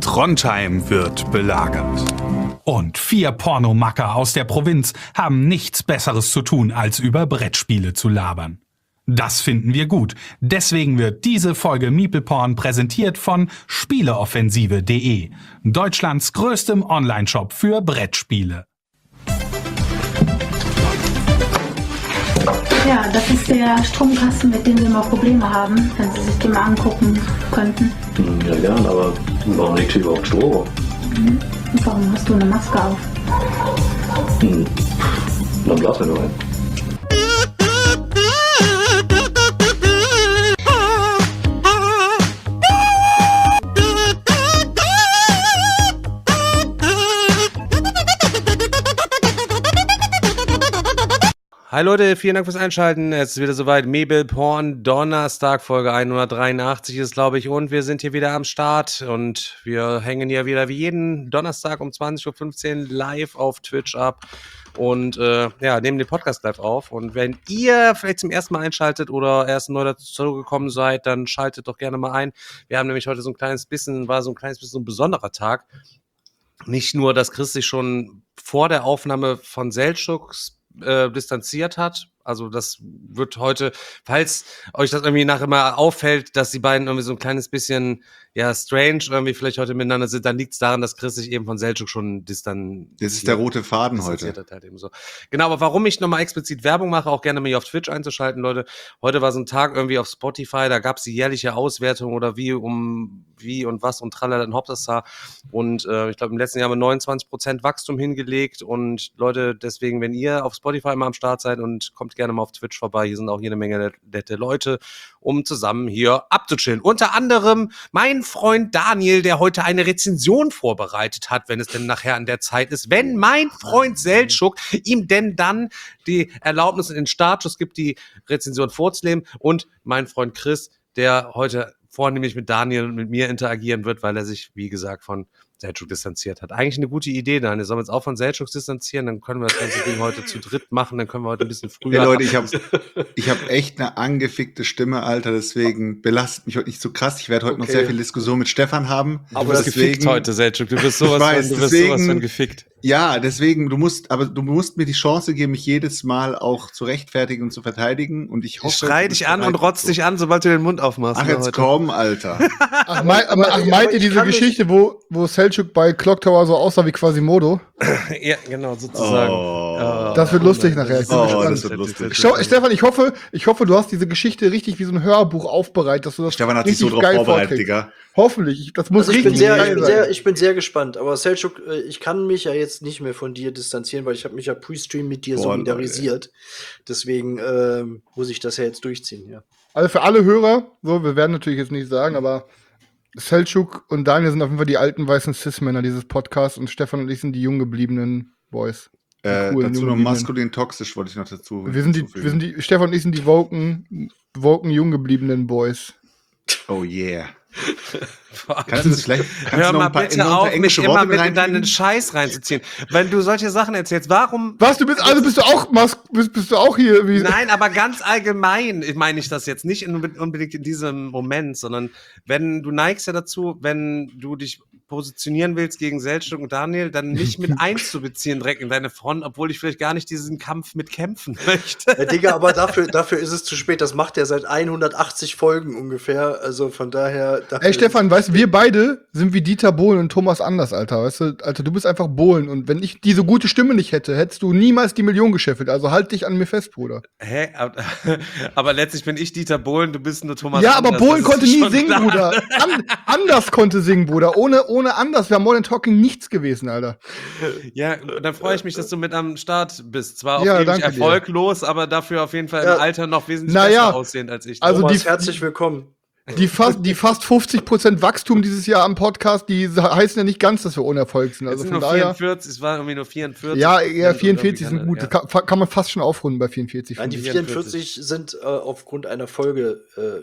Trondheim wird belagert. Und 4 Pornomacker aus der Provinz haben nichts Besseres zu tun, als über Brettspiele zu labern. Das finden wir gut. Deswegen wird diese Folge MeeplePorn präsentiert von Spieleoffensive.de, Deutschlands größtem Onlineshop für Brettspiele. Ja, das ist der Stromkasten, mit dem wir mal Probleme haben, wenn Sie sich den mal angucken könnten. Ja, gern, aber warum liegt hier überhaupt Strom? Und warum hast du eine Maske auf? Dann blasen wir nur ein. Hi Leute, vielen Dank fürs Einschalten. Es ist wieder soweit. MeeplePorn Donnerstag, Folge 183 ist, glaube ich. Und wir sind hier wieder am Start. Und wir hängen hier wieder wie jeden Donnerstag um 20.15 Uhr live auf Twitch ab. Und nehmen den Podcast live auf. Und wenn ihr vielleicht zum ersten Mal einschaltet oder erst neu dazu gekommen seid, dann schaltet doch gerne mal ein. Wir haben nämlich heute so ein kleines bisschen ein besonderer Tag. Nicht nur, dass Chris sich schon vor der Aufnahme von Seldschuks distanziert hat. Also das wird heute, falls euch das irgendwie nachher mal auffällt, dass die beiden irgendwie so ein kleines bisschen, strange irgendwie vielleicht heute miteinander sind, dann liegt es daran, dass Chris sich eben von Selçuk schon distanziert. Das ist der rote Faden heute. Halt eben so. Genau, aber warum ich nochmal explizit Werbung mache, auch gerne mal hier auf Twitch einzuschalten, Leute. Heute war so ein Tag irgendwie auf Spotify, da gab es die jährliche Auswertung oder wie und was und tralala und Hauptsache. Und ich glaube, im letzten Jahr haben wir 29% Wachstum hingelegt. Und Leute, deswegen, wenn ihr auf Spotify mal am Start seid und kommt gerne mal auf Twitch vorbei, hier sind auch jede Menge nette Leute, um zusammen hier abzuchillen. Unter anderem mein Freund Daniel, der heute eine Rezension vorbereitet hat, wenn es denn nachher an der Zeit ist, wenn mein Freund Selçuk ihm denn dann die Erlaubnis in den Startschuss gibt, die Rezension vorzunehmen, und mein Freund Chris, der heute vornehmlich mit Daniel und mit mir interagieren wird, weil er sich, wie gesagt, von Selçuk distanziert hat. Eigentlich eine gute Idee, Daniel. Sollen wir uns auch von Selçuk distanzieren? Dann können wir das ganze Ding heute zu dritt machen. Dann können wir heute ein bisschen früher. Hey Leute, ich hab echt eine angefickte Stimme, Alter. Deswegen belastet mich heute nicht so krass. Ich werde heute noch sehr viel Diskussion mit Stefan haben. Aber du bist gefickt heute, Selçuk. Du bist sowas von gefickt. Ja, deswegen, du musst mir die Chance geben, mich jedes Mal auch zu rechtfertigen und zu verteidigen. Und ich hoffe, schrei dich an und rotz dich an, sobald du den Mund aufmachst. Ach, jetzt komm, Alter. Meint ihr diese Geschichte, wo Selçuk bei Clock Tower so aussah wie Quasimodo? Ja, genau, sozusagen. Das wird lustig nachher. Ich bin gespannt. Das wird lustig. Stefan, ich hoffe, du hast diese Geschichte richtig wie so ein Hörbuch aufbereitet, dass du das Stefan hat sich so drauf vorbereitet, Digga. Hoffentlich. Das muss also richtig geil sein. Ich bin sehr gespannt. Aber Selçuk, ich kann mich ja jetzt nicht mehr von dir distanzieren, weil ich habe mich ja pre-stream mit dir solidarisiert. Deswegen muss ich das ja jetzt durchziehen, ja. Also für alle Hörer, so, wir werden natürlich jetzt nicht sagen, aber Selçuk und Daniel sind auf jeden Fall die alten weißen Cis-Männer dieses Podcasts und Stefan und ich sind die jung gebliebenen Boys. Dazu noch maskulin toxisch wollte ich noch dazu. Stefan und ich sind die woken jung gebliebenen Boys. Oh yeah. Kannst du das vielleicht hör mal bitte auf, mich immer mit in deinen Scheiß reinzuziehen. Wenn du solche Sachen erzählst, warum... Was, bist du auch hier? Nein, aber ganz allgemein meine ich das jetzt nicht unbedingt in diesem Moment, sondern wenn du neigst ja dazu, wenn du dich positionieren willst gegen Selçuk und Daniel, dann nicht mit einzubeziehen direkt in deine Front, obwohl ich vielleicht gar nicht diesen Kampf mitkämpfen möchte. Ja, Digga, aber dafür ist es zu spät. Das macht er seit 180 Folgen ungefähr. Also von daher... Ey, Stefan, weißt du, wir beide sind wie Dieter Bohlen und Thomas Anders, Alter. Weißt du, Alter, du bist einfach Bohlen. Und wenn ich diese gute Stimme nicht hätte, hättest du niemals die Million gescheffelt. Also halt dich an mir fest, Bruder. Hä? Aber letztlich bin ich Dieter Bohlen, du bist nur Thomas Anders. Ja, aber Anders. Bohlen konnte nie singen, klar. Bruder. Anders konnte singen, Bruder. Ohne Anders wäre Modern Talking nichts gewesen, Alter. Ja, dann freue ich mich, dass du mit am Start bist. Zwar auf erfolglos, aber dafür auf jeden Fall im Alter noch wesentlich besser aussehend als ich. Also herzlich willkommen. Die fast 50% Wachstum dieses Jahr am Podcast, die heißen ja nicht ganz, dass wir unerfolgt sind. Also es sind von nur daher, 44, es waren irgendwie nur 44. Ja, 44 sind gut. Ja. Kann man fast schon aufrunden bei 44. Nein, die 44 sind aufgrund einer Folge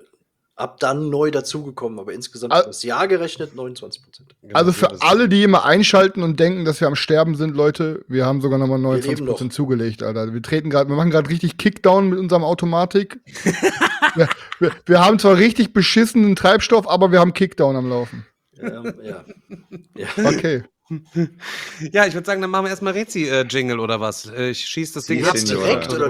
ab dann neu dazugekommen, aber insgesamt das Jahr gerechnet 29%. Also für alle, die immer einschalten und denken, dass wir am Sterben sind, Leute, wir haben sogar nochmal 29% zugelegt, Alter. Wir machen gerade richtig Kickdown mit unserem Automatik. wir haben zwar richtig beschissenen Treibstoff, aber wir haben Kickdown am Laufen. Ja. Okay. Ja, ich würde sagen, dann machen wir erstmal Rezi-Jingle oder was. Ich schieße das Ding ab. Jetzt direkt oder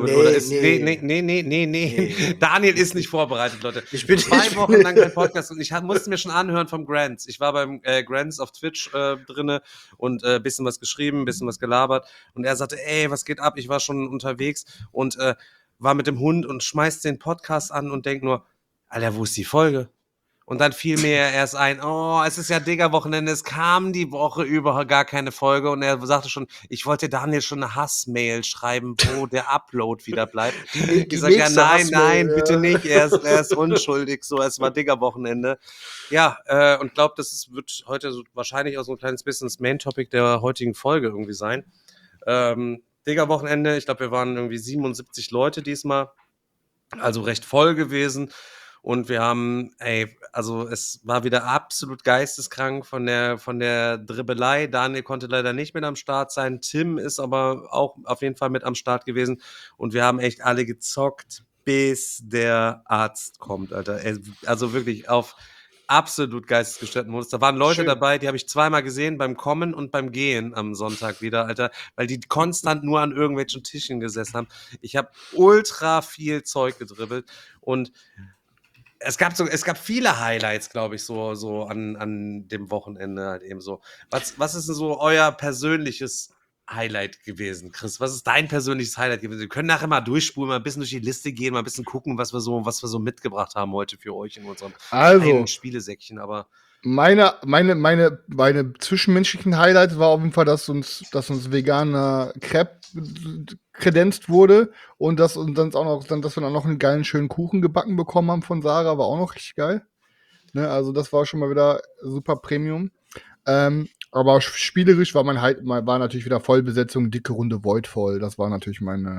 Nee. Daniel ist nicht vorbereitet, Leute. Ich bin 2 Wochen lang kein Podcast und ich musste mir schon anhören vom Grants. Ich war beim Grants auf Twitch drinne und ein bisschen was geschrieben, ein bisschen was gelabert und er sagte, ey, was geht ab? Ich war schon unterwegs und war mit dem Hund und schmeißt den Podcast an und denkt nur, Alter, wo ist die Folge? Und dann fiel mir erst ein, es ist ja Digger-Wochenende, es kam die Woche über gar keine Folge und er sagte schon, ich wollte Daniel schon eine Hassmail schreiben, wo der Upload wieder bleibt. Ich sage, ja, nein, bitte nicht, er ist unschuldig, so, es war Digger-Wochenende. Ja, und glaube, wird heute wahrscheinlich auch so ein kleines bisschen das Main-Topic der heutigen Folge irgendwie sein. Digger-Wochenende, ich glaube, wir waren irgendwie 77 Leute diesmal, also recht voll gewesen. Und wir haben, also es war wieder absolut geisteskrank von der Dribbelei. Daniel konnte leider nicht mit am Start sein. Tim ist aber auch auf jeden Fall mit am Start gewesen. Und wir haben echt alle gezockt, bis der Arzt kommt, Alter. Also wirklich auf absolut geistesgestörten Modus. Da waren Leute dabei, die habe ich zweimal gesehen, beim Kommen und beim Gehen am Sonntag wieder, Alter, weil die konstant nur an irgendwelchen Tischen gesessen haben. Ich habe ultra viel Zeug gedribbelt und es gab viele Highlights, glaube ich, so an dem Wochenende halt eben so. Was ist denn so euer persönliches Highlight gewesen, Chris? Was ist dein persönliches Highlight gewesen? Wir können nachher mal durchspulen, mal ein bisschen durch die Liste gehen, mal ein bisschen gucken, was wir so mitgebracht haben heute für euch in unserem kleinen Spielesäckchen, aber Meine zwischenmenschlichen Highlights war auf jeden Fall, dass uns veganer Crepe kredenzt wurde und dass wir dann auch noch einen geilen, schönen Kuchen gebacken bekommen haben von Sarah, war auch noch richtig geil. Ne, also das war schon mal wieder super Premium. Aber spielerisch war war natürlich wieder Vollbesetzung, dicke Runde Voidfall. Das war natürlich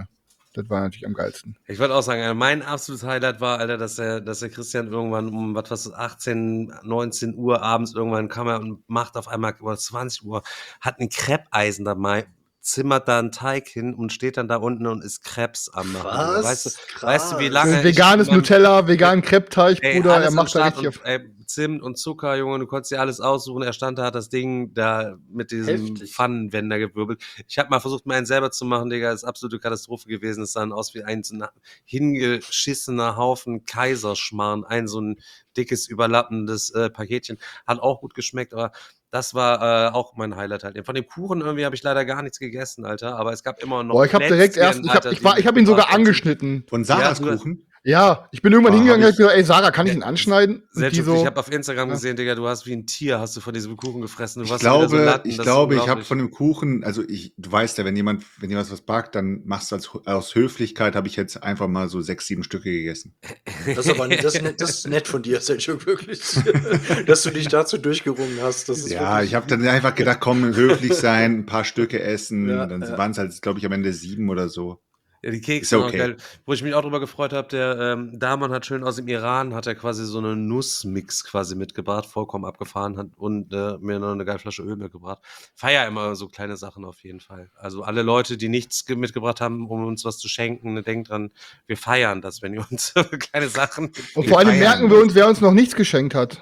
am geilsten. Ich würde auch sagen, mein absolutes Highlight war, Alter, dass der Christian irgendwann um 18, 19 Uhr abends irgendwann kam er und macht auf einmal über 20 Uhr, hat ein Crepes-Eisen dabei, zimmert da einen Teig hin und steht dann da unten und isst Crepes am machen. Weißt du, wie lange veganes Nutella, veganen Crepe-Teig, Bruder, er macht da richtig auf. Zimt und Zucker, Junge, du konntest dir alles aussuchen. Er stand da, hat das Ding da mit diesem Pfannenwender gewirbelt. Ich habe mal versucht, mir einen selber zu machen, Digga, das ist absolute Katastrophe gewesen. Es sah aus wie ein hingeschissener Haufen Kaiserschmarrn, so ein dickes, überlappendes Paketchen. Hat auch gut geschmeckt, aber das war auch mein Highlight halt. Von dem Kuchen irgendwie habe ich leider gar nichts gegessen, Alter, aber es gab immer noch ich habe direkt ich habe ihn sogar angeschnitten. Von Sarahs Kuchen? Ja, ich bin irgendwann hingegangen und hab gesagt, ey Sarah, kann ich ihn anschneiden? Ich habe auf Instagram gesehen, Digga, du hast wie ein Tier, hast du von diesem Kuchen gefressen. Ich glaube, ich habe von dem Kuchen, also du weißt ja, wenn jemand was backt, dann machst du aus Höflichkeit, habe ich jetzt einfach mal so 6, 7 Stücke gegessen. Das ist nett von dir, Selchuk, wirklich, dass du dich dazu durchgerungen hast. Ich habe dann einfach gedacht, komm, höflich sein, ein paar Stücke essen, dann waren es halt, glaube ich, am Ende 7 oder so. Ja, die Kekse waren geil. Wo ich mich auch drüber gefreut habe, der Daman hat schön aus dem Iran, hat er quasi so einen Nussmix quasi mitgebracht, vollkommen abgefahren, hat und mir noch eine geile Flasche Öl mitgebracht. Feier immer so kleine Sachen auf jeden Fall. Also alle Leute, die nichts mitgebracht haben, um uns was zu schenken, denkt dran, wir feiern das, wenn ihr uns kleine Sachen... Und vor allem merken wir uns, wer uns noch nichts geschenkt hat.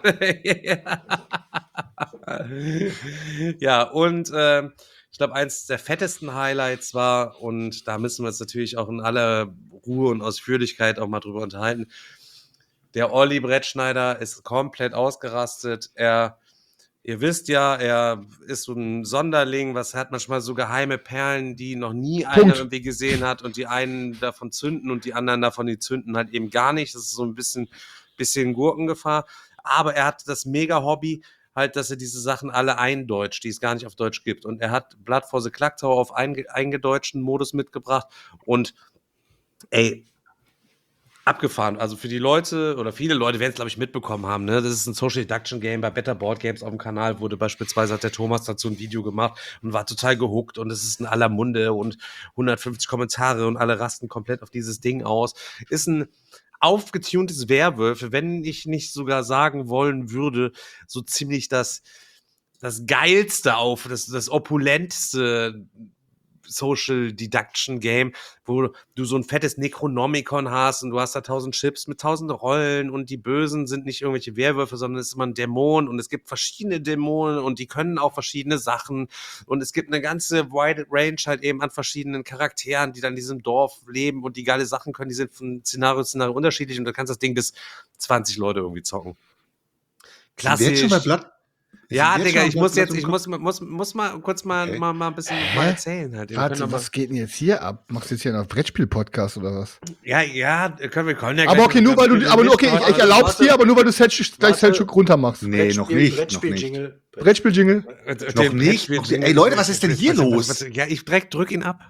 Ja, und ich glaube, eins der fettesten Highlights war, und da müssen wir uns natürlich auch in aller Ruhe und Ausführlichkeit auch mal drüber unterhalten, der Olli Brettschneider ist komplett ausgerastet. Ihr wisst ja, er ist so ein Sonderling, hat manchmal so geheime Perlen, die noch nie einer irgendwie gesehen hat und die einen davon zünden und die anderen davon, die zünden halt eben gar nicht. Das ist so ein bisschen Gurkengefahr. Aber er hat das Mega-Hobby, halt, dass er diese Sachen alle eindeutscht, die es gar nicht auf Deutsch gibt. Und er hat Blood for the Clock Tower auf eingedeutschten Modus mitgebracht und abgefahren. Also für die Leute, oder viele Leute werden es, glaube ich, mitbekommen haben, ne? Das ist ein Social Deduction Game. Bei Better Board Games auf dem Kanal hat der Thomas dazu ein Video gemacht und war total gehuckt und es ist in aller Munde und 150 Kommentare und alle rasten komplett auf dieses Ding aus. Ist ein aufgetuntes Werwölfe, wenn ich nicht sogar sagen wollen würde, so ziemlich das geilste das opulenteste Social Deduction Game, wo du so ein fettes Necronomicon hast und du hast da 1000 Chips mit 1000 Rollen und die Bösen sind nicht irgendwelche Werwölfe, sondern es ist immer ein Dämon und es gibt verschiedene Dämonen und die können auch verschiedene Sachen und es gibt eine ganze wide Range halt eben an verschiedenen Charakteren, die dann in diesem Dorf leben und die geile Sachen können, die sind von Szenario zu Szenario unterschiedlich und du kannst das Ding bis 20 Leute irgendwie zocken. Klassisch. Sind wir jetzt schon bei Blatt? Ja, Sind wir Digga, schon ich bei muss Blatt jetzt, ich im Kopf? muss mal kurz mal ein bisschen mal erzählen halt. Warte, was geht denn jetzt hier ab? Machst du jetzt hier einen Brettspiel-Podcast oder was? Ja, können wir ja Aber okay, nur weil du, aber okay, ich erlaub's dir, aber nur weil du gleich Selchuk runter machst. Nee, noch nicht. Brettspiel-Jingle. Brettspiel-Jingle? Noch nicht? Okay. Ey, Leute, was ist denn hier los? Ja, ich drück ihn ab.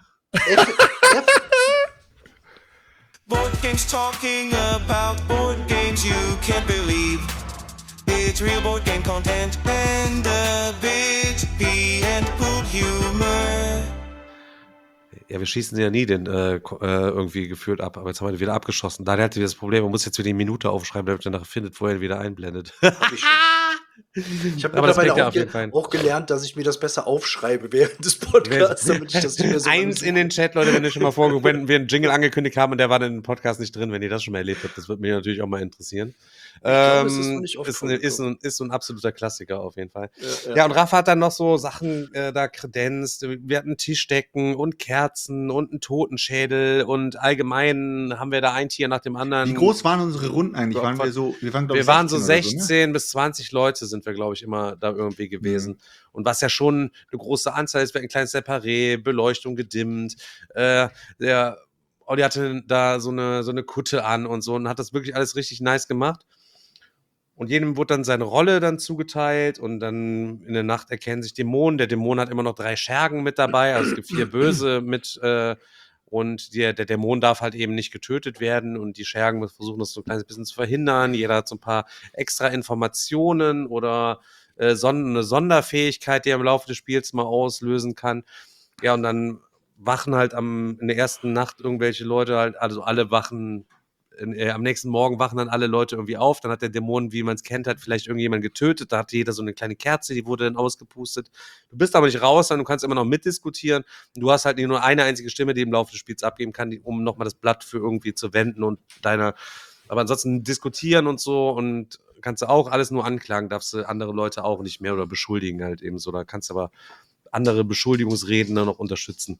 Board games talking about board games you can't believe. It's real board game content and a bit pee and poop humor. Ja, wir schießen ja nie den irgendwie gefühlt ab, aber jetzt haben wir den wieder abgeschossen. Da hatte wir das Problem, man muss jetzt wieder die Minute aufschreiben, damit er nachher findet, wo er ihn wieder einblendet. Ich habe mittlerweile auch gelernt, dass ich mir das besser aufschreibe während des Podcasts, damit ich das nicht mehr so Eins in den Chat, Leute, wenn ihr schon mal wenn wir einen Jingle angekündigt haben und der war dann im Podcast nicht drin, wenn ihr das schon mal erlebt habt, das würde mich natürlich auch mal interessieren. Ist so ein absoluter Klassiker auf jeden Fall. Ja, und Rafa hat dann noch so Sachen da kredenzt. Wir hatten Tischdecken und Kerzen und einen Totenschädel und allgemein haben wir da ein Tier nach dem anderen. Wie groß waren unsere Runden eigentlich? Wir waren so 16 bis 20 Leute sind wir, glaube ich, immer da irgendwie gewesen. Und was ja schon eine große Anzahl ist, wir hatten ein kleines Separé, Beleuchtung gedimmt, der Olli hatte da so eine Kutte an und so und hat das wirklich alles richtig nice gemacht. Und jedem wurde dann seine Rolle dann zugeteilt und dann in der Nacht erkennen sich Dämonen. Der Dämon hat immer noch 3 Schergen mit dabei, also es gibt 4 Böse mit und der Dämon darf halt eben nicht getötet werden und die Schergen versuchen das so ein kleines bisschen zu verhindern. Jeder hat so ein paar extra Informationen oder eine Sonderfähigkeit, die er im Laufe des Spiels mal auslösen kann. Ja, und dann wachen halt in der ersten Nacht irgendwelche Leute halt, also alle wachen am nächsten Morgen wachen dann alle Leute irgendwie auf, dann hat der Dämon, wie man es kennt, hat vielleicht irgendjemand getötet, da hatte jeder so eine kleine Kerze, die wurde dann ausgepustet. Du bist aber nicht raus, sondern du kannst immer noch mitdiskutieren. Du hast halt nur eine einzige Stimme, die im Laufe des Spiels abgeben kann, um nochmal das Blatt für irgendwie zu wenden und aber ansonsten diskutieren und so und kannst du auch alles nur anklagen, darfst du andere Leute auch nicht mehr oder beschuldigen halt eben so, da kannst du aber andere Beschuldigungsreden dann noch unterstützen.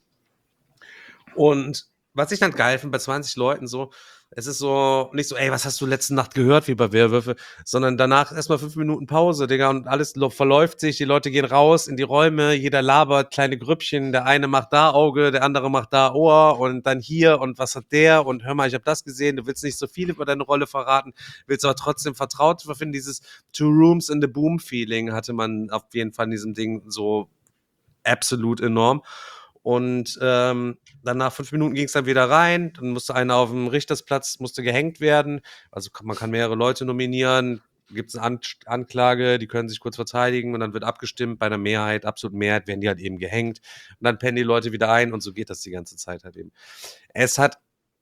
Und was ich dann geil finde bei 20 Leuten so, es ist so, nicht so, ey, was hast du letzte Nacht gehört, wie bei Werwölfe, sondern danach erstmal 5 Minuten Pause, Digga, und alles verläuft sich, die Leute gehen raus in die Räume, jeder labert, kleine Grüppchen, der eine macht da Auge, der andere macht da Ohr und dann hier und was hat der und hör mal, ich habe das gesehen, du willst nicht so viel über deine Rolle verraten, willst aber trotzdem vertraut finden, dieses Two Rooms in the Boom Feeling hatte man auf jeden Fall in diesem Ding so absolut enorm. Und dann nach 5 Minuten ging es dann wieder rein, dann musste einer auf dem Richtersplatz gehängt werden, also man kann mehrere Leute nominieren, gibt es eine Anklage, die können sich kurz verteidigen und dann wird abgestimmt, bei einer Mehrheit, absoluten Mehrheit werden die halt eben gehängt und dann pennen die Leute wieder ein und so geht das die ganze Zeit halt eben. Es hat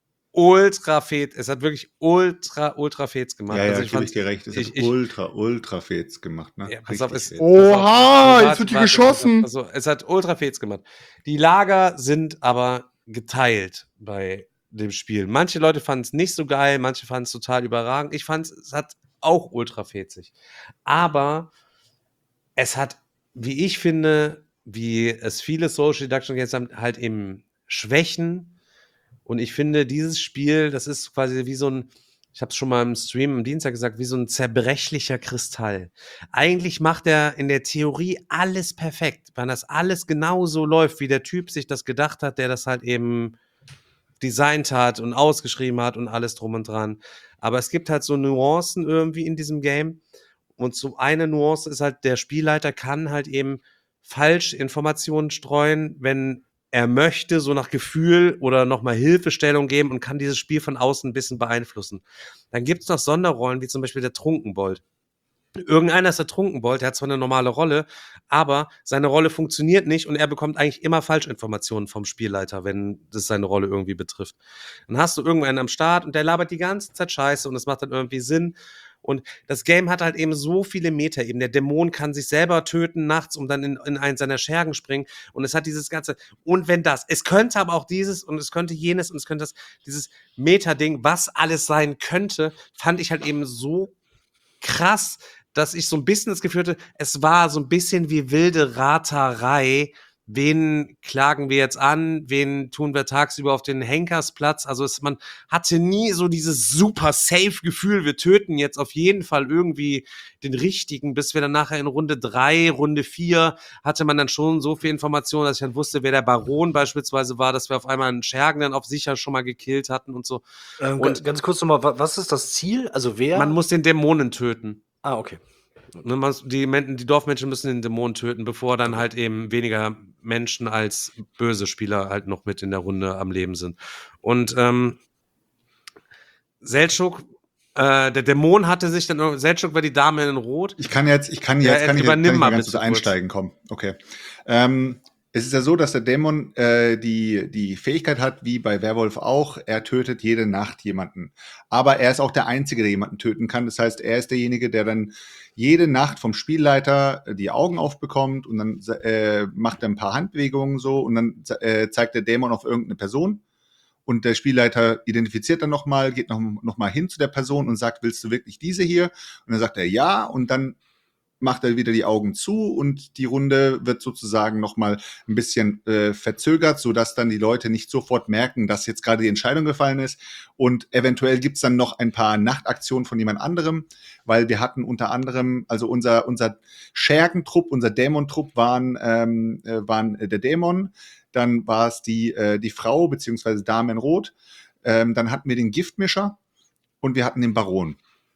wirklich ultra fets gemacht. Ja, also gebe ich dir recht. Es hat ultra fets gemacht. Ne? Ja, pass auf, oha, jetzt wird die geschossen. Also, es hat ultra fets gemacht. Die Lager sind aber geteilt bei dem Spiel. Manche Leute fanden es nicht so geil, manche fanden es total überragend. Ich fand es hat auch ultra fetzig. Aber es hat, wie ich finde, wie es viele Social Deduction Games haben, halt eben Schwächen. Und ich finde, dieses Spiel, das ist quasi wie so ein, ich habe es schon mal im Stream am Dienstag gesagt, wie so ein zerbrechlicher Kristall. Eigentlich macht er in der Theorie alles perfekt, wenn das alles genauso läuft, wie der Typ sich das gedacht hat, der das halt eben designt hat und ausgeschrieben hat und alles drum und dran. Aber es gibt halt so Nuancen irgendwie in diesem Game. Und so eine Nuance ist halt, der Spielleiter kann halt eben falsch Informationen streuen, wenn er möchte, so nach Gefühl oder nochmal Hilfestellung geben und kann dieses Spiel von außen ein bisschen beeinflussen. Dann gibt es noch Sonderrollen, wie zum Beispiel der Trunkenbold. Irgendeiner ist der Trunkenbold, der hat zwar eine normale Rolle, aber seine Rolle funktioniert nicht und er bekommt eigentlich immer Falschinformationen vom Spielleiter, wenn das seine Rolle irgendwie betrifft. Dann hast du irgendeinen am Start und der labert die ganze Zeit Scheiße und das macht dann irgendwie Sinn Und das Game hat halt eben so viele Metaebenen. Der Dämon kann sich selber töten nachts und dann in einen seiner Schergen springen. Und es hat dieses ganze, und wenn das, es könnte aber auch dieses und es könnte jenes und es könnte das, dieses Meta-Ding, was alles sein könnte, fand ich halt eben so krass, dass ich so ein bisschen das Gefühl hatte, es war so ein bisschen wie wilde Raterei. Wen klagen wir jetzt an? Wen tun wir tagsüber auf den Henkersplatz? Also man hatte nie so dieses super safe Gefühl, wir töten jetzt auf jeden Fall irgendwie den Richtigen, bis wir dann nachher in Runde 3, Runde 4 hatte man dann schon so viel Information, dass ich dann wusste, wer der Baron beispielsweise war, dass wir auf einmal einen Schergen dann auf sicher schon mal gekillt hatten und so. Und ganz kurz nochmal, was ist das Ziel? Also wer? Man muss den Dämonen töten. Ah, okay. Die Dorfmenschen müssen den Dämonen töten, bevor dann halt eben weniger Menschen als böse Spieler halt noch mit in der Runde am Leben sind. Und Seltschuk, der Dämon hatte sich dann, Seltschuk war die Dame in Rot. Ich kann jetzt mal ganz kurz einsteigen, komm. Okay. Es ist ja so, dass der Dämon die Fähigkeit hat, wie bei Werwolf auch, er tötet jede Nacht jemanden. Aber er ist auch der Einzige, der jemanden töten kann. Das heißt, er ist derjenige, der dann jede Nacht vom Spielleiter die Augen aufbekommt und dann macht er ein paar Handbewegungen so und dann zeigt der Dämon auf irgendeine Person. Und der Spielleiter identifiziert dann nochmal, geht noch mal hin zu der Person und sagt, willst du wirklich diese hier? Und dann sagt er ja und dann macht er wieder die Augen zu und die Runde wird sozusagen nochmal ein bisschen verzögert, sodass dann die Leute nicht sofort merken, dass jetzt gerade die Entscheidung gefallen ist. Und eventuell gibt's dann noch ein paar Nachtaktionen von jemand anderem, weil wir hatten unter anderem, also unser Schergentrupp, unser Dämontrupp waren der Dämon, dann war es die Frau beziehungsweise Dame in Rot, dann hatten wir den Giftmischer und wir hatten den Baron.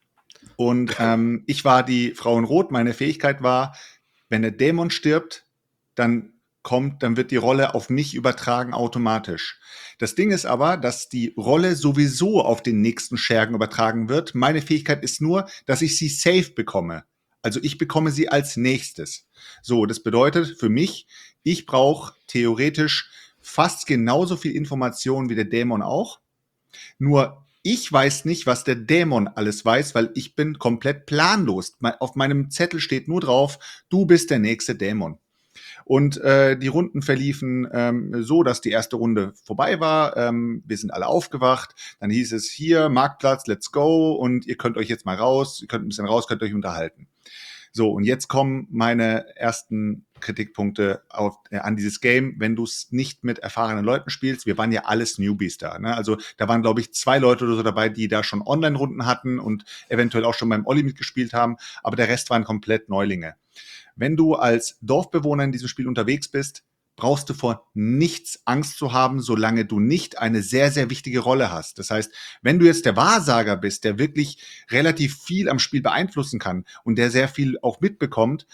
Und ich war die Frau in Rot. Meine Fähigkeit war, wenn der Dämon stirbt, dann wird die Rolle auf mich übertragen automatisch. Das Ding ist aber, dass die Rolle sowieso auf den nächsten Schergen übertragen wird. Meine Fähigkeit ist nur, dass ich sie safe bekomme. Also ich bekomme sie als nächstes. So, das bedeutet für mich, ich brauche theoretisch fast genauso viel Information wie der Dämon auch. Nur ich weiß nicht, was der Dämon alles weiß, weil ich bin komplett planlos. Auf meinem Zettel steht nur drauf, du bist der nächste Dämon. Und die Runden verliefen so, dass die erste Runde vorbei war. Wir sind alle aufgewacht. Dann hieß es hier, Marktplatz, let's go. Und ihr könnt euch jetzt mal raus, ihr könnt ein bisschen raus, könnt euch unterhalten. So, und jetzt kommen meine ersten Kritikpunkte an dieses Game, wenn du es nicht mit erfahrenen Leuten spielst. Wir waren ja alles Newbies da. Ne? Also da waren, glaube ich, 2 Leute oder so dabei, die da schon Online-Runden hatten und eventuell auch schon beim Olli mitgespielt haben. Aber der Rest waren komplett Neulinge. Wenn du als Dorfbewohner in diesem Spiel unterwegs bist, brauchst du vor nichts Angst zu haben, solange du nicht eine sehr, sehr wichtige Rolle hast. Das heißt, wenn du jetzt der Wahrsager bist, der wirklich relativ viel am Spiel beeinflussen kann und der sehr viel auch mitbekommt,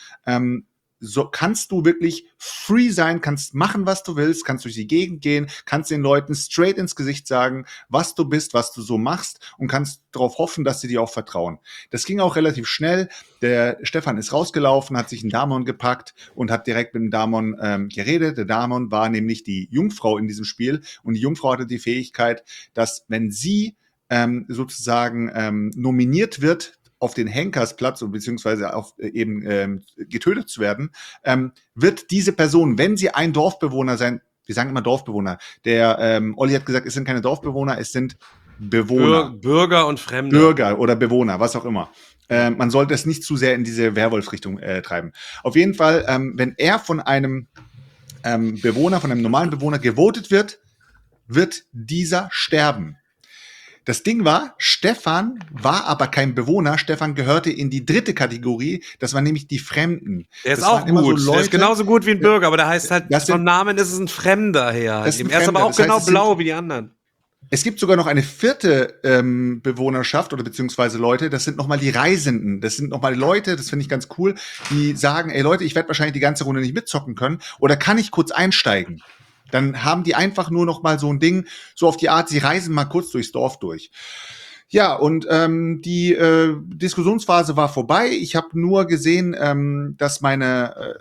so kannst du wirklich free sein, kannst machen, was du willst, kannst durch die Gegend gehen, kannst den Leuten straight ins Gesicht sagen, was du bist, was du so machst und kannst darauf hoffen, dass sie dir auch vertrauen. Das ging auch relativ schnell. Der Stefan ist rausgelaufen, hat sich einen Damon gepackt und hat direkt mit dem Damon geredet. Der Damon war nämlich die Jungfrau in diesem Spiel und die Jungfrau hatte die Fähigkeit, dass wenn sie sozusagen nominiert wird auf den Henkersplatz beziehungsweise auf getötet zu werden, wird diese Person, wenn sie ein Dorfbewohner sein, wir sagen immer Dorfbewohner, der Olli hat gesagt, es sind keine Dorfbewohner, es sind Bewohner. Bürger und Fremde. Bürger oder Bewohner, was auch immer. Man sollte es nicht zu sehr in diese Werwolf-Richtung treiben. Auf jeden Fall, wenn er von einem Bewohner, von einem normalen Bewohner gewotet wird dieser sterben. Das Ding war, Stefan war aber kein Bewohner. Stefan gehörte in die 3. Kategorie. Das waren nämlich die Fremden. Der ist auch gut. So Leute, der ist genauso gut wie ein Bürger, aber der heißt halt, vom Namen ist es ein Fremder her. Er ist aber auch das genau heißt, blau wie die anderen. Es gibt sogar noch eine 4. Bewohnerschaft oder beziehungsweise Leute, das sind nochmal die Reisenden. Das sind nochmal Leute, das finde ich ganz cool, die sagen, ey Leute, ich werde wahrscheinlich die ganze Runde nicht mitzocken können. Oder kann ich kurz einsteigen? Dann haben die einfach nur noch mal so ein Ding, so auf die Art, sie reisen mal kurz durchs Dorf durch. Ja, und die Diskussionsphase war vorbei. Ich habe nur gesehen, dass meine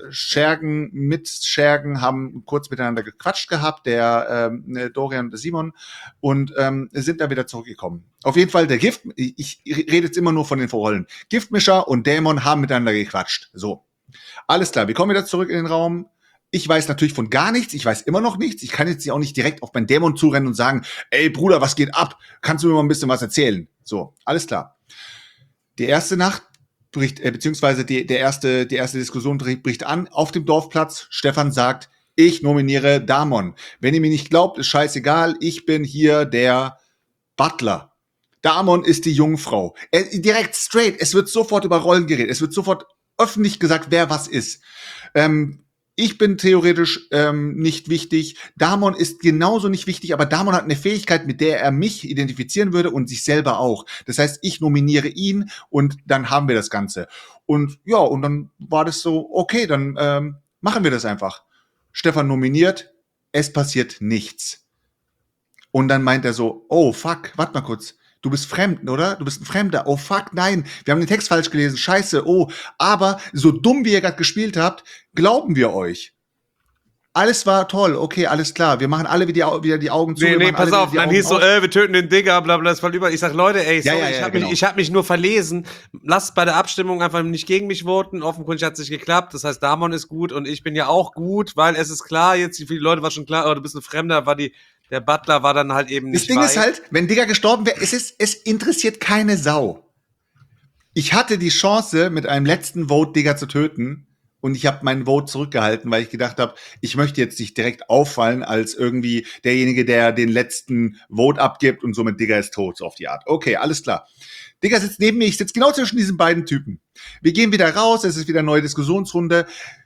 Mitschergen haben kurz miteinander gequatscht gehabt, der Dorian und der Simon, und sind dann wieder zurückgekommen. Auf jeden Fall, ich rede jetzt immer nur von den Vorrollen. Giftmischer und Dämon haben miteinander gequatscht. So, alles klar, wir kommen wieder zurück in den Raum. Ich weiß natürlich von gar nichts, ich weiß immer noch nichts. Ich kann jetzt auch nicht direkt auf meinen Dämon zurennen und sagen, ey Bruder, was geht ab? Kannst du mir mal ein bisschen was erzählen? So, alles klar. Die erste Nacht beziehungsweise die erste Diskussion bricht an auf dem Dorfplatz. Stefan sagt, ich nominiere Damon. Wenn ihr mir nicht glaubt, ist scheißegal, ich bin hier der Butler. Damon ist die Jungfrau. Direkt straight, es wird sofort über Rollen geredet, es wird sofort öffentlich gesagt, wer was ist. Ich bin theoretisch nicht wichtig. Damon ist genauso nicht wichtig, aber Damon hat eine Fähigkeit, mit der er mich identifizieren würde und sich selber auch. Das heißt, ich nominiere ihn und dann haben wir das Ganze. Und ja, und dann war das so, okay, dann machen wir das einfach. Stefan nominiert, es passiert nichts. Und dann meint er so, oh fuck, warte mal kurz. Du bist fremd, oder? Du bist ein Fremder. Oh fuck, nein. Wir haben den Text falsch gelesen. Scheiße, oh. Aber so dumm, wie ihr gerade gespielt habt, glauben wir euch. Alles war toll. Okay, alles klar. Wir machen alle wieder die Augen zu. Nee, pass auf. Dann hieß so, wir töten den Digger, bla bla, das war über. Ich sag, Leute, ey, sorry, ich hab mich nur verlesen. Lasst bei der Abstimmung einfach nicht gegen mich voten. Offenkundig hat es nicht geklappt. Das heißt, Damon ist gut und ich bin ja auch gut, weil es ist klar, jetzt, für die Leute war schon klar, oh, du bist ein Fremder, der Butler war dann halt eben nicht. Das Ding ist halt, wenn Digger gestorben wäre, es interessiert keine Sau. Ich hatte die Chance, mit einem letzten Vote Digger zu töten und ich habe meinen Vote zurückgehalten, weil ich gedacht habe, ich möchte jetzt nicht direkt auffallen als irgendwie derjenige, der den letzten Vote abgibt und somit Digger ist tot, so auf die Art. Okay, alles klar. Digger sitzt neben mir, ich sitze genau zwischen diesen beiden Typen. Wir gehen wieder raus, es ist wieder eine neue Diskussionsrunde.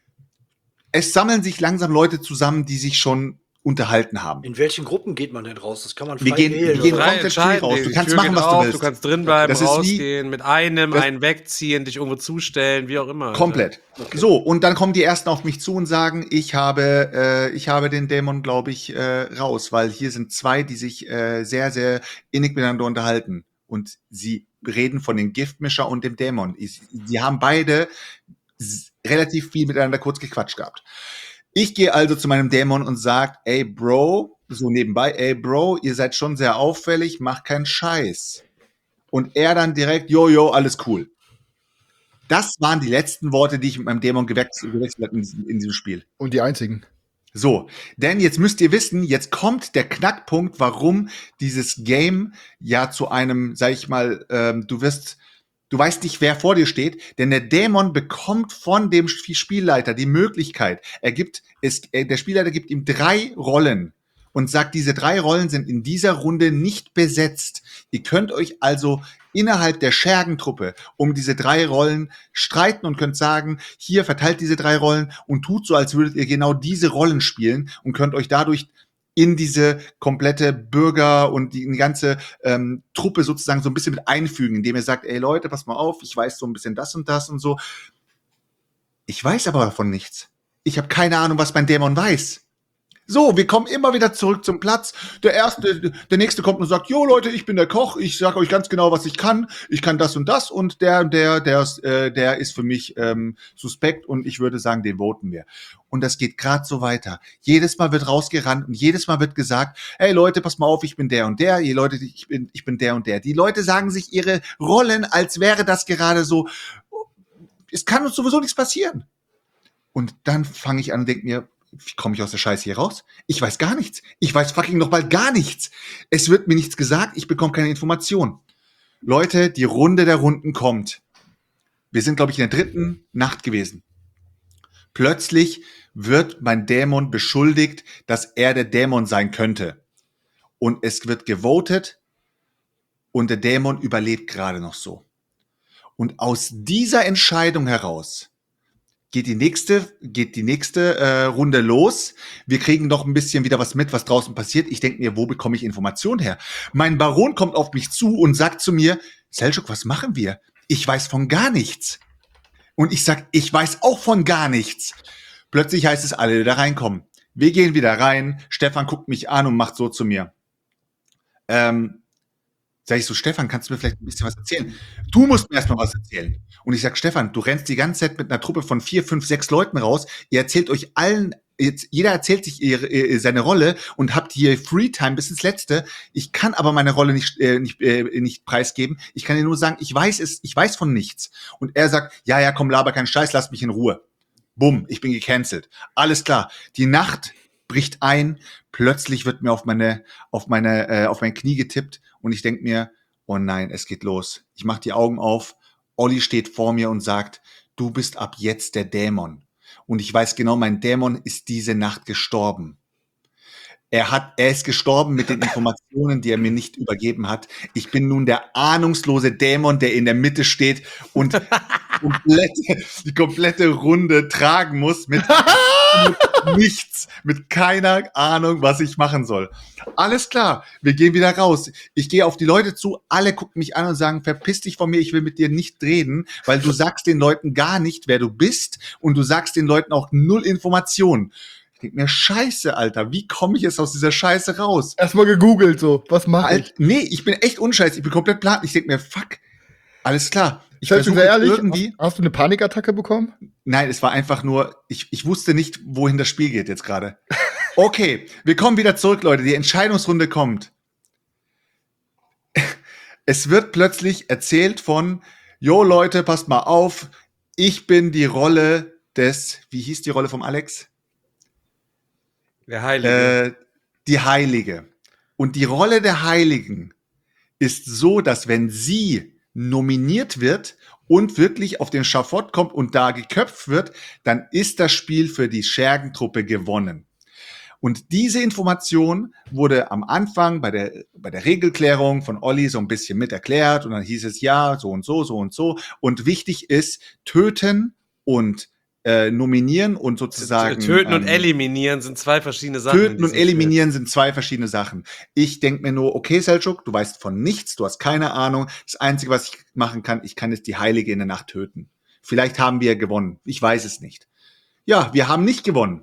Es sammeln sich langsam Leute zusammen, die sich schon unterhalten haben. In welchen Gruppen geht man denn raus? Das kann man frei wir gehen komplett frei raus. Du kannst machen, was du willst. Du kannst drin bleiben, rausgehen, mit einen wegziehen, dich irgendwo zustellen, wie auch immer. Komplett. Okay. So, und dann kommen die Ersten auf mich zu und sagen, ich habe den Dämon, glaube ich, raus, weil hier sind zwei, die sich sehr, sehr innig miteinander unterhalten. Und sie reden von dem Giftmischer und dem Dämon. Sie haben beide relativ viel miteinander kurz gequatscht gehabt. Ich gehe also zu meinem Dämon und sag, ey Bro, so nebenbei, ey Bro, ihr seid schon sehr auffällig, macht keinen Scheiß. Und er dann direkt, jo, alles cool. Das waren die letzten Worte, die ich mit meinem Dämon gewechselt habe in diesem Spiel. Und die einzigen. So, denn jetzt müsst ihr wissen, jetzt kommt der Knackpunkt, warum dieses Game ja zu einem, sag ich mal, du weißt nicht, wer vor dir steht, denn der Dämon bekommt von dem Spielleiter die Möglichkeit, der Spielleiter gibt ihm 3 Rollen und sagt, diese 3 Rollen sind in dieser Runde nicht besetzt. Ihr könnt euch also innerhalb der Schergentruppe um diese 3 Rollen streiten und könnt sagen, hier verteilt diese 3 Rollen und tut so, als würdet ihr genau diese Rollen spielen und könnt euch dadurch in diese komplette Bürger und die ganze Truppe sozusagen so ein bisschen mit einfügen, indem ihr sagt, ey Leute, pass mal auf, ich weiß so ein bisschen das und so. Ich weiß aber davon nichts. Ich habe keine Ahnung, was mein Dämon weiß. So, wir kommen immer wieder zurück zum Platz. Der Nächste kommt und sagt, jo Leute, ich bin der Koch, ich sage euch ganz genau, was ich kann das und das und der ist für mich suspekt und ich würde sagen, den voten wir. Und das geht gerade so weiter. Jedes Mal wird rausgerannt und jedes Mal wird gesagt, hey Leute, pass mal auf, ich bin der und der, ihr Leute, ich bin der und der. Die Leute sagen sich ihre Rollen, als wäre das gerade so, es kann uns sowieso nichts passieren. Und dann fange ich an und denke mir, wie komme ich aus der Scheiße hier raus? Ich weiß gar nichts. Ich weiß fucking noch bald gar nichts. Es wird mir nichts gesagt, ich bekomme keine Information. Leute, die Runde der Runden kommt. Wir sind, glaube ich, in der 3. Nacht gewesen. Plötzlich wird mein Dämon beschuldigt, dass er der Dämon sein könnte. Und es wird gewotet und der Dämon überlebt gerade noch so. Und aus dieser Entscheidung heraus geht die nächste Runde los. Wir kriegen noch ein bisschen wieder was mit, was draußen passiert. Ich denke mir, wo bekomme ich Informationen her? Mein Baron kommt auf mich zu und sagt zu mir, Selçuk, was machen wir? Ich weiß von gar nichts. Und ich sag, ich weiß auch von gar nichts. Plötzlich heißt es, alle wieder reinkommen. Wir gehen wieder rein. Stefan guckt mich an und macht so zu mir. Sag ich so, Stefan, kannst du mir vielleicht ein bisschen was erzählen? Du musst mir erstmal was erzählen. Und ich sag, Stefan, du rennst die ganze Zeit mit einer Truppe von 4, 5, 6 Leuten raus. Ihr erzählt euch allen, jeder erzählt sich seine Rolle und habt hier Freetime bis ins Letzte. Ich kann aber meine Rolle nicht preisgeben. Ich kann dir nur sagen, ich weiß von nichts. Und er sagt, ja, komm, laber keinen Scheiß, lass mich in Ruhe. Bumm, ich bin gecancelt. Alles klar. Die Nacht bricht ein. Plötzlich wird mir auf mein Knie getippt und ich denk mir, oh nein, es geht los. Ich mach die Augen auf. Olli steht vor mir und sagt, du bist ab jetzt der Dämon. Und ich weiß genau, mein Dämon ist diese Nacht gestorben. Er ist gestorben mit den Informationen, die er mir nicht übergeben hat. Ich bin nun der ahnungslose Dämon, der in der Mitte steht und die komplette Runde tragen muss mit nichts, mit keiner Ahnung, was ich machen soll. Alles klar, wir gehen wieder raus. Ich gehe auf die Leute zu, alle gucken mich an und sagen, verpiss dich von mir, ich will mit dir nicht reden, weil du sagst den Leuten gar nicht, wer du bist und du sagst den Leuten auch 0 Informationen. Ich denke mir, scheiße, Alter, wie komme ich jetzt aus dieser Scheiße raus? Erstmal gegoogelt so, was mache ich? Nee, ich bin echt unscheiß, ich bin komplett platt. Ich denke mir, fuck, alles klar. Ich versuche irgendwie. Hast du eine Panikattacke bekommen? Nein, es war einfach nur, ich wusste nicht, wohin das Spiel geht jetzt gerade. Okay, wir kommen wieder zurück, Leute. Die Entscheidungsrunde kommt. Es wird plötzlich erzählt von, jo Leute, passt mal auf, ich bin die Rolle des, wie hieß die Rolle vom Alex? Der Heilige. Die Heilige. Und die Rolle der Heiligen ist so, dass wenn sie nominiert wird und wirklich auf den Schafott kommt und da geköpft wird, dann ist das Spiel für die Schergentruppe gewonnen. Und diese Information wurde am Anfang bei der Regelklärung von Olli so ein bisschen mit erklärt und dann hieß es ja, so und so, so und so. Und wichtig ist, töten und nominieren und sozusagen töten und eliminieren sind 2 verschiedene Sachen. Töten und eliminieren sind 2 verschiedene Sachen. Ich denke mir nur, okay, Selçuk, du weißt von nichts, du hast keine Ahnung. Das Einzige, was ich machen kann, ich kann jetzt die Heilige in der Nacht töten. Vielleicht haben wir gewonnen. Ich weiß es nicht. Ja, wir haben nicht gewonnen.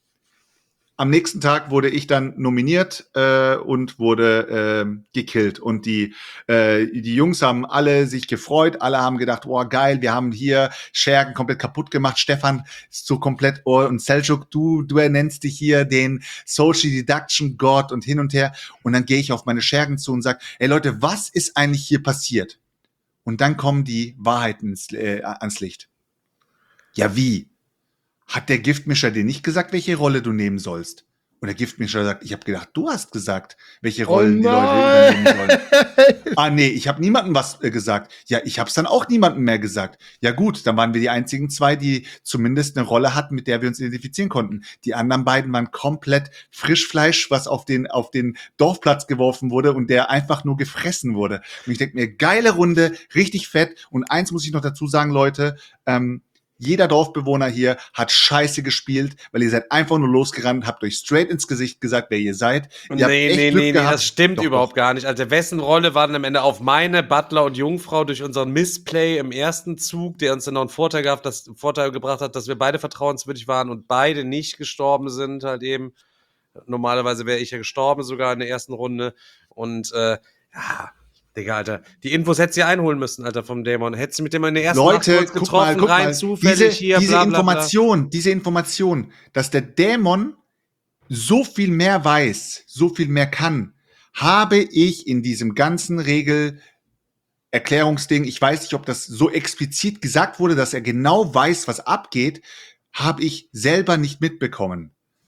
Am nächsten Tag wurde ich dann nominiert und wurde gekillt. Und die Jungs haben alle sich gefreut. Alle haben gedacht, oh geil, wir haben hier Schergen komplett kaputt gemacht. Stefan ist so komplett, und Selçuk, du ernennst dich hier den Social Deduction God und hin und her. Und dann gehe ich auf meine Schergen zu und sage, ey Leute, was ist eigentlich hier passiert? Und dann kommen die Wahrheiten ans Licht. Ja, wie? Hat der Giftmischer dir nicht gesagt, welche Rolle du nehmen sollst? Und der Giftmischer sagt, ich habe gedacht, du hast gesagt, welche Rollen die Leute übernehmen sollen. Nee, ich habe niemandem was gesagt. Ja, ich habe es dann auch niemandem mehr gesagt. Ja gut, dann waren wir die einzigen 2, die zumindest eine Rolle hatten, mit der wir uns identifizieren konnten. Die anderen beiden waren komplett Frischfleisch, was auf den Dorfplatz geworfen wurde und der einfach nur gefressen wurde. Und ich denke mir, geile Runde, richtig fett. Und eins muss ich noch dazu sagen, Leute, jeder Dorfbewohner hier hat scheiße gespielt, weil ihr seid einfach nur losgerannt, habt euch straight ins Gesicht gesagt, wer ihr seid. Nee, das stimmt überhaupt gar nicht. Also wessen Rolle war dann am Ende auf meine Butler und Jungfrau durch unseren Missplay im ersten Zug, der uns dann noch einen Vorteil gebracht hat, dass wir beide vertrauenswürdig waren und beide nicht gestorben sind halt eben. Normalerweise wäre ich ja gestorben sogar in der ersten Runde und Digga, Alter, die Infos hättest du ja einholen müssen, Alter, vom Dämon. Hättest du mit dem in der ersten Leute, Nacht getroffen, guck rein mal. zufällig hier, Diese Information, dass der Dämon so viel mehr weiß, so viel mehr kann, habe ich in diesem ganzen Regelerklärungsding, ich weiß nicht, ob das so explizit gesagt wurde, dass er genau weiß, was abgeht, habe ich selber nicht mitbekommen.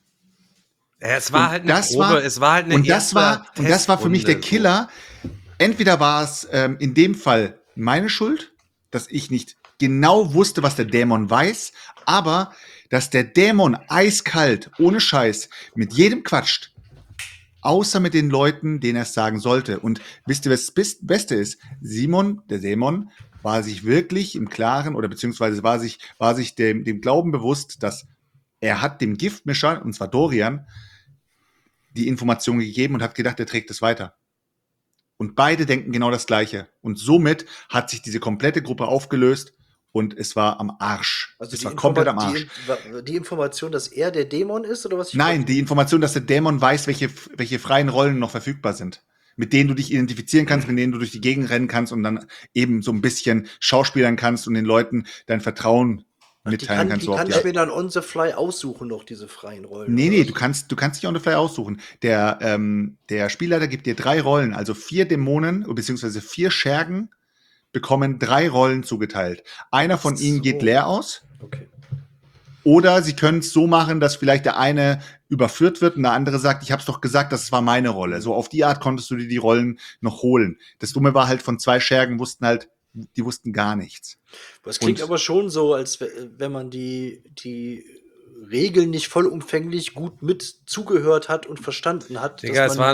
Es war halt eine Probe, es war halt eine und das war für mich der Killer. Entweder war es in dem Fall meine Schuld, dass ich nicht genau wusste, was der Dämon weiß, aber dass der Dämon eiskalt, ohne Scheiß, mit jedem quatscht, außer mit den Leuten, denen er es sagen sollte. Und wisst ihr, was das Beste ist? Simon, der Dämon, war sich wirklich im Klaren oder beziehungsweise war sich dem Glauben bewusst, dass er hat dem Giftmischer, und zwar Dorian, die Information gegeben und hat gedacht, er trägt es weiter. Und beide denken genau das Gleiche. Und somit hat sich diese komplette Gruppe aufgelöst und es war am Arsch. Also es war komplett am Arsch. Die Information, dass er der Dämon ist, oder was? Nein, die Information, dass der Dämon weiß, welche freien Rollen noch verfügbar sind. mit denen du dich identifizieren kannst, mit denen du durch die Gegend rennen kannst und dann eben so ein bisschen schauspielern kannst und den Leuten dein Vertrauen mitteilen kannst. Die kann ich mir dann on the fly aussuchen, noch diese freien Rollen. Nee, du kannst dich on the fly aussuchen. Der Spielleiter gibt dir 3 Rollen, also 4 Dämonen bzw. 4 Schergen bekommen 3 Rollen zugeteilt. Einer von ihnen geht leer aus. Okay. Oder sie können es so machen, dass vielleicht der eine überführt wird und der andere sagt, ich hab's doch gesagt, das war meine Rolle. So auf die Art konntest du dir die Rollen noch holen. Das Dumme war halt, von 2 Schergen die wussten gar nichts. Das klingt aber schon so, als wenn man die Regeln nicht vollumfänglich gut mit zugehört hat und verstanden hat. Digga, es war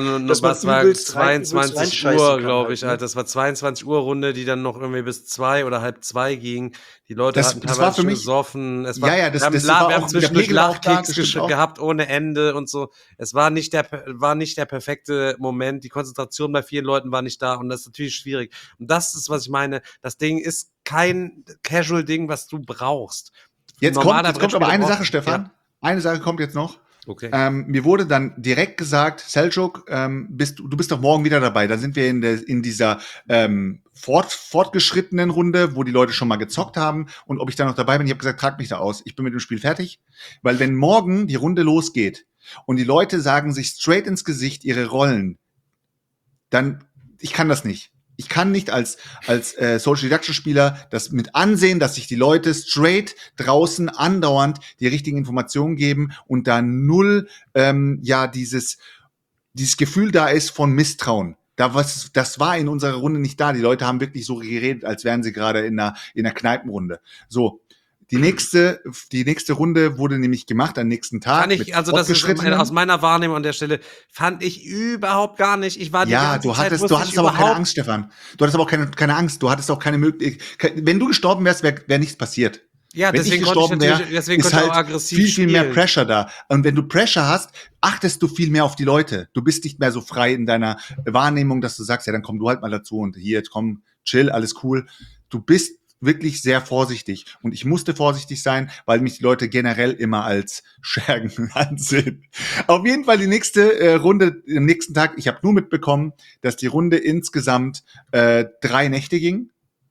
22 Uhr, glaube ich, Alter. Das war 22 Uhr Runde, die dann noch irgendwie bis 2 oder halb 2 ging. Die Leute hatten teilweise schon gesoffen. Wir haben zwischendurch Lachkicks gehabt ohne Ende und so. Es war nicht der perfekte Moment. Die Konzentration bei vielen Leuten war nicht da und das ist natürlich schwierig. Und das ist, was ich meine. Das Ding ist kein Casual-Ding, was du brauchst. Jetzt kommt aber eine Sache, Stefan. Ja. Eine Sache kommt jetzt noch. Okay. Mir wurde dann direkt gesagt, Selçuk, du bist doch morgen wieder dabei. Da sind wir in dieser fortgeschrittenen Runde, wo die Leute schon mal gezockt haben. Und ob ich da noch dabei bin, ich habe gesagt, trag mich da aus. Ich bin mit dem Spiel fertig. Weil wenn morgen die Runde losgeht und die Leute sagen sich straight ins Gesicht ihre Rollen, dann, ich kann das nicht. Ich kann nicht als Social Deduction Spieler das mit ansehen, dass sich die Leute straight draußen andauernd die richtigen Informationen geben und da null dieses Gefühl da ist von Misstrauen. Das war in unserer Runde nicht da. Die Leute haben wirklich so geredet, als wären sie gerade in einer Kneipenrunde. So. Die nächste Runde wurde nämlich gemacht am nächsten Tag. Das ist aus meiner Wahrnehmung an der Stelle, fand ich überhaupt gar nicht. Ich war die ganze Zeit, du hattest aber keine Angst, Stefan. Du hattest aber auch keine Angst. Du hattest auch keine Möglichkeit. Wenn du gestorben wärst, wäre nichts passiert. Ja, wenn deswegen ich gestorben wäre, ist halt aggressiv viel mehr Pressure da. Und wenn du Pressure hast, achtest du viel mehr auf die Leute. Du bist nicht mehr so frei in deiner Wahrnehmung, dass du sagst, ja, dann komm du halt mal dazu und hier, jetzt komm, chill, alles cool. Du bist wirklich sehr vorsichtig. Und ich musste vorsichtig sein, weil mich die Leute generell immer als Schergen ansehen. Auf jeden Fall die nächste Runde am nächsten Tag. Ich habe nur mitbekommen, dass die Runde insgesamt 3 Nächte ging.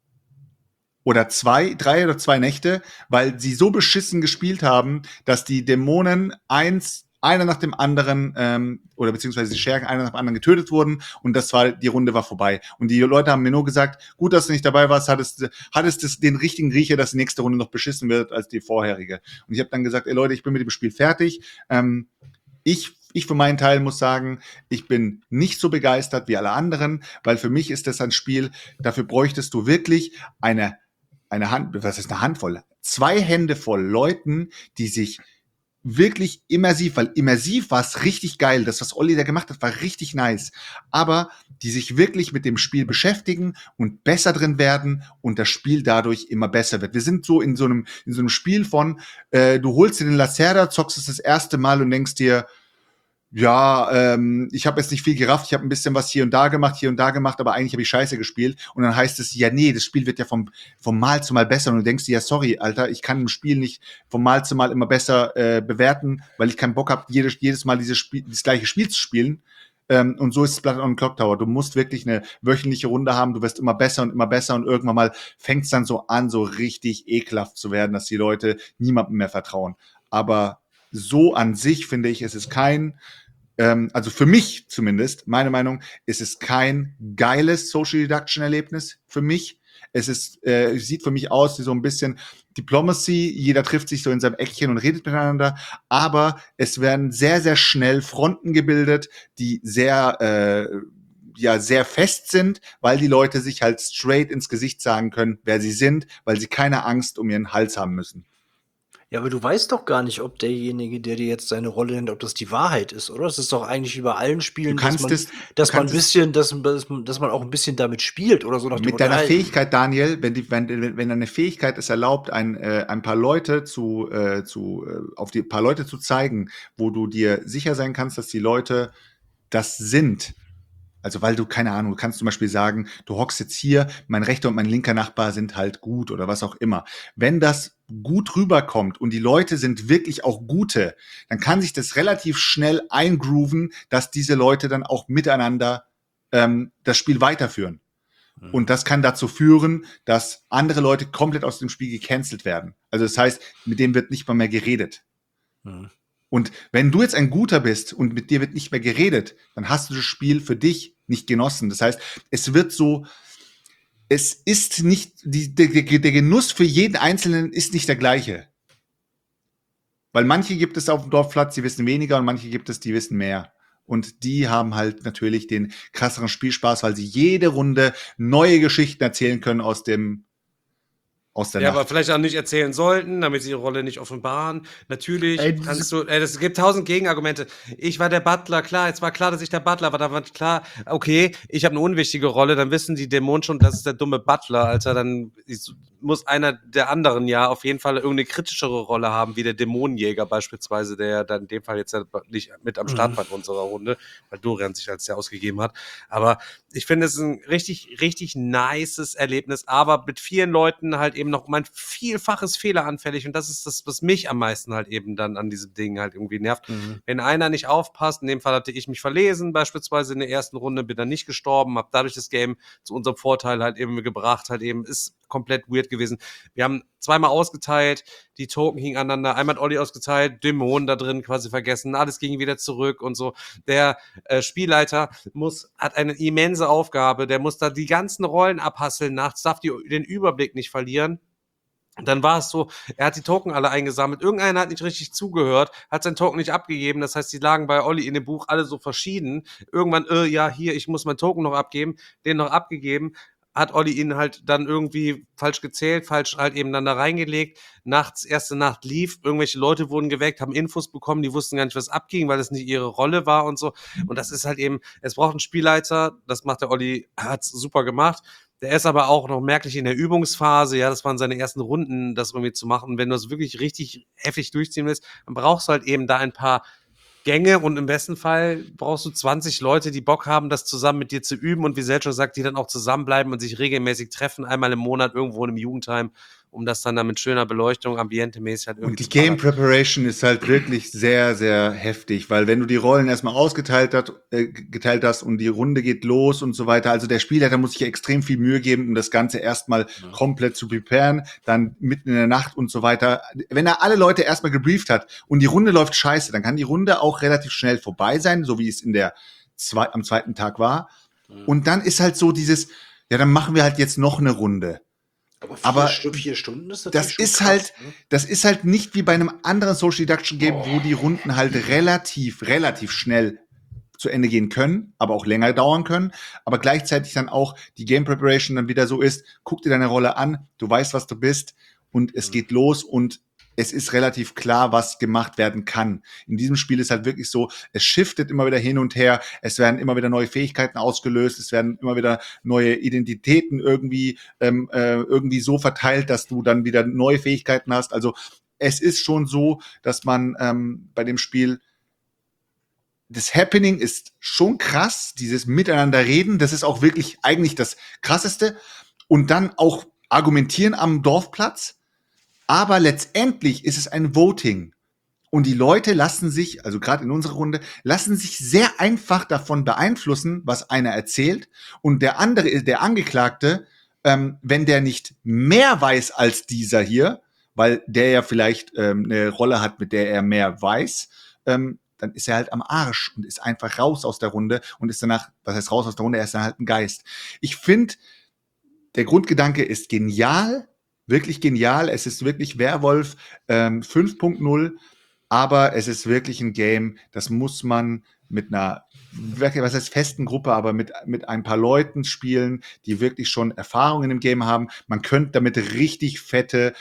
Oder 3 oder 2 Nächte, weil sie so beschissen gespielt haben, dass die Dämonen einer nach dem anderen, oder beziehungsweise die Schergen einer nach dem anderen getötet wurden und die Runde war vorbei. Und die Leute haben mir nur gesagt, gut, dass du nicht dabei warst, hattest den richtigen Riecher, dass die nächste Runde noch beschissen wird als die vorherige. Und ich habe dann gesagt, ey Leute, ich bin mit dem Spiel fertig. Ich für meinen Teil muss sagen, ich bin nicht so begeistert wie alle anderen, weil für mich ist das ein Spiel, dafür bräuchtest du wirklich eine Handvoll? 2 Hände voll Leuten, die sich wirklich immersiv, weil immersiv war es richtig geil. Das, was Olli da gemacht hat, war richtig nice. Aber die sich wirklich mit dem Spiel beschäftigen und besser drin werden und das Spiel dadurch immer besser wird. Wir sind so in so einem Spiel von, du holst dir den Lacerda, zockst es das erste Mal und denkst dir, ja, ich habe jetzt nicht viel gerafft, ich habe ein bisschen was hier und da gemacht, aber eigentlich habe ich Scheiße gespielt. Und dann heißt es, ja, nee, das Spiel wird ja vom Mal zu Mal besser. Und du denkst dir, ja, sorry, Alter, ich kann ein Spiel nicht vom Mal zu Mal immer besser bewerten, weil ich keinen Bock habe, jedes Mal das gleiche Spiel zu spielen. Und so ist es Blood on Clock Tower. Du musst wirklich eine wöchentliche Runde haben, du wirst immer besser und irgendwann mal fängt es dann so an, so richtig ekelhaft zu werden, dass die Leute niemandem mehr vertrauen. Aber so an sich finde ich, es ist kein, also für mich zumindest, meine Meinung, ist es kein geiles Social Deduction Erlebnis für mich. Es sieht für mich aus wie so ein bisschen Diplomacy. Jeder trifft sich so in seinem Eckchen und redet miteinander. Aber es werden sehr, sehr schnell Fronten gebildet, die sehr fest sind, weil die Leute sich halt straight ins Gesicht sagen können, wer sie sind, weil sie keine Angst um ihren Hals haben müssen. Ja, aber du weißt doch gar nicht, ob derjenige, der dir jetzt seine Rolle nennt, ob das die Wahrheit ist, oder? Das ist doch eigentlich wie bei allen Spielen, dass man auch ein bisschen damit spielt oder so. Mit deiner Fähigkeit, Daniel, wenn deine Fähigkeit es erlaubt, ein paar Leute auf die paar Leute zu zeigen, wo du dir sicher sein kannst, dass die Leute das sind. Also weil du, keine Ahnung, du kannst zum Beispiel sagen, du hockst jetzt hier, mein rechter und mein linker Nachbar sind halt gut oder was auch immer. Wenn das gut rüberkommt und die Leute sind wirklich auch gute, dann kann sich das relativ schnell eingrooven, dass diese Leute dann auch miteinander das Spiel weiterführen. Und das kann dazu führen, dass andere Leute komplett aus dem Spiel gecancelt werden. Also das heißt, mit dem wird nicht mal mehr geredet. Und wenn du jetzt ein Guter bist und mit dir wird nicht mehr geredet, dann hast du das Spiel für dich nicht genossen. Das heißt, es ist nicht, der Genuss für jeden Einzelnen ist nicht der gleiche. Weil manche gibt es auf dem Dorfplatz, die wissen weniger und manche gibt es, die wissen mehr. Und die haben halt natürlich den krasseren Spielspaß, weil sie jede Runde neue Geschichten erzählen können aus der Nacht. Aber vielleicht auch nicht erzählen sollten, damit sie ihre Rolle nicht offenbaren. Natürlich kannst du, es gibt 1000 Gegenargumente. Ich war der Butler, klar, jetzt war klar, dass ich der Butler war, da war klar, okay, ich habe eine unwichtige Rolle, dann wissen die Dämonen schon, das ist der dumme Butler, Alter, dann muss einer der anderen ja auf jeden Fall irgendeine kritischere Rolle haben, wie der Dämonenjäger beispielsweise, der ja dann in dem Fall jetzt nicht mit am Start war in unserer Runde, weil Dorian sich als der ausgegeben hat. Aber ich finde, es ist ein richtig, richtig nices Erlebnis, aber mit vielen Leuten halt eben noch mein Vielfaches fehleranfällig und das ist das, was mich am meisten halt eben dann an diesem Ding halt irgendwie nervt. Wenn einer nicht aufpasst, in dem Fall hatte ich mich verlesen, beispielsweise in der ersten Runde, bin dann nicht gestorben, habe dadurch das Game zu unserem Vorteil halt eben gebracht, halt eben ist komplett weird gewesen. Wir haben zweimal ausgeteilt, die Token hingen aneinander, einmal hat Olli ausgeteilt, Dämonen da drin quasi vergessen, alles ging wieder zurück und so. Der Spielleiter hat eine immense Aufgabe, der muss da die ganzen Rollen abhasseln nachts, darf den Überblick nicht verlieren. Und dann war es so, er hat die Token alle eingesammelt, irgendeiner hat nicht richtig zugehört, hat seinen Token nicht abgegeben, das heißt, die lagen bei Olli in dem Buch alle so verschieden. Irgendwann, hier, ich muss meinen Token noch abgeben, den noch abgegeben, hat Olli ihn halt dann irgendwie falsch gezählt, falsch halt eben dann da reingelegt. Nachts, erste Nacht lief, irgendwelche Leute wurden geweckt, haben Infos bekommen, die wussten gar nicht, was abging, weil das nicht ihre Rolle war und so. Und das ist halt eben, es braucht einen Spielleiter, das macht der Olli, hat's super gemacht. Der ist aber auch noch merklich in der Übungsphase, ja, das waren seine ersten Runden, das irgendwie zu machen. Wenn du das wirklich richtig heftig durchziehen willst, dann brauchst du halt eben da ein paar Gänge und im besten Fall brauchst du 20 Leute, die Bock haben, das zusammen mit dir zu üben und wie Selchuk sagt, die dann auch zusammenbleiben und sich regelmäßig treffen, einmal im Monat irgendwo in einem Jugendheim, um das dann mit schöner Beleuchtung, ambientemäßig halt irgendwie und die Game Preparation ist halt wirklich sehr, sehr heftig, weil wenn du die Rollen erstmal geteilt hast und die Runde geht los und so weiter, also der Spielleiter muss sich extrem viel Mühe geben, um das Ganze erstmal komplett zu preparen, dann mitten in der Nacht und so weiter. Wenn er alle Leute erstmal gebrieft hat und die Runde läuft scheiße, dann kann die Runde auch relativ schnell vorbei sein, so wie es am zweiten Tag war. Und dann ist halt so dieses, ja, dann machen wir halt jetzt noch eine Runde. Aber 4 Stunden ist natürlich das ist krass, halt, ne? das ist halt nicht wie bei einem anderen Social Deduction Game, wo die Runden halt relativ schnell zu Ende gehen können, aber auch länger dauern können, aber gleichzeitig dann auch die Game Preparation dann wieder so ist, guck dir deine Rolle an, du weißt, was du bist und es geht los und es ist relativ klar, was gemacht werden kann. In diesem Spiel ist halt wirklich so, es shiftet immer wieder hin und her, es werden immer wieder neue Fähigkeiten ausgelöst, es werden immer wieder neue Identitäten irgendwie so verteilt, dass du dann wieder neue Fähigkeiten hast. Also es ist schon so, dass man bei dem Spiel das Happening ist schon krass, dieses Miteinander-Reden, das ist auch wirklich eigentlich das Krasseste. Und dann auch argumentieren am Dorfplatz. Aber letztendlich ist es ein Voting. Und die Leute lassen sich, also gerade in unserer Runde, lassen sich sehr einfach davon beeinflussen, was einer erzählt. Und der andere ist der Angeklagte, wenn der nicht mehr weiß als dieser hier, weil der ja vielleicht eine Rolle hat, mit der er mehr weiß, dann ist er halt am Arsch und ist einfach raus aus der Runde und ist danach, was heißt raus aus der Runde, er ist dann halt ein Geist. Ich finde, der Grundgedanke ist genial, wirklich genial. Es ist wirklich Werwolf 5.0, aber es ist wirklich ein Game, das muss man mit einer, was heißt festen Gruppe, aber mit ein paar Leuten spielen, die wirklich schon Erfahrungen im Game haben. Man könnte damit richtig fette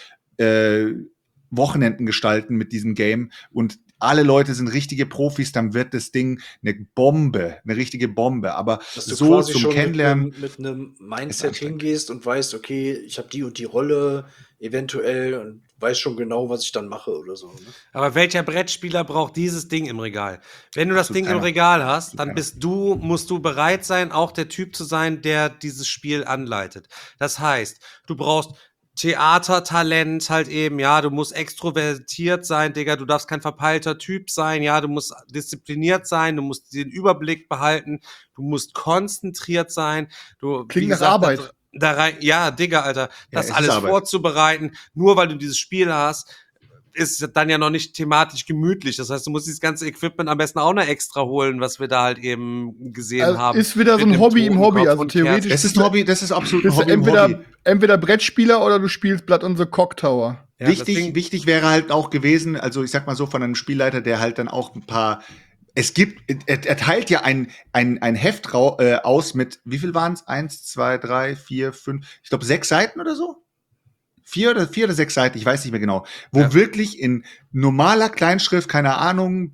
Wochenenden gestalten mit diesem Game und alle Leute sind richtige Profis, dann wird das Ding eine richtige Bombe. Aber dass du so quasi zum schon Kennenlernen mit einem Mindset hingehst und weißt, okay, ich habe die und die Rolle eventuell und weiß schon genau, was ich dann mache oder so. Ne? Aber welcher Brettspieler braucht dieses Ding im Regal? Wenn du das Ding im Regal hast, dann musst du bereit sein, auch der Typ zu sein, der dieses Spiel anleitet. Das heißt, du brauchst Theatertalent halt eben, ja, du musst extrovertiert sein, Digga, du darfst kein verpeilter Typ sein, ja, du musst diszipliniert sein, du musst den Überblick behalten, du musst konzentriert sein, Klingt nach Arbeit. Da rein, ja, Digga, Alter, das alles vorzubereiten, nur weil du dieses Spiel hast, ist dann ja noch nicht thematisch gemütlich. Das heißt, du musst dieses ganze Equipment am besten auch noch extra holen, was wir da halt eben gesehen haben. Ist wieder so ein Hobby im Hobby. Also theoretisch. Es ist ein Hobby, das ist absolut ein Hobby im Hobby. Entweder Brettspieler oder du spielst Blood on the Clock Tower. Ja, wichtig wäre halt auch gewesen, also ich sag mal so von einem Spielleiter, der halt dann auch ein paar er teilt ja ein Heft aus mit, wie viel waren es? 1, 2, 3, 4, 5, ich glaube 6 Seiten oder so? 4 oder 6 Seiten, ich weiß nicht mehr genau. Wo wirklich in normaler Kleinschrift, keine Ahnung,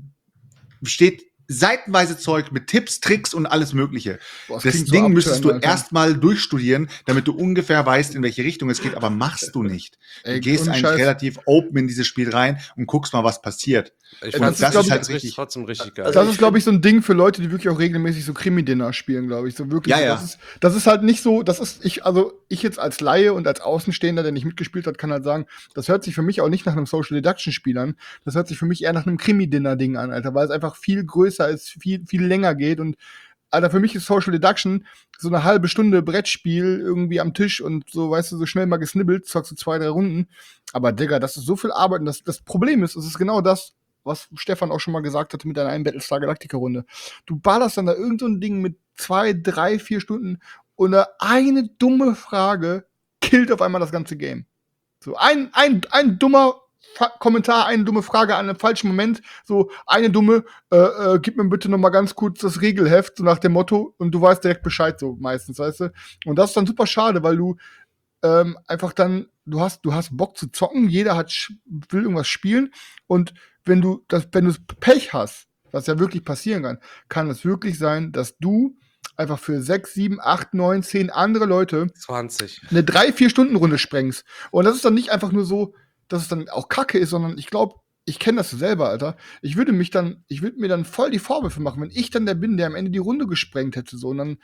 steht seitenweise Zeug mit Tipps, Tricks und alles Mögliche. Boah, das Ding müsstest du erstmal durchstudieren, damit du ungefähr weißt, in welche Richtung es geht, aber machst du nicht. Du gehst eigentlich relativ open in dieses Spiel rein und guckst mal, was passiert. Ich fand das ist halt trotzdem richtig geil. Das ist, glaube ich, so ein Ding für Leute, die wirklich auch regelmäßig so Krimi-Dinner spielen, glaube ich. So wirklich. Ja. Das ist halt nicht so, ich jetzt als Laie und als Außenstehender, der nicht mitgespielt hat, kann halt sagen, das hört sich für mich auch nicht nach einem Social Deduction Spiel an. Das hört sich für mich eher nach einem Krimi-Dinner-Ding an, Alter, weil es einfach viel größer ist, viel länger geht und Alter, für mich ist Social Deduction so eine halbe Stunde Brettspiel irgendwie am Tisch und so, weißt du, so schnell mal gesnibbelt, zockst du 2, 3 Runden. Aber Digga, das ist so viel Arbeit und das Problem ist, es ist genau das, was Stefan auch schon mal gesagt hatte mit deiner einen Battlestar Galactica-Runde. Du ballerst dann da irgend so ein Ding mit 2, 3, 4 Stunden und eine dumme Frage killt auf einmal das ganze Game. So ein dummer Kommentar, eine dumme Frage an einem falschen Moment, so eine dumme, gib mir bitte noch mal ganz kurz das Regelheft, so nach dem Motto, und du weißt direkt Bescheid, so meistens, weißt du. Und das ist dann super schade, weil du einfach dann, du hast Bock zu zocken, jeder will irgendwas spielen und wenn du Pech hast, was ja wirklich passieren kann es wirklich sein, dass du einfach für 6, 7, 8, 9, 10 andere Leute 20 eine 3-4 Stunden Runde sprengst. Und das ist dann nicht einfach nur so, dass es dann auch Kacke ist, sondern ich glaube, ich kenne das selber, Alter. Ich würde mir dann voll die Vorwürfe machen, wenn ich dann der bin, der am Ende die Runde gesprengt hätte, so. Und dann,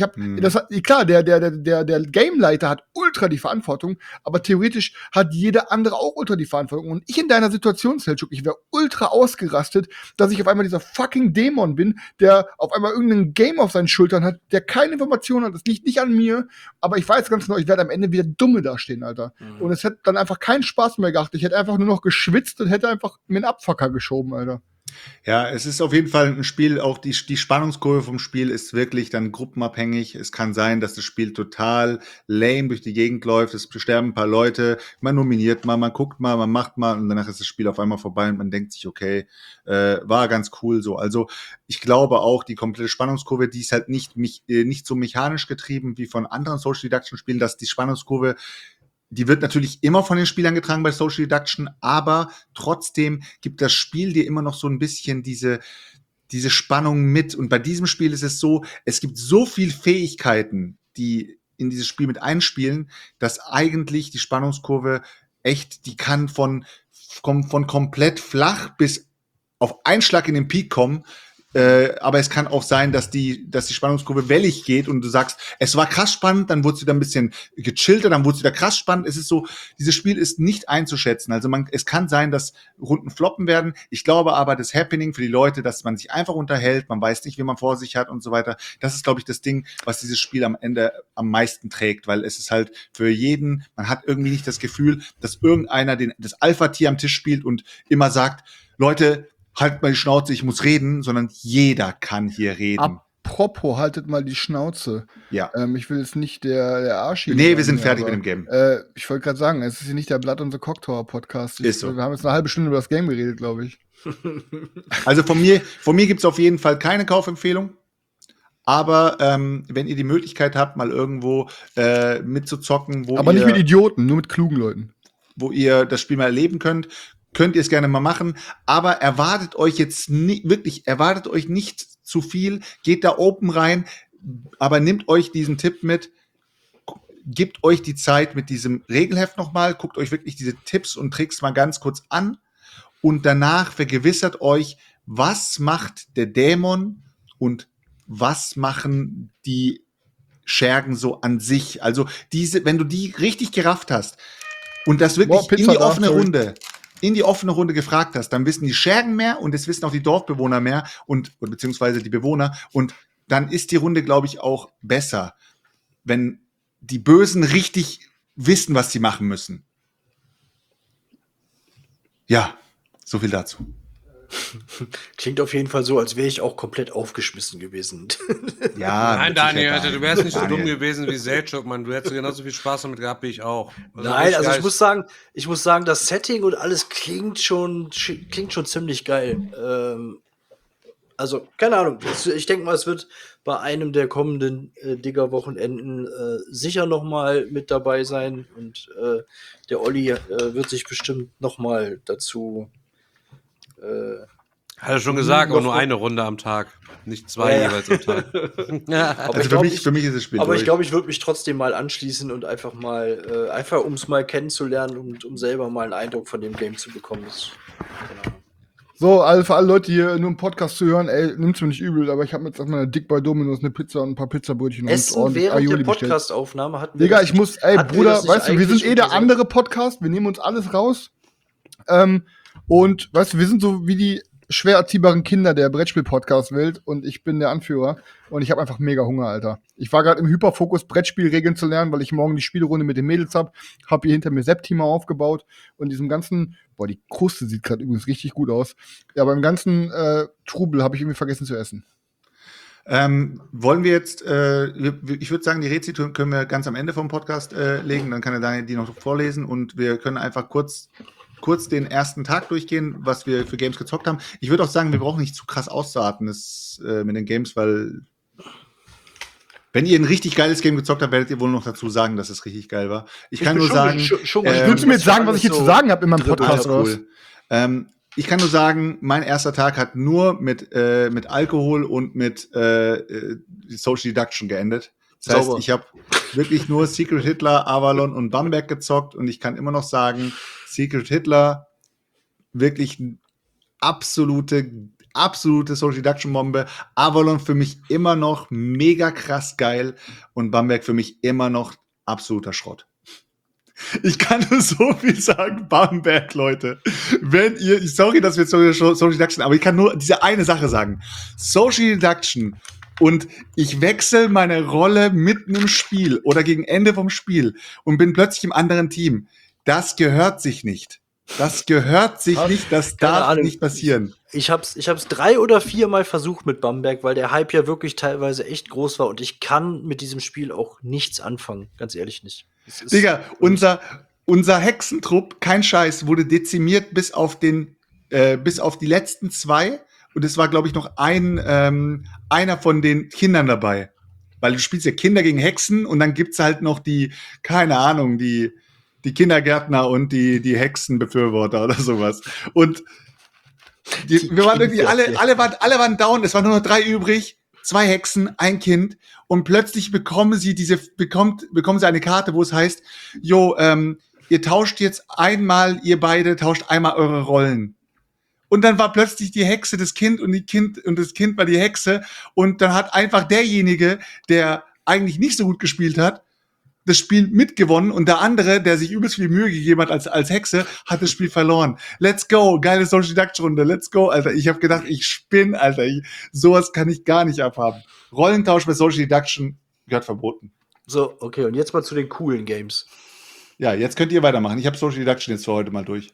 klar, der Gameleiter hat ultra die Verantwortung, aber theoretisch hat jeder andere auch ultra die Verantwortung. Und ich in deiner Situation, Selchuk, ich wäre ultra ausgerastet, dass ich auf einmal dieser fucking Dämon bin, der auf einmal irgendein Game auf seinen Schultern hat, der keine Informationen hat. Das liegt nicht an mir, aber ich weiß ganz genau, ich werde am Ende wieder Dumme dastehen, Alter. Und es hätte dann einfach keinen Spaß mehr gehabt. Ich hätte einfach nur noch geschwitzt und hätte einfach mir einen Abfucker geschoben, Alter. Ja, es ist auf jeden Fall ein Spiel, auch die Spannungskurve vom Spiel ist wirklich dann gruppenabhängig. Es kann sein, dass das Spiel total lame durch die Gegend läuft, es sterben ein paar Leute, man nominiert mal, man guckt mal, man macht mal und danach ist das Spiel auf einmal vorbei und man denkt sich, okay, war ganz cool so. Also ich glaube auch, die komplette Spannungskurve, die ist halt nicht so mechanisch getrieben wie von anderen Social Deduction Spielen, dass die Spannungskurve, die wird natürlich immer von den Spielern getragen bei Social Deduction, aber trotzdem gibt das Spiel dir immer noch so ein bisschen diese Spannung mit. Und bei diesem Spiel ist es so, es gibt so viel Fähigkeiten, die in dieses Spiel mit einspielen, dass eigentlich die Spannungskurve echt, die kann von komplett flach bis auf einen Schlag in den Peak kommen. Aber es kann auch sein, dass die Spannungskurve wellig geht und du sagst, es war krass spannend, dann wurde es wieder ein bisschen gechillter, dann wurde es wieder krass spannend. Es ist so, dieses Spiel ist nicht einzuschätzen. Also es kann sein, dass Runden floppen werden. Ich glaube aber, das Happening für die Leute, dass man sich einfach unterhält, man weiß nicht, wie man vor sich hat und so weiter. Das ist, glaube ich, das Ding, was dieses Spiel am Ende am meisten trägt, weil es ist halt für jeden, man hat irgendwie nicht das Gefühl, dass irgendeiner das Alpha-Tier am Tisch spielt und immer sagt, Leute, halt mal die Schnauze, ich muss reden, sondern jeder kann hier reden. Apropos, haltet mal die Schnauze. Ja. Ich will jetzt nicht der Arsch hier. Nee, wir sind fertig mit dem Game. Ich wollte gerade sagen, es ist hier nicht der Blood on the Clock Tower Podcast. Ist so. Wir haben jetzt eine halbe Stunde über das Game geredet, glaube ich. Also von mir gibt's auf jeden Fall keine Kaufempfehlung. Aber wenn ihr die Möglichkeit habt, mal irgendwo mitzuzocken, aber nicht mit Idioten, nur mit klugen Leuten. Wo ihr das Spiel mal erleben könnt ihr es gerne mal machen, aber erwartet euch nicht zu viel, geht da open rein, aber nehmt euch diesen Tipp mit, gebt euch die Zeit mit diesem Regelheft nochmal, guckt euch wirklich diese Tipps und Tricks mal ganz kurz an und danach vergewissert euch, was macht der Dämon und was machen die Schergen so an sich. Also wenn du die richtig gerafft hast und das wirklich in die offene Runde gefragt hast, dann wissen die Schergen mehr und es wissen auch die Dorfbewohner mehr beziehungsweise die Bewohner und dann ist die Runde, glaube ich, auch besser, wenn die Bösen richtig wissen, was sie machen müssen. Ja, so viel dazu. Klingt auf jeden Fall so, als wäre ich auch komplett aufgeschmissen gewesen. Ja, nein, Daniel, du wärst nicht so dumm gewesen wie Selchuk, Mann. Du hättest genauso viel Spaß damit gehabt wie ich auch. Also nein, also ich muss sagen, das Setting und alles klingt schon ziemlich geil. Also, keine Ahnung. Ich denke mal, es wird bei einem der kommenden Digger-Wochenenden sicher noch mal mit dabei sein. Und der Olli wird sich bestimmt noch mal dazu hat er schon gesagt, aber nur eine Runde am Tag. Nicht zwei jeweils am Tag. Also für mich ist das Spiel aber durch. Ich glaube, ich würde mich trotzdem mal anschließen und einfach um es mal kennenzulernen und um selber mal einen Eindruck von dem Game zu bekommen. Genau. So, also für alle Leute, die hier nur einen Podcast zu hören, nimmt's mir nicht übel, aber ich habe jetzt erstmal dick bei Domino's eine Pizza und ein paar Pizzabrötchen und während der Podcast-Aufnahme hatten wir Digga, ich muss, Bruder, weißt du, wir sind der andere Podcast, wir nehmen uns alles raus. Und weißt du, wir sind so wie die schwer erziehbaren Kinder der Brettspiel-Podcast-Welt und ich bin der Anführer und ich habe einfach mega Hunger, Alter. Ich war gerade im Hyperfokus, Brettspielregeln zu lernen, weil ich morgen die Spielrunde mit den Mädels hab hier hinter mir Septima aufgebaut und diesem ganzen, die Kruste sieht gerade übrigens richtig gut aus, ja, beim ganzen Trubel habe ich irgendwie vergessen zu essen. Wollen wir jetzt, ich würde sagen, die Rezi können wir ganz am Ende vom Podcast legen, dann kann er Daniel die noch vorlesen und wir können einfach kurz den ersten Tag durchgehen, was wir für Games gezockt haben. Ich würde auch sagen, wir brauchen nicht zu krass auszuarten mit den Games, weil wenn ihr ein richtig geiles Game gezockt habt, werdet ihr wohl noch dazu sagen, dass es richtig geil war. Ich kann nur sagen, willst du mir jetzt sagen, was ich hier zu sagen habe in meinem Podcast? Cool. Ich kann nur sagen, mein erster Tag hat nur mit Alkohol und mit Social Deduction geendet. Das heißt, ich habe wirklich nur Secret Hitler, Avalon und Bamberg gezockt und ich kann immer noch sagen, Secret Hitler wirklich eine absolute Social Deduction Bombe. Avalon für mich immer noch mega krass geil und Bamberg für mich immer noch absoluter Schrott. Ich kann nur so viel sagen, Bamberg, Leute. Sorry, dass wir jetzt Social Deduction, aber ich kann nur diese eine Sache sagen. Social Deduction und ich wechsle meine Rolle mitten im Spiel oder gegen Ende vom Spiel und bin plötzlich im anderen Team. Das gehört sich nicht. Das darf nicht passieren. Ich hab's 3 oder 4 Mal versucht mit Bamberg, weil der Hype ja wirklich teilweise echt groß war und ich kann mit diesem Spiel auch nichts anfangen. Ganz ehrlich nicht. Digga, unser Hexentrupp, kein Scheiß, wurde dezimiert bis auf die letzten 2. Und es war, glaube ich, noch einer von den Kindern dabei. Weil du spielst ja Kinder gegen Hexen und dann gibt's halt noch die Kindergärtner und die Hexenbefürworter oder sowas. Und wir waren irgendwie alle waren down, es waren nur noch 3 übrig, 2 Hexen, ein Kind und plötzlich bekommen sie eine Karte, wo es heißt, ihr tauscht jetzt ihr beide tauscht einmal eure Rollen. Und dann war plötzlich die Hexe das Kind und das Kind war die Hexe und dann hat einfach derjenige, der eigentlich nicht so gut gespielt hat, das Spiel mitgewonnen und der andere, der sich übelst viel Mühe gegeben hat als Hexe, hat das Spiel verloren. Let's go, geile Social Deduction Runde, let's go, Alter. Ich habe gedacht, ich spinne, Alter. Sowas kann ich gar nicht abhaben. Rollentausch bei Social Deduction gehört verboten. So, okay, und jetzt mal zu den coolen Games. Ja, jetzt könnt ihr weitermachen. Ich habe Social Deduction jetzt für heute mal durch.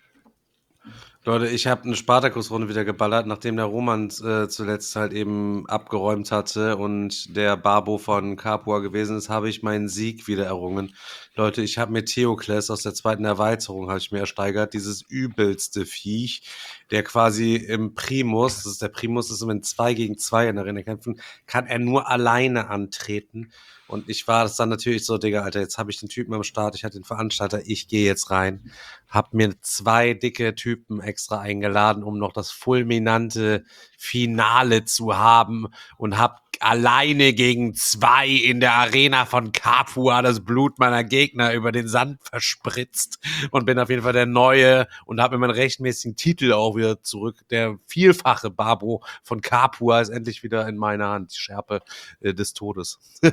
Leute, ich habe eine Spartakus-Runde wieder geballert, nachdem der Roman zuletzt halt eben abgeräumt hatte und der Babo von Capua gewesen ist, habe ich meinen Sieg wieder errungen. Leute, ich habe mir Theokles aus der 2. Erweiterung habe ich mir ersteigert, dieses übelste Viech, der quasi im Primus, das ist wenn 2 gegen 2 in der Arena kämpfen, kann er nur alleine antreten. Und ich war das dann natürlich so, Digga, Alter, jetzt habe ich den Typen am Start, ich hatte den Veranstalter, ich gehe jetzt rein. Hab mir 2 dicke Typen extra eingeladen, um noch das fulminante Finale zu haben und hab alleine gegen 2 in der Arena von Capua das Blut meiner Gegner über den Sand verspritzt und bin auf jeden Fall der Neue und habe mir meinen rechtmäßigen Titel auch wieder zurück. Der vielfache Babo von Capua ist endlich wieder in meiner Hand, die Schärpe des Todes.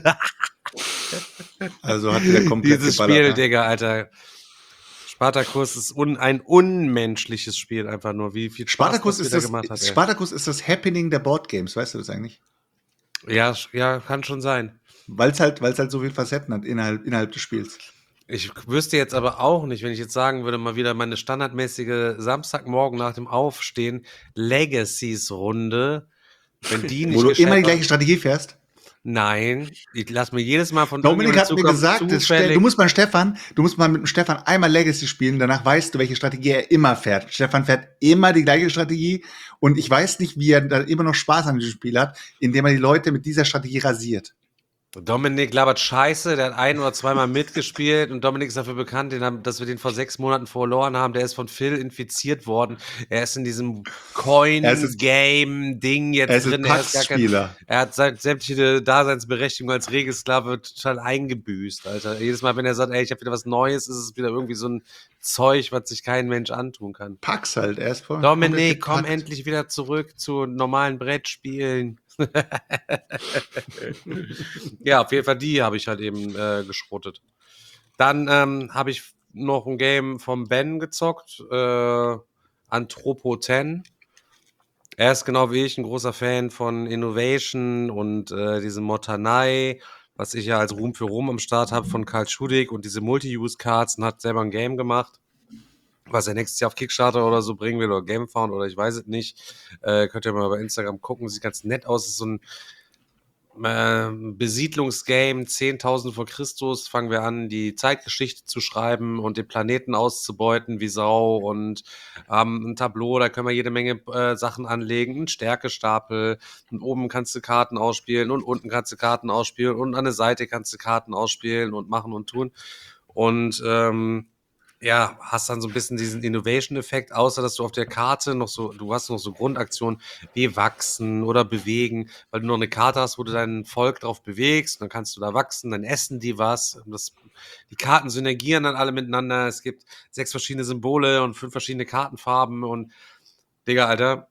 Also hat wieder komplett Dieses geballert, Spiel, ne? Digga, Alter. Spartacus ist ein unmenschliches Spiel einfach nur. Wie viel Spaß Spartacus das ist wieder das, gemacht hat. ey. Spartacus ist das Happening der Boardgames, weißt du das eigentlich? Ja, kann schon sein. Weil es halt so viele Facetten hat innerhalb des Spiels. Ich wüsste jetzt aber auch nicht, wenn ich jetzt sagen würde, mal wieder meine standardmäßige Samstagmorgen nach dem Aufstehen Legacies-Runde, wenn die nicht Wo du immer die gescheppert- gleiche Strategie fährst. Nein, ich lass mir jedes Mal von Dominik hat mir irgendjemandem gesagt, zufällig- du musst mal mit dem Stefan einmal Legacy spielen, danach weißt du, welche Strategie er immer fährt. Stefan fährt immer die gleiche Strategie und ich weiß nicht, wie er da immer noch Spaß an diesem Spiel hat, indem er die Leute mit dieser Strategie rasiert. Dominik labert Scheiße, der hat ein- oder zweimal mitgespielt und Dominik ist dafür bekannt, dass wir den vor 6 Monaten verloren haben. Der ist von Phil infiziert worden. Er ist in diesem Coin-Game-Ding jetzt Er ist drin. ein Pax-Spieler. Er hat sämtliche Daseinsberechtigung als Regelsklave total eingebüßt, Alter. Jedes Mal, wenn er sagt, ey, ich habe wieder was Neues, ist es wieder irgendwie so ein Zeug, was sich kein Mensch antun kann. Pax halt, er ist voll. Dominik, komplett komm gepackt. endlich wieder zurück zu normalen Brettspielen. Ja, auf jeden Fall die habe ich halt eben geschrotet. Dann habe ich noch ein Game vom Ben gezockt, Anthropo 10. Er ist genau wie ich ein großer Fan von Innovation und diesem Motanai, was ich ja als Ruhm für Rum am Start habe von Karl Schudig und diese Multi-Use-Cards und hat selber ein Game gemacht, was er nächstes Jahr auf Kickstarter oder so bringen will oder Gamefound oder ich weiß es nicht. Könnt ihr mal bei Instagram gucken, sieht ganz nett aus. Ist so ein Besiedlungsgame, 10.000 vor Christus, fangen wir an, die Zeitgeschichte zu schreiben und den Planeten auszubeuten wie Sau und ein Tableau, da können wir jede Menge Sachen anlegen, einen Stärkestapel und oben kannst du Karten ausspielen und unten kannst du Karten ausspielen und an der Seite kannst du Karten ausspielen und machen und tun und ja, hast dann so ein bisschen diesen Innovation-Effekt, außer dass du auf der Karte du hast noch so Grundaktionen wie wachsen oder bewegen, weil du noch eine Karte hast, wo du dein Volk drauf bewegst, dann kannst du da wachsen, dann essen die was. Die Karten synergieren dann alle miteinander. Es gibt 6 verschiedene Symbole und 5 verschiedene Kartenfarben und Digga, Alter.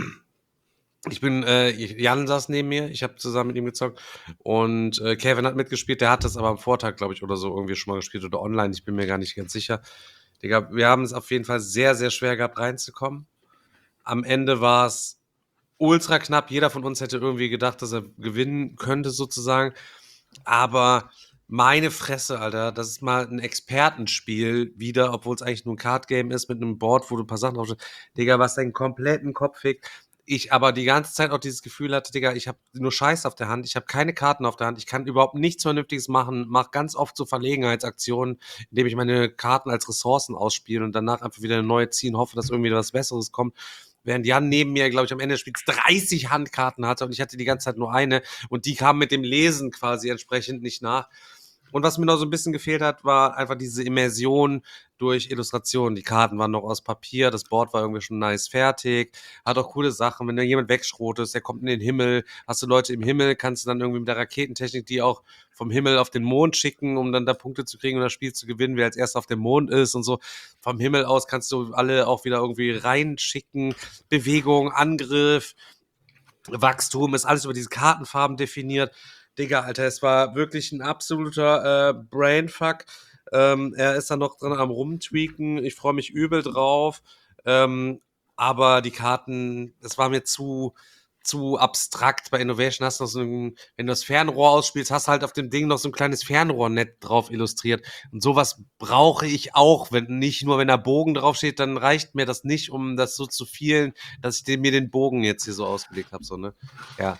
Jan saß neben mir, ich habe zusammen mit ihm gezockt und Kevin hat mitgespielt, der hat das aber am Vortag, glaube ich, oder so irgendwie schon mal gespielt oder online, ich bin mir gar nicht ganz sicher. Digga, wir haben es auf jeden Fall sehr, sehr schwer gehabt reinzukommen. Am Ende war es ultra knapp, jeder von uns hätte irgendwie gedacht, dass er gewinnen könnte sozusagen, aber meine Fresse, Alter, das ist mal ein Expertenspiel wieder, obwohl es eigentlich nur ein Card-Game ist mit einem Board, wo du ein paar Sachen drauf. Digga, was deinen kompletten Kopf fickt. Ich aber die ganze Zeit auch dieses Gefühl hatte, Digga, ich habe nur Scheiß auf der Hand, ich habe keine Karten auf der Hand, ich kann überhaupt nichts Vernünftiges machen, mache ganz oft so Verlegenheitsaktionen, indem ich meine Karten als Ressourcen ausspiele und danach einfach wieder eine neue ziehen, hoffe, dass irgendwie was Besseres kommt. Während Jan neben mir, glaube ich, am Ende des Spiels 30 Handkarten hatte und ich hatte die ganze Zeit nur eine und die kam mit dem Lesen quasi entsprechend nicht nach. Und was mir noch so ein bisschen gefehlt hat, war einfach diese Immersion durch Illustrationen. Die Karten waren noch aus Papier, das Board war irgendwie schon nice fertig, hat auch coole Sachen. Wenn da jemand wegschrotest, der kommt in den Himmel, hast du Leute im Himmel, kannst du dann irgendwie mit der Raketentechnik die auch vom Himmel auf den Mond schicken, um dann da Punkte zu kriegen und das Spiel zu gewinnen, wer als erster auf dem Mond ist und so. Vom Himmel aus kannst du alle auch wieder irgendwie reinschicken. Bewegung, Angriff, Wachstum, ist alles über diese Kartenfarben definiert. Digga, Alter, es war wirklich ein absoluter Brainfuck. Er ist dann noch dran am Rumtweaken. Ich freue mich übel drauf. Aber die Karten, das war mir zu abstrakt. Bei Innovation hast du noch wenn du das Fernrohr ausspielst, hast du halt auf dem Ding noch so ein kleines Fernrohrnetz drauf illustriert. Und sowas brauche ich auch, nicht nur, wenn da Bogen draufsteht, dann reicht mir das nicht, um das so zu vielen, dass ich mir den Bogen jetzt hier so ausgelegt habe. So, ne? Ja.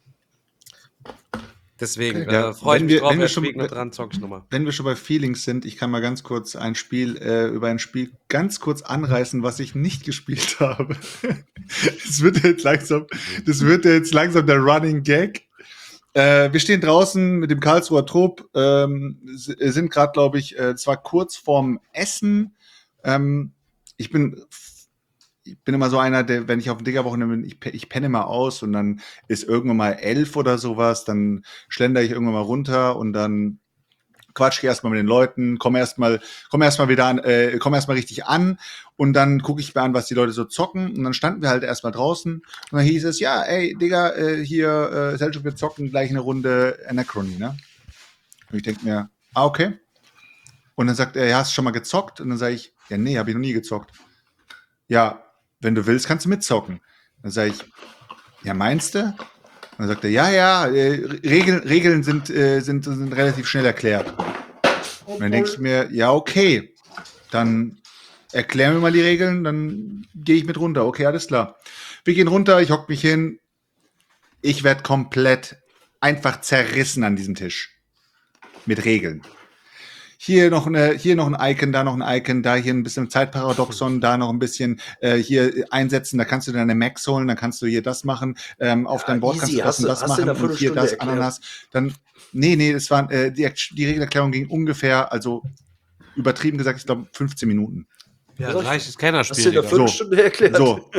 Deswegen freue ich mich drauf, dran zocke ich nochmal. Wenn wir schon bei Feelings sind, ich kann mal ganz kurz über ein Spiel ganz kurz anreißen, was ich nicht gespielt habe. Das wird jetzt langsam der Running Gag. Wir stehen draußen mit dem Karlsruher Trupp, sind gerade, glaube ich, zwar kurz vorm Essen. Ich bin immer so einer, der, wenn ich auf dem Digger-Wochenende bin, ich penne mal aus und dann ist irgendwann mal 11 oder sowas, dann schlendere ich irgendwann mal runter und dann quatsch ich erstmal mit den Leuten, komm erstmal richtig an und dann gucke ich mir an, was die Leute so zocken und dann standen wir halt erstmal draußen und dann hieß es, ja, ey, Digga, hier, Selchuk, wir zocken gleich eine Runde Anachrony, ne? Und ich denke mir, okay. Und dann sagt er, ja, hast du schon mal gezockt? Und dann sage ich, ja, nee, habe ich noch nie gezockt. Ja, wenn du willst, kannst du mitzocken. Dann sage ich, ja, meinst du? Und dann sagt er, ja, Regeln sind relativ schnell erklärt. Und dann denke ich mir, ja, okay, dann erklär mir mal die Regeln, dann gehe ich mit runter. Okay, alles klar. Wir gehen runter, ich hocke mich hin. Ich werde komplett einfach zerrissen an diesem Tisch. Mit Regeln. Hier noch ein Icon, da noch ein Icon, da hier ein bisschen Zeitparadoxon, da noch ein bisschen hier einsetzen, da kannst du deine Max holen, dann kannst du hier das machen, auf deinem Board kannst du das und das machen und hier das, Ananas. Dann, nee, das waren, die Regelerklärung ging ungefähr, also übertrieben gesagt, ich glaube 15 Minuten. Ja, leichtes Kennerspiel. Hast du in der Viertelstunde erklärt? So,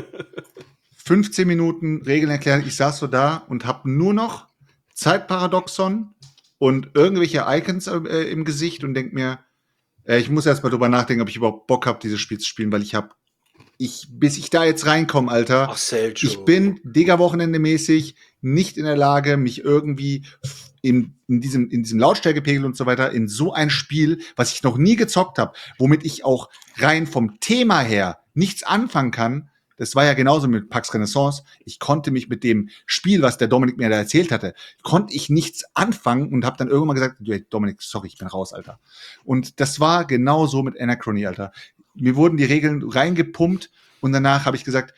15 Minuten Regeln erklärt, ich saß so da und habe nur noch Zeitparadoxon und irgendwelche Icons im Gesicht und denke mir, ich muss erst mal drüber nachdenken, ob ich überhaupt Bock habe, dieses Spiel zu spielen, weil bis ich da jetzt reinkomme, Alter, Ach, Seljo. ich bin Digga-Wochenende-mäßig nicht in der Lage, mich irgendwie in diesem Lautstärkepegel und so weiter, in so ein Spiel, was ich noch nie gezockt habe, womit ich auch rein vom Thema her nichts anfangen kann. Das war ja genauso mit Pax Renaissance. Ich konnte mich mit dem Spiel, was der Dominik mir da erzählt hatte, konnte ich nichts anfangen und habe dann irgendwann gesagt, Dominik, sorry, ich bin raus, Alter. Und das war genauso mit Anachrony, Alter. Mir wurden die Regeln reingepumpt und danach habe ich gesagt,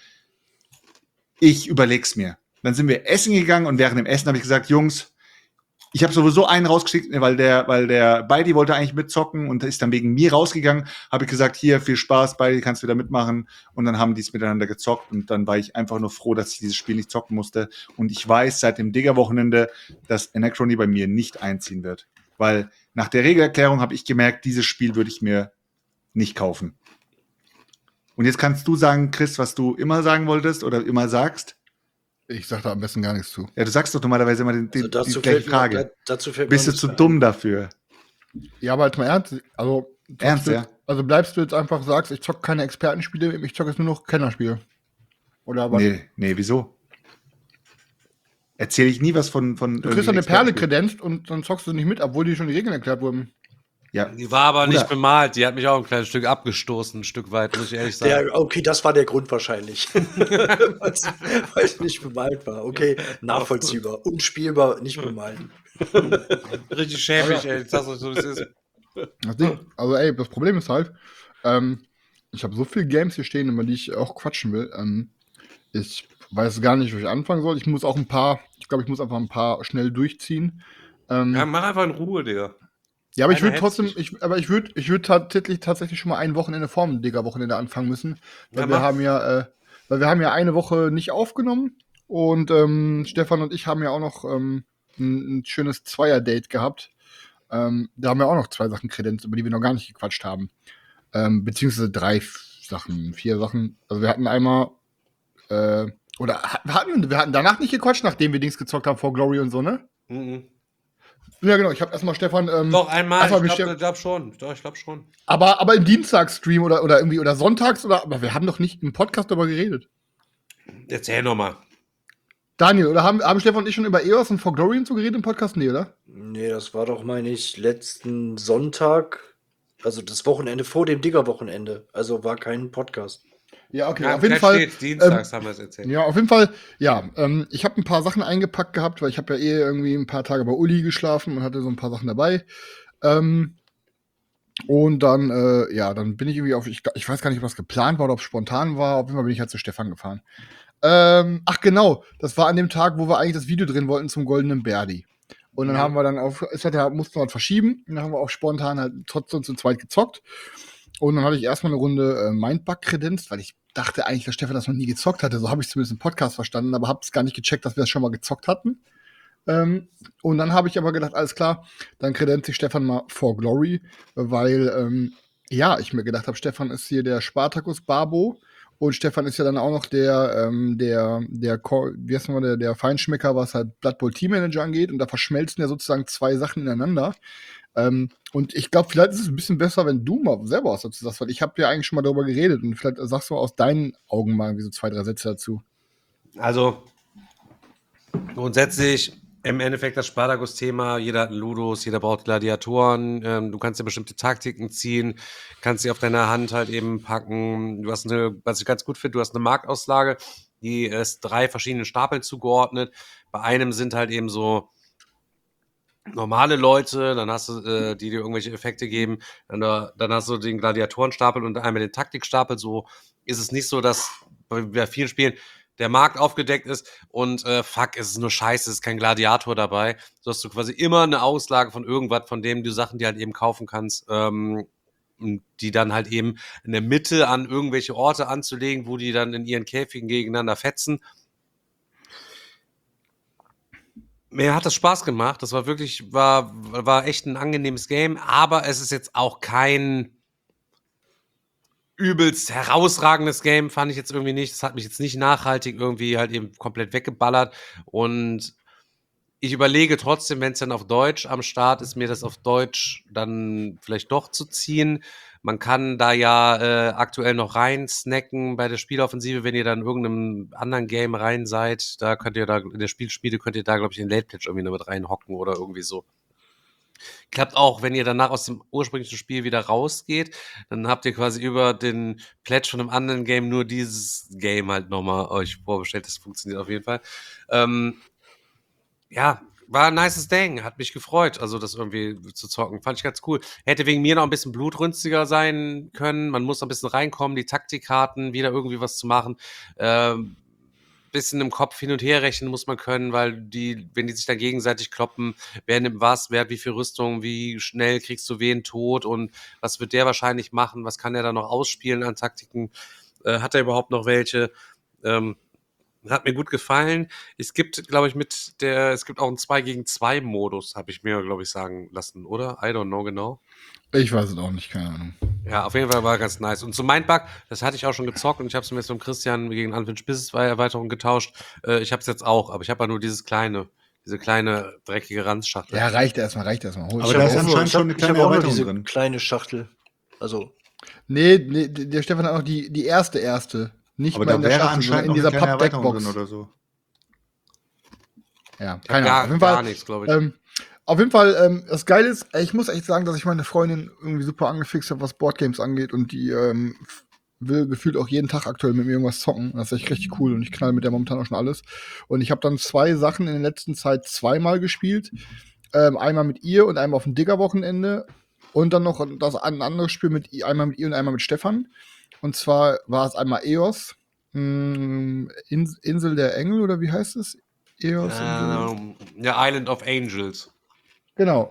ich überleg's mir. Dann sind wir essen gegangen und während dem Essen habe ich gesagt, Jungs, ich habe sowieso einen rausgeschickt, weil der Beidi wollte eigentlich mitzocken und ist dann wegen mir rausgegangen. Habe ich gesagt, hier, viel Spaß, Beidi, kannst du wieder mitmachen. Und dann haben die es miteinander gezockt und dann war ich einfach nur froh, dass ich dieses Spiel nicht zocken musste. Und ich weiß seit dem Digger-Wochenende, dass Anachrony bei mir nicht einziehen wird. Weil nach der Regelerklärung habe ich gemerkt, dieses Spiel würde ich mir nicht kaufen. Und jetzt kannst du sagen, Chris, was du immer sagen wolltest oder immer sagst. Ich sag da am besten gar nichts zu. Ja, du sagst doch normalerweise immer die gleiche Frage. Dazu fällt Bist du zu dumm dafür? Ja, aber jetzt mal ernst. Also, Ernst, ja? Also bleibst du jetzt einfach, sagst, ich zocke keine Expertenspiele, ich zocke jetzt nur noch Kennerspiele. Oder was? Nee, wieso? Erzähle ich nie was von Du kriegst eine Perle kredenzt und dann zockst du nicht mit, obwohl die schon die Regeln erklärt wurden. Ja. Die war aber nicht bemalt, die hat mich auch ein kleines Stück abgestoßen, ein Stück weit, muss ich ehrlich sagen. Okay, das war der Grund wahrscheinlich. Weil es nicht bemalt war. Okay, nachvollziehbar. Unspielbar, nicht bemalt. Richtig schäbig, ey. Das ist so, das ist. Das Ding, also das Problem ist halt, ich habe so viele Games hier stehen, über die ich auch quatschen will. Ich weiß gar nicht, wo ich anfangen soll. Ich muss einfach ein paar schnell durchziehen. Ja, mach einfach in Ruhe, Digga. Ja, aber ich würde trotzdem, ich würde tatsächlich schon mal ein Wochenende vorm Digga-Wochenende anfangen müssen. Weil wir haben ja eine Woche nicht aufgenommen und Stefan und ich haben ja auch noch ein schönes Zweier-Date gehabt. Da haben wir auch noch 2 Sachen kredenzt, über die wir noch gar nicht gequatscht haben. Beziehungsweise 4 Sachen. Also wir hatten einmal, wir hatten danach nicht gequatscht, nachdem wir Dings gezockt haben, vor Glory und so, ne? Mhm. Ja, genau. Ich habe erstmal Stefan. Doch, einmal. Ich glaube schon. Doch, ich glaube schon. Aber im Dienstagsstream oder irgendwie oder sonntags aber wir haben doch nicht im Podcast darüber geredet. Erzähl nochmal. Daniel, oder haben Stefan und ich schon über EOS und For Glory und so geredet im Podcast? Nee, oder? Nee, das war doch, meine ich, letzten Sonntag, also das Wochenende vor dem Digger-Wochenende. Also war kein Podcast. Ja, okay. Ja, auf jeden Fall. Dienstags haben wir es erzählt. Ja, auf jeden Fall. Ja, ich habe ein paar Sachen eingepackt gehabt, weil ich habe ja irgendwie ein paar Tage bei Uli geschlafen und hatte so ein paar Sachen dabei. Und dann, dann bin ich irgendwie ich weiß gar nicht, ob das geplant war oder ob es spontan war. Auf jeden Fall bin ich halt zu Stefan gefahren. Ach genau, das war an dem Tag, wo wir eigentlich das Video drehen wollten zum Goldenen Berdi. Und dann haben wir dann mussten wir halt verschieben. Und dann haben wir auch spontan halt trotzdem zu zweit gezockt. Und dann hatte ich erstmal eine Runde Mindbug kredenzt, weil ich dachte eigentlich, dass Stefan das noch nie gezockt hatte. So habe ich zumindest im Podcast verstanden, aber habe es gar nicht gecheckt, dass wir das schon mal gezockt hatten. Und dann habe ich aber gedacht, alles klar, dann kredenzt sich Stefan mal For Glory, weil, ich mir gedacht habe, Stefan ist hier der Spartacus Barbo und Stefan ist ja dann auch noch der Feinschmecker, was halt Blood Bowl Team Manager angeht und da verschmelzen ja sozusagen 2 Sachen ineinander. Und ich glaube, vielleicht ist es ein bisschen besser, wenn du mal selber was dazu sagst, weil ich habe ja eigentlich schon mal darüber geredet und vielleicht sagst du aus deinen Augen mal so 2, 3 Sätze dazu. Also, grundsätzlich Im Endeffekt das Spartacus-Thema, jeder hat einen Ludus, jeder braucht Gladiatoren, du kannst dir bestimmte Taktiken ziehen, kannst sie auf deiner Hand halt eben packen. Du hast was ich ganz gut finde, du hast eine Marktauslage, die ist 3 verschiedenen Stapeln zugeordnet. Bei einem sind halt eben so normale Leute, dann hast du, die dir irgendwelche Effekte geben, dann hast du den Gladiatorenstapel und einmal den Taktikstapel. So ist es nicht so, dass bei vielen Spielen der Markt aufgedeckt ist und fuck, es ist nur Scheiße, es ist kein Gladiator dabei. So hast du quasi immer eine Auslage von irgendwas, von dem du Sachen dir halt eben kaufen kannst, die dann halt eben in der Mitte an irgendwelche Orte anzulegen, wo die dann in ihren Käfigen gegeneinander fetzen. Mir hat das Spaß gemacht. Das war wirklich, war echt ein angenehmes Game, aber es ist jetzt auch kein übelst herausragendes Game, fand ich jetzt irgendwie nicht. Das hat mich jetzt nicht nachhaltig irgendwie halt eben komplett weggeballert. Und ich überlege trotzdem, wenn es dann auf Deutsch am Start ist, mir das auf Deutsch dann vielleicht doch zu ziehen. Man kann da ja aktuell noch rein snacken bei der Spieloffensive, wenn ihr dann in irgendeinem anderen Game rein seid. Da könnt ihr da, in der Spielspiele könnt ihr da, glaube ich, in Late Pledge irgendwie noch mit reinhocken oder irgendwie so. Klappt auch, wenn ihr danach aus dem ursprünglichen Spiel wieder rausgeht, dann habt ihr quasi über den Pledge von einem anderen Game nur dieses Game halt nochmal euch vorbestellt. Das funktioniert auf jeden Fall. Ja, war ein nices Ding, hat mich gefreut, also das irgendwie zu zocken, fand ich ganz cool. Hätte wegen mir noch ein bisschen blutrünstiger sein können, man muss noch ein bisschen reinkommen, die Taktikkarten, wieder irgendwie was zu machen, bisschen im Kopf hin und her rechnen muss man können, weil wenn die sich dann gegenseitig kloppen, wer nimmt was, wer hat wie viel Rüstung, wie schnell kriegst du wen tot und was wird der wahrscheinlich machen, was kann er da noch ausspielen an Taktiken, hat er überhaupt noch welche, hat mir gut gefallen. Es gibt, glaube ich, es gibt auch einen 2-gegen-2-Modus, habe ich mir, glaube ich, sagen lassen, oder? I don't know genau. Ich weiß es auch nicht, keine Ahnung. Ja, auf jeden Fall war ganz nice. Und zum Mindbug, das hatte ich auch schon gezockt und ich habe es mir jetzt mit Christian gegen Unfinished Business Erweiterung getauscht. Ich habe es jetzt auch, aber ich habe ja nur diese kleine dreckige Ranzschachtel. Ja, reicht erstmal. Aber da ist anscheinend schon eine kleine Erweiterung drin. Kleine Schachtel. Also. Nee, der Stefan hat auch die erste. Nicht aber mal da in der wäre Schachtel, anscheinend in dieser noch eine kleine Erweiterung Pappdeckbox drin oder so. Ja, keine Ahnung. Auf jeden Fall, gar nichts, glaube ich. Auf jeden Fall, das Geile ist, ich muss echt sagen, dass ich meine Freundin irgendwie super angefixt habe, was Boardgames angeht und die will gefühlt auch jeden Tag aktuell mit mir irgendwas zocken. Das ist echt richtig cool und ich knall mit der momentan auch schon alles. Und ich habe dann 2 Sachen in der letzten Zeit 2-mal gespielt. Einmal mit ihr und einmal auf dem Digger-Wochenende und dann noch ein anderes Spiel einmal mit ihr und einmal mit Stefan. Und zwar war es einmal EOS, Insel der Engel oder wie heißt es? EOS Ja, Island of Angels. Genau,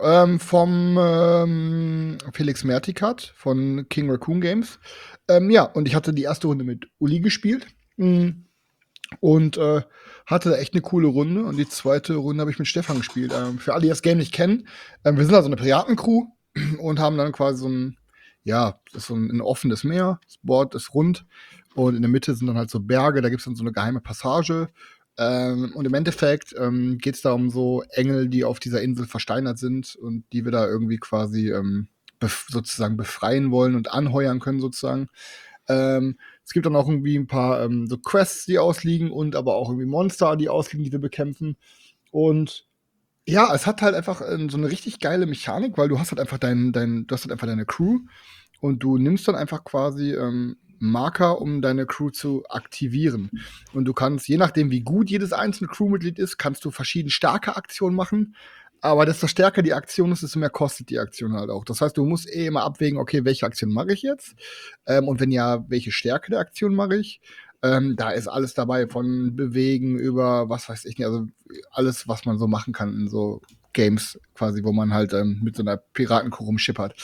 vom Felix Mertikat von King Raccoon Games. Ja, und ich hatte die erste Runde mit Uli gespielt und hatte echt eine coole Runde. Und die zweite Runde habe ich mit Stefan gespielt. Für alle, die das Game nicht kennen, wir sind also eine Piratencrew und haben dann quasi das ist so ein offenes Meer, das Board ist rund und in der Mitte sind dann halt so Berge, da gibt es dann so eine geheime Passage. Und im Endeffekt geht es da um so Engel, die auf dieser Insel versteinert sind und die wir da irgendwie quasi sozusagen befreien wollen und anheuern können sozusagen. Es gibt dann auch irgendwie ein paar so Quests, die ausliegen und aber auch irgendwie Monster, die ausliegen, die wir bekämpfen. Und ja, es hat halt einfach so eine richtig geile Mechanik, weil du hast halt einfach deine Crew und du nimmst dann einfach quasi Marker, um deine Crew zu aktivieren. Und du kannst, je nachdem, wie gut jedes einzelne Crewmitglied ist, kannst du verschieden starke Aktionen machen. Aber desto stärker die Aktion ist, desto mehr kostet die Aktion halt auch. Das heißt, du musst immer abwägen, okay, welche Aktion mache ich jetzt? Und wenn ja, welche Stärke der Aktion mache ich? Da ist alles dabei, von Bewegen über, was weiß ich nicht, also alles, was man so machen kann in so Games quasi, wo man halt mit so einer Piratencrew rumschippert.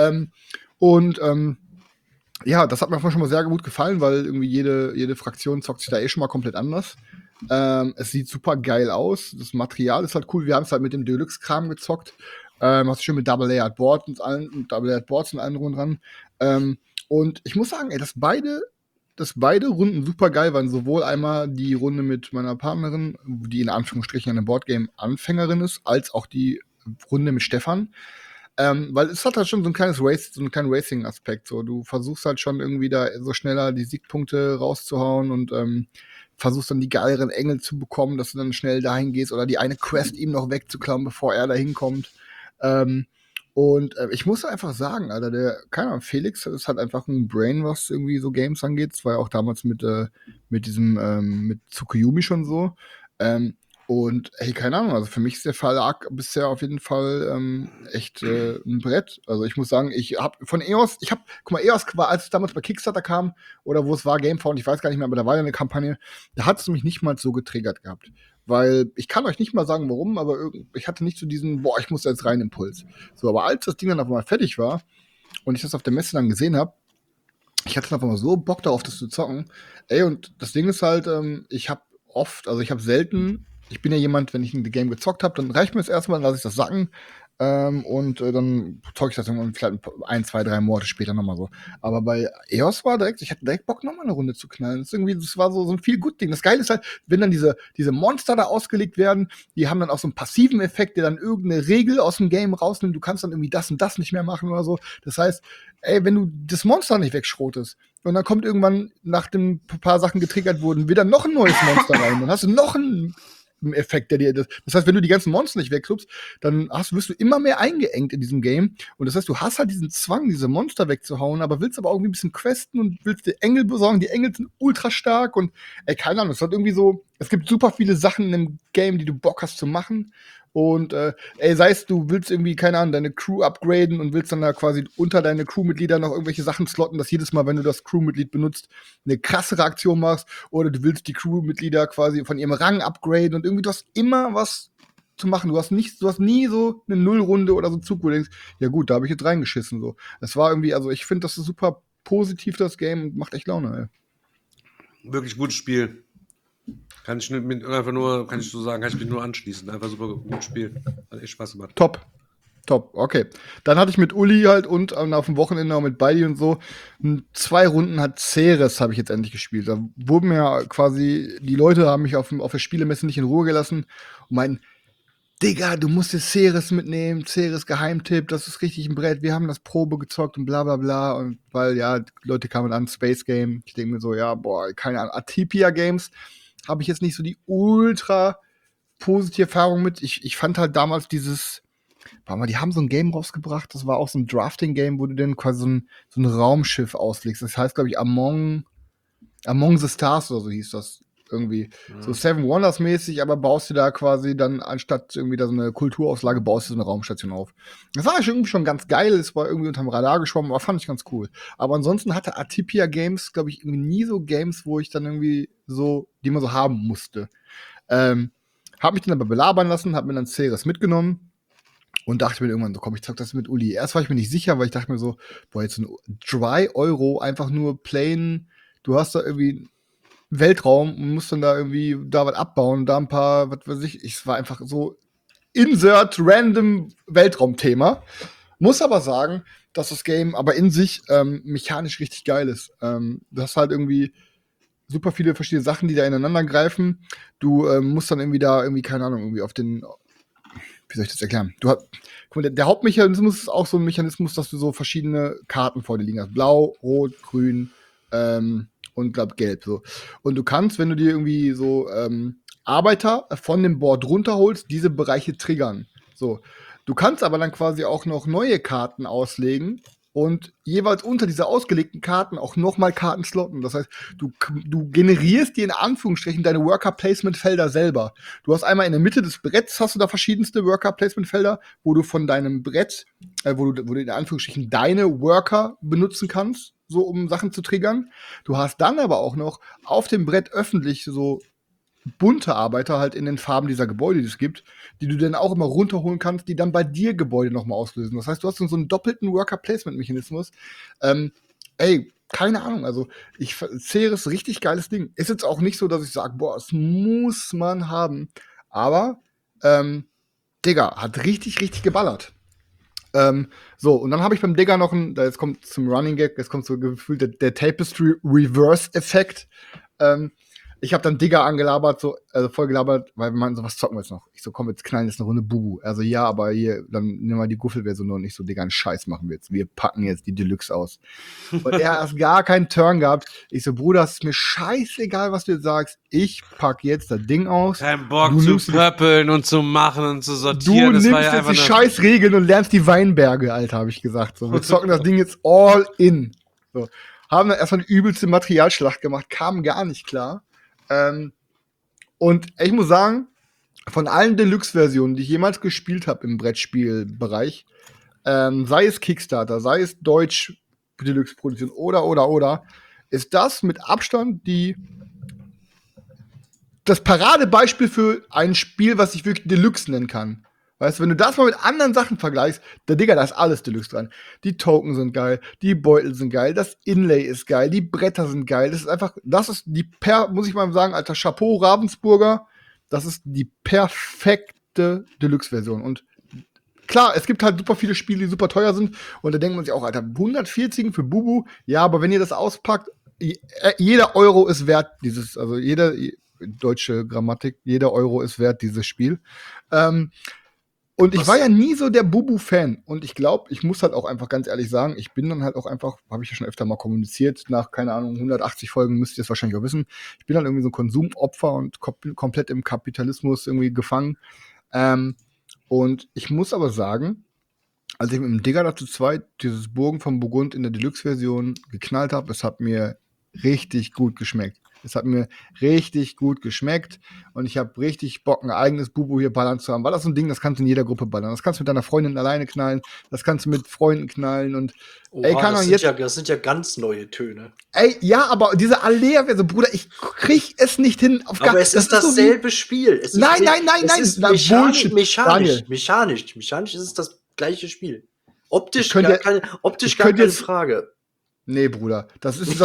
Ja, das hat mir schon mal sehr gut gefallen, weil irgendwie jede Fraktion zockt sich da schon mal komplett anders. Es sieht super geil aus. Das Material ist halt cool. Wir haben es halt mit dem Deluxe-Kram gezockt. Hast du schön mit Double-Layered Boards und allen rund dran. Und ich muss sagen, dass beide Runden super geil waren. Sowohl einmal die Runde mit meiner Partnerin, die in Anführungsstrichen eine Boardgame-Anfängerin ist, als auch die Runde mit Stefan. Weil es hat halt schon so einen kleinen Racing-Aspekt. So. Du versuchst halt schon irgendwie da so schneller die Siegpunkte rauszuhauen und versuchst dann die geileren Engel zu bekommen, dass du dann schnell dahin gehst oder die eine Quest ihm noch wegzuklauen, bevor er da hinkommt. Ich muss einfach sagen, Alter, keine Ahnung, Felix ist halt einfach ein Brain, was irgendwie so Games angeht. Das war ja auch damals mit Tsukuyomi schon so. Keine Ahnung, also für mich ist der Verlag bisher auf jeden Fall echt ein Brett. Also ich muss sagen, EOS war, als es damals bei Kickstarter kam, oder wo es war, Gamefound, ich weiß gar nicht mehr, aber da war ja eine Kampagne, da hat es mich nicht mal so getriggert gehabt. Weil ich kann euch nicht mal sagen, warum, aber ich hatte nicht so diesen, ich muss da jetzt rein Impuls. So, aber als das Ding dann auf einmal fertig war und ich das auf der Messe dann gesehen habe, ich hatte dann einfach mal so Bock darauf, das zu zocken. Und das Ding ist halt, ich bin ja jemand, wenn ich ein Game gezockt habe, dann reicht mir es erstmal, dann lasse ich das sacken. Dann zocke ich das dann vielleicht 1, 2, 3 Monate später nochmal so. Aber bei EOS ich hatte direkt Bock, nochmal eine Runde zu knallen. Das war so ein viel gut Ding. Das Geile ist halt, wenn dann diese Monster da ausgelegt werden, die haben dann auch so einen passiven Effekt, der dann irgendeine Regel aus dem Game rausnimmt. Du kannst dann irgendwie das und das nicht mehr machen oder so. Das heißt, wenn du das Monster nicht wegschrotest und dann kommt irgendwann, nachdem ein paar Sachen getriggert wurden, wieder noch ein neues Monster rein. Dann hast du noch einen Effekt, der dir das heißt, wenn du die ganzen Monster nicht wegklubst, dann wirst du immer mehr eingeengt in diesem Game. Und das heißt, du hast halt diesen Zwang, diese Monster wegzuhauen, aber willst aber auch irgendwie ein bisschen questen und willst dir Engel besorgen. Die Engel sind ultra stark und keine Ahnung, es hat irgendwie so, es gibt super viele Sachen in dem Game, die du Bock hast zu machen. Und sei es, du willst irgendwie, keine Ahnung, deine Crew upgraden und willst dann da quasi unter deine Crewmitglieder noch irgendwelche Sachen slotten, dass jedes Mal, wenn du das Crewmitglied benutzt, eine krassere Aktion machst. Oder du willst die Crewmitglieder quasi von ihrem Rang upgraden und irgendwie, du hast immer was zu machen. Du hast nie so eine Nullrunde oder so einen Zug, wo du denkst, ja gut, da habe ich jetzt reingeschissen. So. Das war irgendwie, also ich finde, das ist super positiv, das Game, und macht echt Laune, ey. Wirklich gutes Spiel. Kann ich mich nur anschließen. Einfach super gut Spiel. Hat echt Spaß gemacht. Top, okay. Dann hatte ich mit Uli halt und auf dem Wochenende auch mit Beidi und so 2 Runden hat Ceres habe ich jetzt endlich gespielt. Da wurden mir ja quasi, die Leute haben mich auf der Spielemesse nicht in Ruhe gelassen und meinten, Digga, du musst jetzt Ceres mitnehmen, Ceres Geheimtipp, das ist richtig ein Brett, wir haben das Probe gezockt und bla bla bla. Und weil, ja, die Leute kamen an, Space Game. Ich denke mir so, ja, keine Ahnung, Atipia Games habe ich jetzt nicht so die ultra positive Erfahrung mit. Ich fand halt damals die haben so ein Game rausgebracht, das war auch so ein Drafting-Game, wo du dann quasi so ein Raumschiff auslegst. Das heißt, glaube ich, Among the Stars oder so hieß das irgendwie. Ja. So Seven Wonders mäßig, aber baust du da quasi dann, anstatt irgendwie da so eine Kulturauslage, baust du so eine Raumstation auf. Das war irgendwie schon ganz geil, es war irgendwie unterm Radar geschwommen, aber fand ich ganz cool. Aber ansonsten hatte Atipia Games, glaube ich, irgendwie nie so Games, wo ich dann irgendwie so, die man so haben musste. Hab mich dann aber belabern lassen, hab mir dann Ceres mitgenommen und dachte mir irgendwann so, komm, ich zock das mit Uli. Erst war ich mir nicht sicher, weil ich dachte mir so, jetzt so ein 3 € einfach nur plain, du hast da irgendwie Weltraum und musst dann da irgendwie da was abbauen, da ein paar, was weiß ich, es war einfach so insert random Weltraumthema. Muss aber sagen, dass das Game aber in sich mechanisch richtig geil ist. Du hast halt irgendwie super viele verschiedene Sachen, die da ineinander greifen. Du musst dann irgendwie da keine Ahnung, irgendwie auf den, wie soll ich das erklären? Guck mal, der Hauptmechanismus ist auch so ein Mechanismus, dass du so verschiedene Karten vor dir liegen hast. Blau, Rot, Grün, und glaub gelb so. Und du kannst, wenn du dir irgendwie so Arbeiter von dem Board runterholst, diese Bereiche triggern. So. Du kannst aber dann quasi auch noch neue Karten auslegen und jeweils unter diese ausgelegten Karten auch nochmal Karten slotten. Das heißt, du generierst dir in Anführungsstrichen deine Worker-Placement-Felder selber. Du hast einmal in der Mitte des Bretts hast du da verschiedenste Worker-Placement-Felder, wo du von deinem Brett, wo du in Anführungsstrichen deine Worker benutzen kannst, so um Sachen zu triggern. Du hast dann aber auch noch auf dem Brett öffentlich so bunte Arbeiter halt in den Farben dieser Gebäude, die es gibt, die du dann auch immer runterholen kannst, die dann bei dir Gebäude nochmal auslösen. Das heißt, du hast so einen doppelten Worker-Placement-Mechanismus. Keine Ahnung, also Ceres, richtig geiles Ding. Ist jetzt auch nicht so, dass ich sage, es muss man haben. Aber, Digga, hat richtig, richtig geballert. Und dann habe ich beim Digger noch jetzt kommt zum Running Gag, jetzt kommt so gefühlt der Tapestry Reverse-Effekt. ich habe dann Digger angelabert, so, also voll gelabert, weil wir meinten so, was zocken wir jetzt noch? Ich so, komm, jetzt knallen jetzt eine Runde Bubu. Also ja, aber hier, dann nehmen wir die Guffel-Version und nicht so, Digga, einen Scheiß machen wir jetzt. Wir packen jetzt die Deluxe aus. Und er hat erst gar keinen Turn gehabt. Ich so, Bruder, es ist mir scheißegal, was du jetzt sagst. Ich pack jetzt das Ding aus. Kein Bock zu pöppeln und zu machen und zu sortieren. Du nimmst jetzt die Scheißregeln und lernst die Weinberge, Alter, habe ich gesagt. So, wir zocken das Ding jetzt all in. So. Haben dann erstmal eine übelste Materialschlacht gemacht, kamen gar nicht klar. Und ich muss sagen, von allen Deluxe-Versionen, die ich jemals gespielt habe im Brettspielbereich, sei es Kickstarter, sei es Deutsch Deluxe-Produktion oder, ist das mit Abstand das Paradebeispiel für ein Spiel, was ich wirklich Deluxe nennen kann. Weißt du, wenn du das mal mit anderen Sachen vergleichst, Digga, da ist alles Deluxe dran. Die Token sind geil, die Beutel sind geil, das Inlay ist geil, die Bretter sind geil. Muss ich mal sagen, alter Chapeau Ravensburger, das ist die perfekte Deluxe-Version. Und klar, es gibt halt super viele Spiele, die super teuer sind. Und da denkt man sich auch, Alter, 140 für Bubu. Ja, aber wenn ihr das auspackt, jeder Euro ist wert, deutsche Grammatik, jeder Euro ist wert, dieses Spiel. Und ich war ja nie so der Bubu-Fan. Und ich glaube, ich muss halt auch einfach ganz ehrlich sagen, ich bin dann halt auch einfach, habe ich ja schon öfter mal kommuniziert, nach, keine Ahnung, 180 Folgen müsst ihr es wahrscheinlich auch wissen, ich bin dann irgendwie so ein Konsumopfer und komplett im Kapitalismus irgendwie gefangen. Und ich muss aber sagen, als ich mit dem Digger dazu 2 dieses Burgen von Burgund in der Deluxe-Version geknallt habe, es hat mir richtig gut geschmeckt. Und ich habe richtig Bock, ein eigenes Bubu hier ballern zu haben. Weil das so ein Ding, das kannst du in jeder Gruppe ballern. Das kannst du mit deiner Freundin alleine knallen, das kannst du mit Freunden knallen und das sind ja ganz neue Töne. Ey, ja, aber diese Alea-Version, Bruder, ich krieg es nicht hin. Aber es ist dasselbe Spiel. Nein. Es ist mechanisch ist es das gleiche Spiel. Optisch gar keine Frage. Nee, Bruder, das ist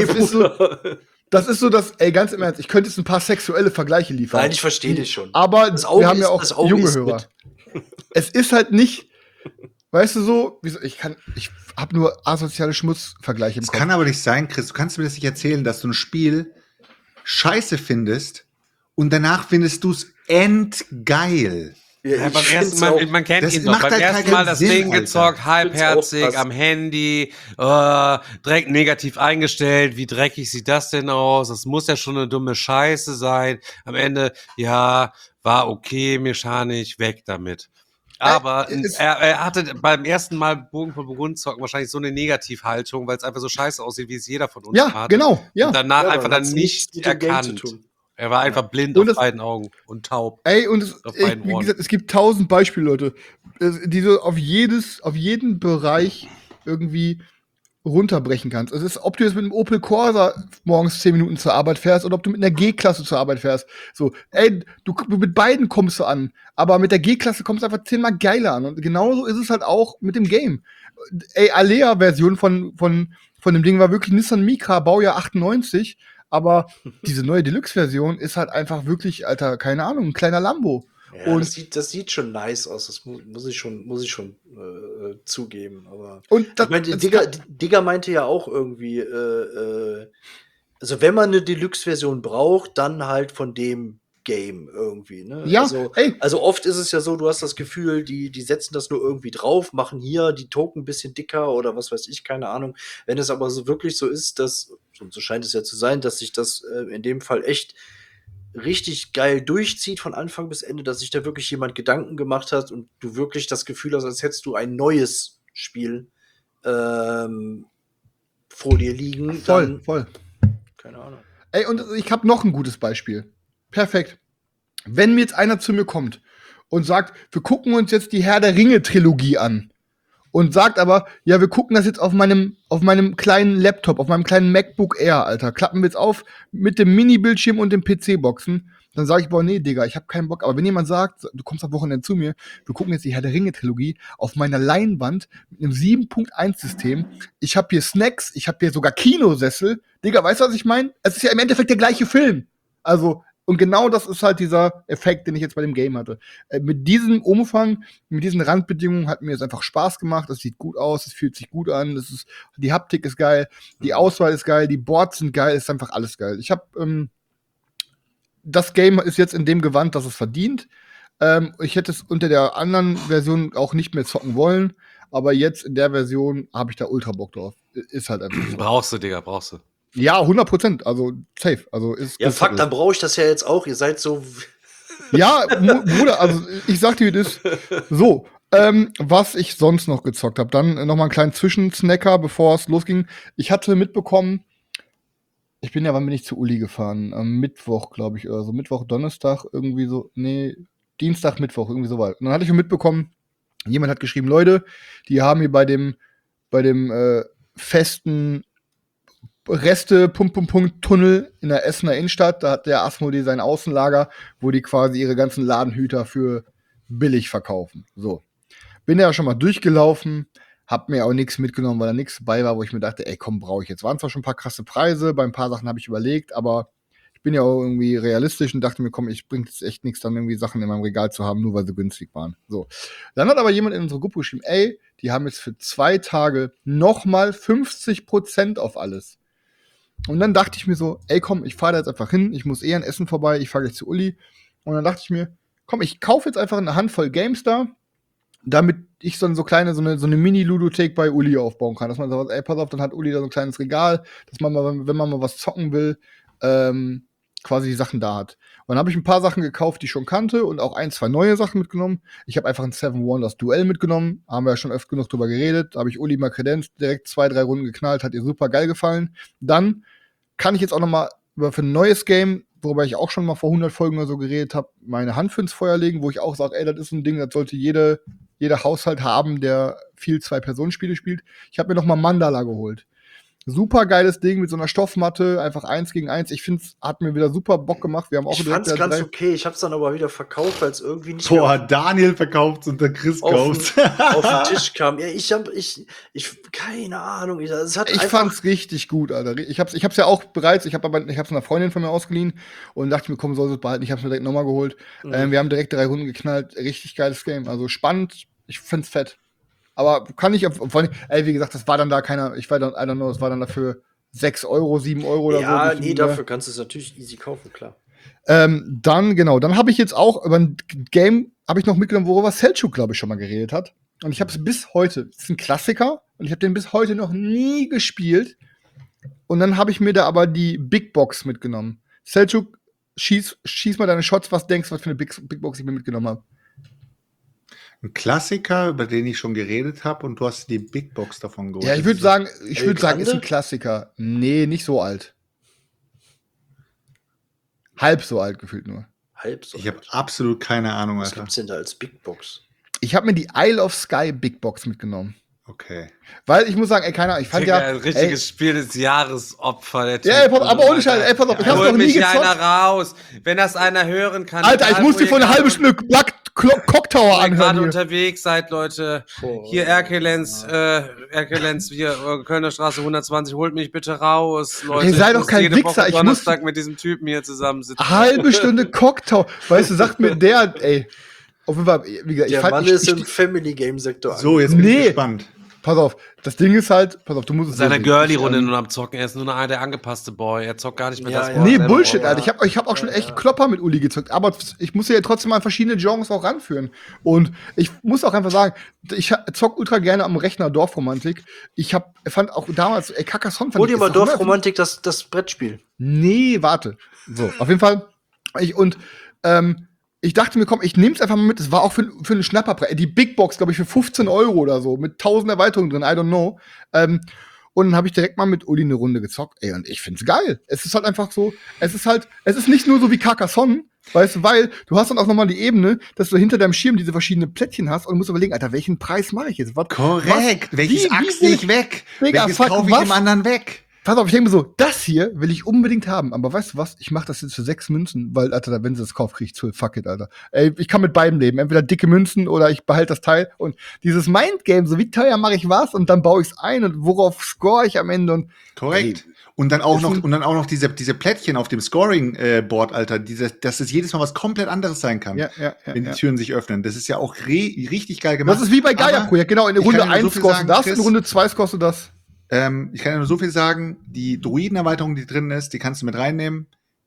so, ey, ganz im Ernst, ich könnte jetzt ein paar sexuelle Vergleiche liefern. Nein, ich verstehe dich schon. Aber wir haben ja auch junge Hörer. Es ist halt nicht, weißt du so, ich habe nur asoziale Schmutzvergleiche im Kopf. Das kann aber nicht sein, Chris. Du kannst mir das nicht erzählen, dass du ein Spiel scheiße findest und danach findest du es endgeil. Ja, beim ersten Mal, man kennt ihn doch, beim ersten Mal das Ding gezockt, halbherzig, am Handy, direkt negativ eingestellt, wie dreckig sieht das denn aus, das muss ja schon eine dumme Scheiße sein, am Ende, ja, war okay, mechanisch, weg damit. Aber er hatte beim ersten Mal Burgen von Burgund zocken wahrscheinlich so eine Negativhaltung, weil es einfach so scheiße aussieht, wie es jeder von uns hat. Ja, genau, ja. Und danach einfach dann nicht erkannt. Er war einfach blind auf beiden Augen und taub. Ey, und wie gesagt, es gibt 1000 Beispiele, Leute, die du auf jeden Bereich irgendwie runterbrechen kannst. Es ist, ob du jetzt mit einem Opel Corsa morgens 10 Minuten zur Arbeit fährst oder ob du mit einer G-Klasse zur Arbeit fährst. So, ey, du mit beiden kommst du an, aber mit der G-Klasse kommst du einfach 10-mal geiler an. Und genauso ist es halt auch mit dem Game. Ey, Alea-Version von dem Ding war wirklich Nissan Micra, Baujahr 98. Aber diese neue Deluxe-Version ist halt einfach wirklich, Alter, keine Ahnung, ein kleiner Lambo. Ja, und das sieht schon nice aus, das muss ich schon zugeben. Aber und ich meine, Digger meinte ja auch irgendwie, also wenn man eine Deluxe-Version braucht, dann halt von dem Game irgendwie, ne? Ja, also oft ist es ja so, du hast das Gefühl, die setzen das nur irgendwie drauf, machen hier die Token ein bisschen dicker oder was weiß ich, keine Ahnung. Wenn es aber so wirklich so ist, dass, und so scheint es ja zu sein, dass sich das in dem Fall echt richtig geil durchzieht von Anfang bis Ende, dass sich da wirklich jemand Gedanken gemacht hat und du wirklich das Gefühl hast, als hättest du ein neues Spiel vor dir liegen. Voll. Keine Ahnung. Ey, und ich habe noch ein gutes Beispiel. Perfekt. Wenn mir jetzt einer zu mir kommt und sagt, wir gucken uns jetzt die Herr der Ringe-Trilogie an und sagt aber, ja, wir gucken das jetzt auf meinem kleinen Laptop, auf meinem kleinen MacBook Air, Alter, klappen wir jetzt auf mit dem Mini-Bildschirm und dem PC-Boxen, dann sage ich, boah, nee, Digga, ich habe keinen Bock. Aber wenn jemand sagt, du kommst am Wochenende zu mir, wir gucken jetzt die Herr der Ringe-Trilogie auf meiner Leinwand mit einem 7.1-System, ich habe hier Snacks, ich habe hier sogar Kinosessel, Digga, weißt du, was ich meine? Es ist ja im Endeffekt der gleiche Film. Also, und genau das ist halt dieser Effekt, den ich jetzt bei dem Game hatte. Mit diesem Umfang, mit diesen Randbedingungen hat mir es einfach Spaß gemacht. Es sieht gut aus, es fühlt sich gut an, die Haptik ist geil, die Auswahl ist geil, die Boards sind geil, ist einfach alles geil. Ich habe das Game ist jetzt in dem Gewand, das es verdient. Ich hätte es unter der anderen Version auch nicht mehr zocken wollen, aber jetzt in der Version habe ich da ultra Bock drauf. Ist halt einfach so. Brauchst du, Digga, brauchst du. Ja, 100%, also safe. Also ist Ja, fuck, dann brauche ich das ja jetzt auch. Ihr seid so. Ja, Bruder, also ich sag dir, wie das ist. So, was ich sonst noch gezockt habe. Dann noch mal einen kleinen Zwischensnacker, bevor es losging. Ich hatte mitbekommen, wann bin ich zu Uli gefahren? Am Mittwoch, glaube ich, oder so. Mittwoch, Donnerstag, irgendwie so. Nee, Dienstag, Mittwoch, irgendwie so weit. Und dann hatte ich mitbekommen, jemand hat geschrieben, Leute, die haben hier bei dem festen Tunnel in der Essener Innenstadt, da hat der Asmodee sein Außenlager, wo die quasi ihre ganzen Ladenhüter für billig verkaufen. So. Bin ja schon mal durchgelaufen, hab mir auch nichts mitgenommen, weil da nichts dabei war, wo ich mir dachte, ey, komm, brauche ich jetzt. Waren zwar schon ein paar krasse Preise, bei ein paar Sachen habe ich überlegt, aber ich bin ja auch irgendwie realistisch und dachte mir, komm, ich bringt jetzt echt nichts, dann irgendwie Sachen in meinem Regal zu haben, nur weil sie günstig waren. So. Dann hat aber jemand in unsere Gruppe geschrieben, ey, die haben jetzt für 2 Tage nochmal 50% auf alles. Und dann dachte ich mir so, ey, komm, ich fahre da jetzt einfach hin, ich muss an Essen vorbei, ich fahre gleich zu Uli. Und dann dachte ich mir, komm, ich kaufe jetzt einfach eine Handvoll Games da, damit ich so eine Mini-Ludothek bei Uli aufbauen kann. Dass man sagt, ey, pass auf, dann hat Uli da so ein kleines Regal, dass man mal, wenn man mal was zocken will, quasi die Sachen da hat. Und dann habe ich ein paar Sachen gekauft, die ich schon kannte und auch 1, 2 neue Sachen mitgenommen. Ich habe einfach ein Seven Wonders Duell mitgenommen, haben wir ja schon öfter genug drüber geredet. Da habe ich Uli mal kredenzt, direkt 2, 3 Runden geknallt, hat ihr super geil gefallen. Dann kann ich jetzt auch noch mal für ein neues Game, worüber ich auch schon mal vor 100 Folgen oder so geredet habe, meine Hand für ins Feuer legen, wo ich auch sage, ey, das ist ein Ding, das sollte jeder Haushalt haben, der viel 2-Personen-Spiele spielt. Ich habe mir noch mal Mandala geholt. Super geiles Ding mit so einer Stoffmatte, einfach 1 gegen 1. Ich finde, es hat mir wieder super Bock gemacht. Wir haben auch Ich fand's ganz okay. Ich hab's dann aber wieder verkauft, weil es irgendwie nicht Boah, Daniel verkauft und der Chris kauft. auf den Tisch kam. Ja, ich keine Ahnung. Ich fand's richtig gut, Alter. Ich hab's ja auch bereits, ich hab's einer Freundin von mir ausgeliehen und dachte mir, komm, soll es behalten. Ich hab's mir direkt nochmal geholt. Wir haben direkt 3 Runden geknallt. Richtig geiles Game. Also spannend. Ich find's fett. Aber kann ich, wie gesagt, das war dann da keiner, ich weiß, I don't know, es war dann dafür 6 Euro, 7 Euro oder so. Ja, nee, dafür kannst du es natürlich easy kaufen, klar. Dann habe ich jetzt auch über ein Game noch mitgenommen, worüber Selchuk, glaube ich, schon mal geredet hat. Und ich habe es bis heute, das ist ein Klassiker, und ich habe den bis heute noch nie gespielt. Und dann habe ich mir da aber die Big Box mitgenommen. Selchuk, schieß mal deine Shots, was denkst du, was für eine Big Box ich mir mitgenommen habe? Ein Klassiker, über den ich schon geredet habe, und du hast die Big Box davon geholt. Ja, ich würde sagen, ist ein Klassiker. Nee, nicht so alt. Halb so alt gefühlt nur. Halb so alt? Ich habe absolut keine Ahnung, Was Alter. gibt's denn da als Big Box? Ich habe mir die Isle of Skye Big Box mitgenommen. Okay. Weil ich muss sagen, ey, keine Ahnung, ich fand Digga, ja. ein richtiges Spiel des Jahresopfer. Der Ja, Typ, aber ohne Scheiß, ey, pass auf, ich hab's noch nie mich gezockt. einer raus. Wenn das einer hören kann. Alter, ich muss dir vor eine halbe Stunde Black Cock Tower anhören. Wenn ihr gerade anhören. unterwegs seid, Leute. Hier Erkelenz, hier, Kölner Straße 120, holt mich bitte raus, Leute. Ey, sei doch kein jede Wichser, Woche ich Donnerstag mit diesem Typen hier zusammensitzen. Halbe Stunde Cock Tower. Weißt du, sagt mir der, ey. Auf jeden Fall, wie gesagt, Der Mann ist im Family Game Sektor. So, jetzt bin ich gespannt. Pass auf, das Ding ist halt, pass auf, du musst es Seine sehen. Girlie-Runde nur am Zocken, er ist nur noch der angepasste Boy, er zockt gar nicht mehr Ja, das ja. wo er Nee, selber Bullshit, braucht. Alter. Ich hab auch schon echt Klopper mit Uli gezockt, aber ich muss ja trotzdem mal verschiedene Genres auch ranführen. Und ich muss auch einfach sagen, ich zock ultra gerne am Rechner Dorfromantik. Fand auch damals, Carcassonne fand Hol dir ich mal ist doch Dorfromantik, das Brettspiel. Nee, warte. So, auf jeden Fall. Ich dachte mir, komm, ich nehm's einfach mal mit. Das war auch für einen Schnapperpreis. Die Big Box, glaube ich, für 15 Euro oder so, mit 1000 Erweiterungen drin, I don't know. Und dann habe ich direkt mal mit Uli eine Runde gezockt. Ey, und ich find's geil. Es ist halt einfach so, es ist nicht nur so wie Carcassonne, weißt du, weil du hast dann auch nochmal die Ebene, dass du hinter deinem Schirm diese verschiedenen Plättchen hast und musst überlegen, Alter, welchen Preis mache ich jetzt? Korrekt. Welches Axt nicht weg? Digga, Welches fuck, kaufe ich dem anderen weg? Pass auf, ich denke mir so, das hier will ich unbedingt haben. Aber weißt du was? Ich mache das jetzt für 6 Münzen, weil, Alter, wenn sie das kauft, krieg ich 12. Fuck it, Alter. Ey, ich kann mit beidem leben. Entweder dicke Münzen oder ich behalte das Teil. Und dieses Mindgame, so wie teuer mache ich was und dann baue ich es ein und worauf score ich am Ende und. Korrekt. Ey, und dann auch noch diese Plättchen auf dem Scoring-Board, Alter, dass es jedes Mal was komplett anderes sein kann, wenn die Türen sich öffnen. Das ist ja auch richtig geil gemacht. Das ist wie bei Gaia-Projekt, genau. In der Runde 1 scorest du das, Chris, in Runde 2 scorest du das. Ich kann ja nur so viel sagen, die Druiden-Erweiterung, die drin ist, die kannst du mit reinnehmen.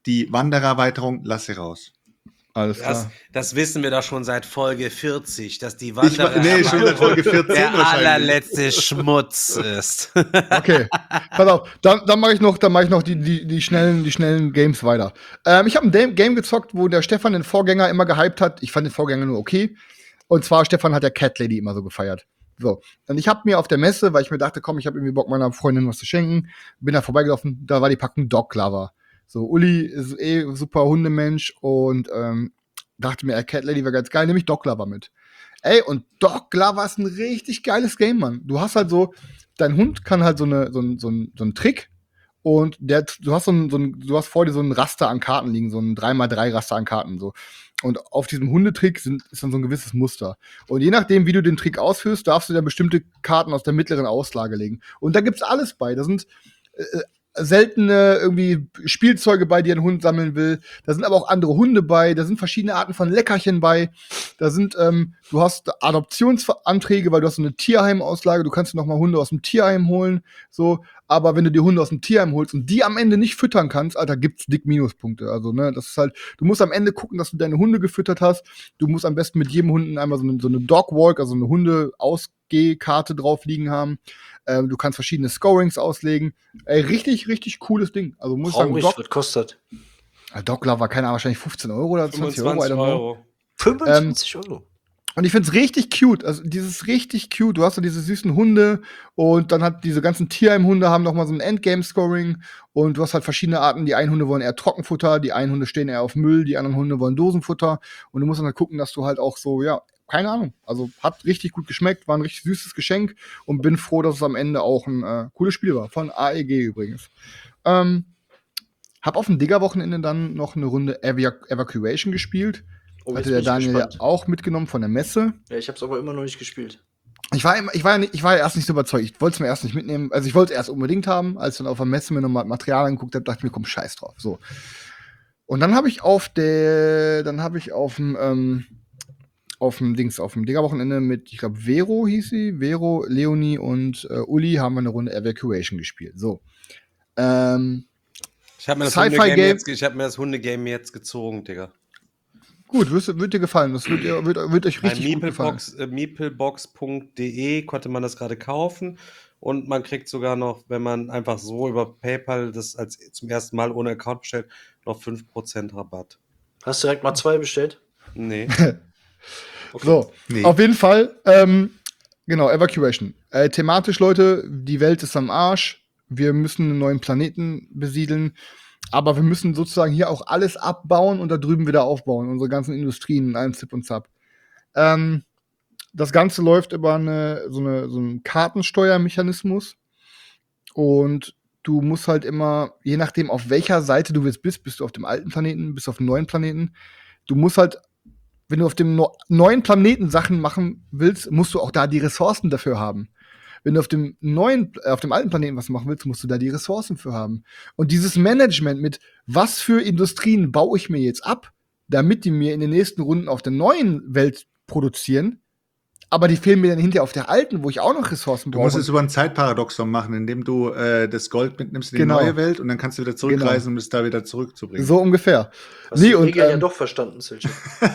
die Wandererweiterung, lass sie raus. Alles klar. Das wissen wir doch schon seit Folge 40, dass die Wanderer schon seit Folge 14 der wahrscheinlich. allerletzte Schmutz ist. Okay, pass auf. Dann mache ich noch die schnellen Games weiter. Ich habe ein Game gezockt, wo der Stefan den Vorgänger immer gehypt hat. Ich fand den Vorgänger nur okay. Und zwar, Stefan hat der Cat Lady immer so gefeiert. So. Und ich habe mir auf der Messe, weil ich mir dachte, komm, ich habe irgendwie Bock, meiner Freundin was zu schenken, bin da vorbeigelaufen, da war die Packung Dog Lover. So, Uli ist super Hundemensch und dachte mir, Cat Lady wäre ganz geil, nehme ich Dog Lover mit. Ey, und Dog Lover ist ein richtig geiles Game, Mann. Du hast halt so, dein Hund kann halt so einen Trick und du hast vor dir so ein Raster an Karten liegen, so ein 3x3 Raster an Karten, so. Und auf diesem Hundetrick ist dann so ein gewisses Muster. Und je nachdem, wie du den Trick ausführst, darfst du dann bestimmte Karten aus der mittleren Auslage legen. Und da gibt's alles bei. Da sind seltene irgendwie Spielzeuge bei, die ein Hund sammeln will. Da sind aber auch andere Hunde bei. Da sind verschiedene Arten von Leckerchen bei. Da sind, du hast Adoptionsanträge, weil du hast so eine Tierheimauslage. Du kannst noch mal Hunde aus dem Tierheim holen. So, aber wenn du die Hunde aus dem Tierheim holst und die am Ende nicht füttern kannst, Alter, gibt's dick Minuspunkte. Also, ne, das ist halt, du musst am Ende gucken, dass du deine Hunde gefüttert hast. Du musst am besten mit jedem Hunden einmal so eine Dogwalk, also eine Hunde-Ausgehkarte drauf liegen haben. Du kannst verschiedene Scorings auslegen. Ey, richtig, richtig cooles Ding. Also muss ich sagen, was kostet? Dog Lover, keine Ahnung, wahrscheinlich 15 € oder 20 €. 25 €. 25 €. Und ich find's richtig cute. Also dieses richtig cute. Du hast so diese süßen Hunde und dann hat diese ganzen Tierheim-Hunde haben noch mal so ein Endgame-Scoring und du hast halt verschiedene Arten. Die einen Hunde wollen eher Trockenfutter, die einen Hunde stehen eher auf Müll, die anderen Hunde wollen Dosenfutter und du musst dann halt gucken, dass du halt auch so, ja, keine Ahnung. Also hat richtig gut geschmeckt, war ein richtig süßes Geschenk und bin froh, dass es am Ende auch ein cooles Spiel war. Von AEG übrigens. Hab auf dem Digger-Wochenende dann noch eine Runde Evacuation gespielt. Oh, Hatte der Daniel ja auch mitgenommen von der Messe. Ja, ich hab's aber immer noch nicht gespielt. Ich war erst nicht so überzeugt. Ich wollte es mir erst nicht mitnehmen. Also ich wollte es erst unbedingt haben. Als ich dann auf der Messe mir nochmal Material angeguckt habe, dachte ich mir, komm, scheiß drauf. So. Und dann habe ich auf dem Digger-Wochenende mit, ich glaube, Vero hieß sie. Vero, Leonie und Uli haben wir eine Runde Evacuation gespielt. So. Ich habe mir das Hundegame jetzt gezogen, Digga. Gut, wird dir gefallen. Das wird euch richtig gut gefallen. Meeplebox.de konnte man das gerade kaufen und man kriegt sogar noch, wenn man einfach so über PayPal das als zum ersten Mal ohne Account bestellt, noch 5% Rabatt. Hast du direkt mal 2 bestellt? Nee. Okay. So, nee. Auf jeden Fall, genau, Evacuation. Thematisch, Leute, die Welt ist am Arsch. Wir müssen einen neuen Planeten besiedeln. Aber wir müssen sozusagen hier auch alles abbauen und da drüben wieder aufbauen. Unsere ganzen Industrien in allem Zip und Zap. Das Ganze läuft über so einen Kartensteuermechanismus. Und du musst halt immer, je nachdem, auf welcher Seite du jetzt bist du auf dem alten Planeten, bist du auf dem neuen Planeten. Du musst halt, wenn du auf dem neuen Planeten Sachen machen willst, musst du auch da die Ressourcen dafür haben. Wenn du auf dem alten Planeten was machen willst, musst du da die Ressourcen für haben. Und dieses Management mit, was für Industrien baue ich mir jetzt ab, damit die mir in den nächsten Runden auf der neuen Welt produzieren, aber die fehlen mir dann hinterher auf der alten, wo ich auch noch Ressourcen brauche. Du musst es über ein Zeitparadoxon machen, indem du das Gold mitnimmst in die neue Welt und dann kannst du wieder zurückreisen, um es da wieder zurückzubringen. So ungefähr. Hast du die Regeln ja doch verstanden, Silche.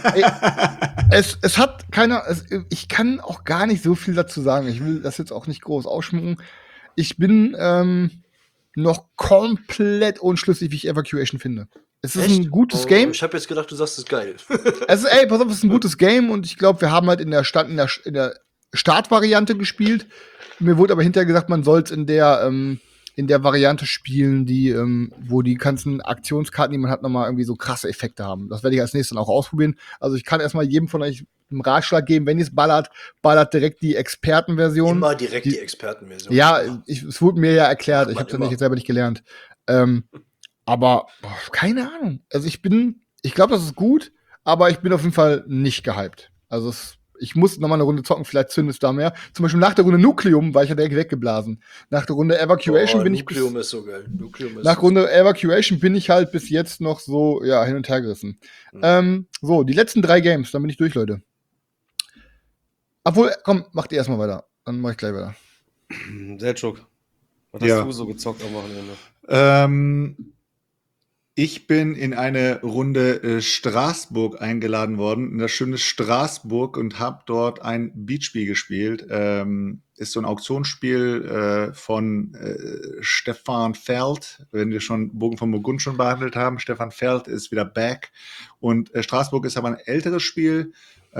Es hat keiner, ich kann auch gar nicht so viel dazu sagen. Ich will das jetzt auch nicht groß ausschmücken. Ich bin noch komplett unschlüssig, wie ich Evacuation finde. Es ist ein gutes Game. Ich habe jetzt gedacht, du sagst, es ist geil. Pass auf, es ist ein gutes Game und ich glaube, wir haben halt in der Startvariante gespielt. Mir wurde aber hinterher gesagt, man soll es in der Variante spielen, wo die ganzen Aktionskarten, die man hat, nochmal irgendwie so krasse Effekte haben. Das werde ich als nächstes dann auch ausprobieren. Also ich kann erstmal jedem von euch einen Ratschlag geben, wenn ihr es ballert direkt die Expertenversion. Immer direkt die Expertenversion. Ja, es wurde mir ja erklärt. Ich habe es ja selber nicht gelernt. Aber keine Ahnung. Also ich glaube, das ist gut, aber ich bin auf jeden Fall nicht gehypt. Also ich muss noch mal eine Runde zocken, vielleicht zündet es da mehr. Zum Beispiel nach der Runde Nucleum war ich ja direkt weggeblasen. Nach der Runde Evacuation bin Nucleum ist so geil. Nach Runde Evacuation bin ich halt bis jetzt noch so, ja, hin und her gerissen. So, die letzten 3 Games, dann bin ich durch, Leute. Obwohl, komm, macht ihr erstmal weiter. Dann mach ich gleich weiter. Seltschuk, was hast du so gezockt am Wochenende? Ich bin in eine Runde Straßburg eingeladen worden, in das schöne Straßburg, und habe dort ein Beatspiel gespielt. Ist so ein Auktionsspiel von Stefan Feld, wenn wir schon Bogen von Burgund schon behandelt haben. Stefan Feld ist wieder back. Und Straßburg ist aber ein älteres Spiel.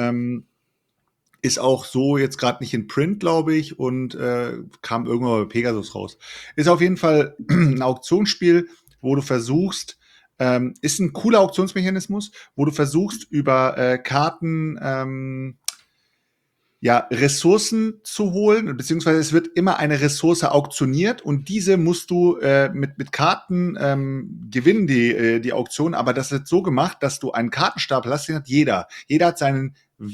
Ist auch so jetzt gerade nicht in Print, glaube ich, und kam irgendwann bei Pegasus raus. Ist auf jeden Fall ein Auktionsspiel, wo du versuchst, ist ein cooler Auktionsmechanismus, wo du versuchst, über Karten Ressourcen zu holen, beziehungsweise es wird immer eine Ressource auktioniert und diese musst du mit Karten gewinnen, die Auktion, aber das wird so gemacht, dass du einen Kartenstapel hast, den hat jeder. Jeder hat seinen,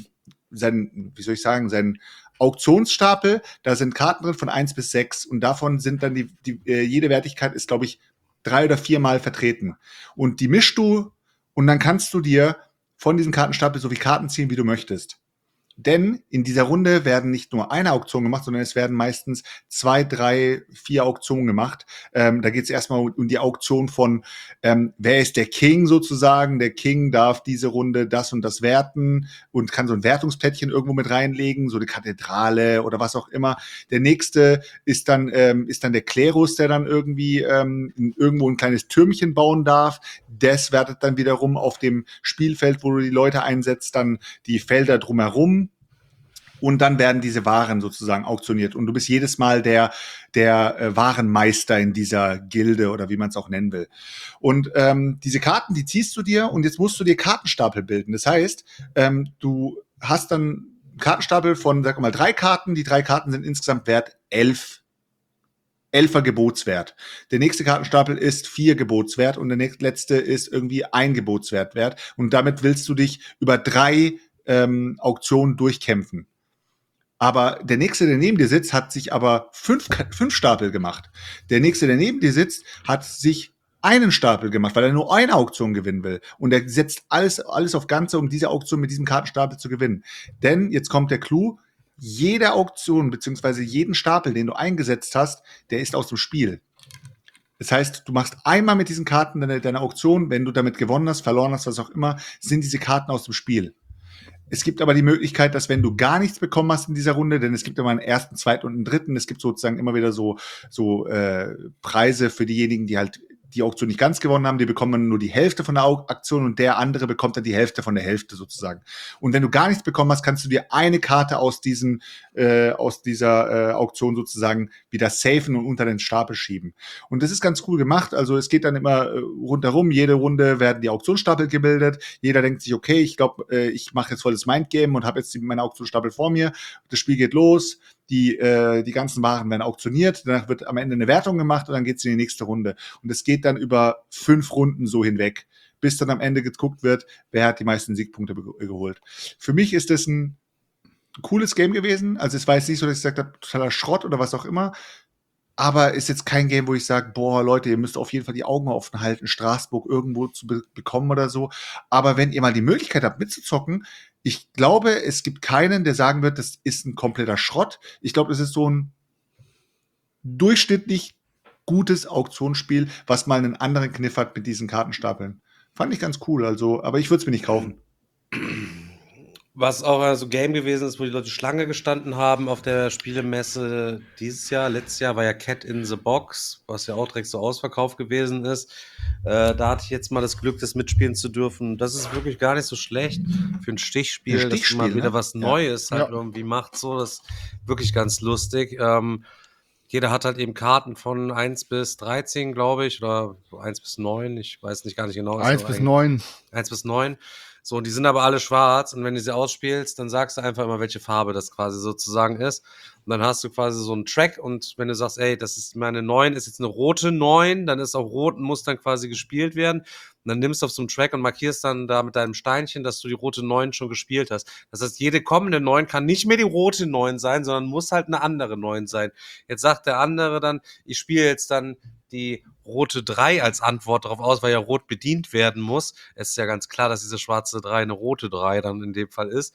wie soll ich sagen, seinen Auktionsstapel, da sind Karten drin von 1 bis 6 und davon sind dann jede Wertigkeit ist, glaube ich, 3 oder 4 Mal vertreten. Und die mischst du und dann kannst du dir von diesem Kartenstapel so viele Karten ziehen, wie du möchtest. Denn in dieser Runde werden nicht nur eine Auktion gemacht, sondern es werden meistens 2, 3, 4 Auktionen gemacht. Da geht es erstmal um die Auktion von, wer ist der King sozusagen. Der King darf diese Runde das und das werten und kann so ein Wertungsplättchen irgendwo mit reinlegen, so eine Kathedrale oder was auch immer. Der nächste ist dann der Klerus, der dann irgendwie irgendwo ein kleines Türmchen bauen darf. Das wertet dann wiederum auf dem Spielfeld, wo du die Leute einsetzt, dann die Felder drumherum. Und dann werden diese Waren sozusagen auktioniert. Und du bist jedes Mal der Warenmeister in dieser Gilde oder wie man es auch nennen will. Und diese Karten, die ziehst du dir und jetzt musst du dir Kartenstapel bilden. Das heißt, du hast dann einen Kartenstapel von, sag mal, 3 Karten. Die 3 Karten sind insgesamt wert 11. 11er Gebotswert. Der nächste Kartenstapel ist 4 Gebotswert und der letzte ist irgendwie 1 Gebotswert wert. Und damit willst du dich über 3 Auktionen durchkämpfen. Aber der nächste, der neben dir sitzt, hat sich aber 5 Stapel gemacht. Der nächste, der neben dir sitzt, hat sich einen Stapel gemacht, weil er nur eine Auktion gewinnen will. Und er setzt alles auf Ganze, um diese Auktion mit diesem Kartenstapel zu gewinnen. Denn jetzt kommt der Clou: Jede Auktion beziehungsweise jeden Stapel, den du eingesetzt hast, der ist aus dem Spiel. Das heißt, du machst einmal mit diesen Karten deine Auktion, wenn du damit gewonnen hast, verloren hast, was auch immer, sind diese Karten aus dem Spiel. Es gibt aber die Möglichkeit, dass wenn du gar nichts bekommen hast in dieser Runde, denn es gibt immer einen ersten, zweiten und einen dritten, es gibt sozusagen immer wieder so Preise für diejenigen, die halt die Auktion nicht ganz gewonnen haben, die bekommen nur die Hälfte von der Aktion und der andere bekommt dann die Hälfte von der Hälfte sozusagen. Und wenn du gar nichts bekommen hast, kannst du dir eine Karte aus dieser Auktion sozusagen wieder safen und unter den Stapel schieben. Und das ist ganz cool gemacht. Also es geht dann immer rundherum. Jede Runde werden die Auktionsstapel gebildet. Jeder denkt sich, okay, ich glaube, ich mache jetzt voll das Mindgame und habe jetzt meine Auktionsstapel vor mir. Das Spiel geht los. Die ganzen Waren werden auktioniert, danach wird am Ende eine Wertung gemacht und dann geht's in die nächste Runde. Und es geht dann über 5 Runden so hinweg, bis dann am Ende geguckt wird, wer hat die meisten Siegpunkte geholt. Für mich ist das ein cooles Game gewesen. Also es war jetzt nicht so, dass ich gesagt habe, totaler Schrott oder was auch immer, aber ist jetzt kein Game, wo ich sage, boah, Leute, ihr müsst auf jeden Fall die Augen offen halten, Straßburg irgendwo zu bekommen oder so. Aber wenn ihr mal die Möglichkeit habt, mitzuzocken, ich glaube, es gibt keinen, der sagen wird, das ist ein kompletter Schrott. Ich glaube, es ist so ein durchschnittlich gutes Auktionsspiel, was mal einen anderen Kniff hat mit diesen Kartenstapeln. Fand ich ganz cool, also, aber ich würde es mir nicht kaufen. Was auch so Game gewesen ist, wo die Leute Schlange gestanden haben auf der Spielemesse letztes Jahr war ja Cat in the Box, was ja auch direkt so ausverkauft gewesen ist. Da hatte ich jetzt mal das Glück, das mitspielen zu dürfen. Das ist wirklich gar nicht so schlecht für ein Stichspiel, dass man mal wieder was Neues halt irgendwie macht. So, das ist wirklich ganz lustig. Jeder hat halt eben Karten von 1 bis 13, glaube ich, oder 1 bis 9, ich weiß nicht gar nicht genau. 1 bis 9. 1 bis 9. So, und die sind aber alle schwarz und wenn du sie ausspielst, dann sagst du einfach immer, welche Farbe das quasi sozusagen ist. Und dann hast du quasi so einen Track und wenn du sagst, ey, das ist meine 9, ist jetzt eine rote 9, dann ist auch rot und muss dann quasi gespielt werden. Und dann nimmst du auf so einen Track und markierst dann da mit deinem Steinchen, dass du die rote 9 schon gespielt hast. Das heißt, jede kommende 9 kann nicht mehr die rote 9 sein, sondern muss halt eine andere 9 sein. Jetzt sagt der andere dann, ich spiele jetzt dann die rote 3 als Antwort darauf aus, weil ja rot bedient werden muss. Es ist ja ganz klar, dass diese schwarze 3 eine rote 3 dann in dem Fall ist.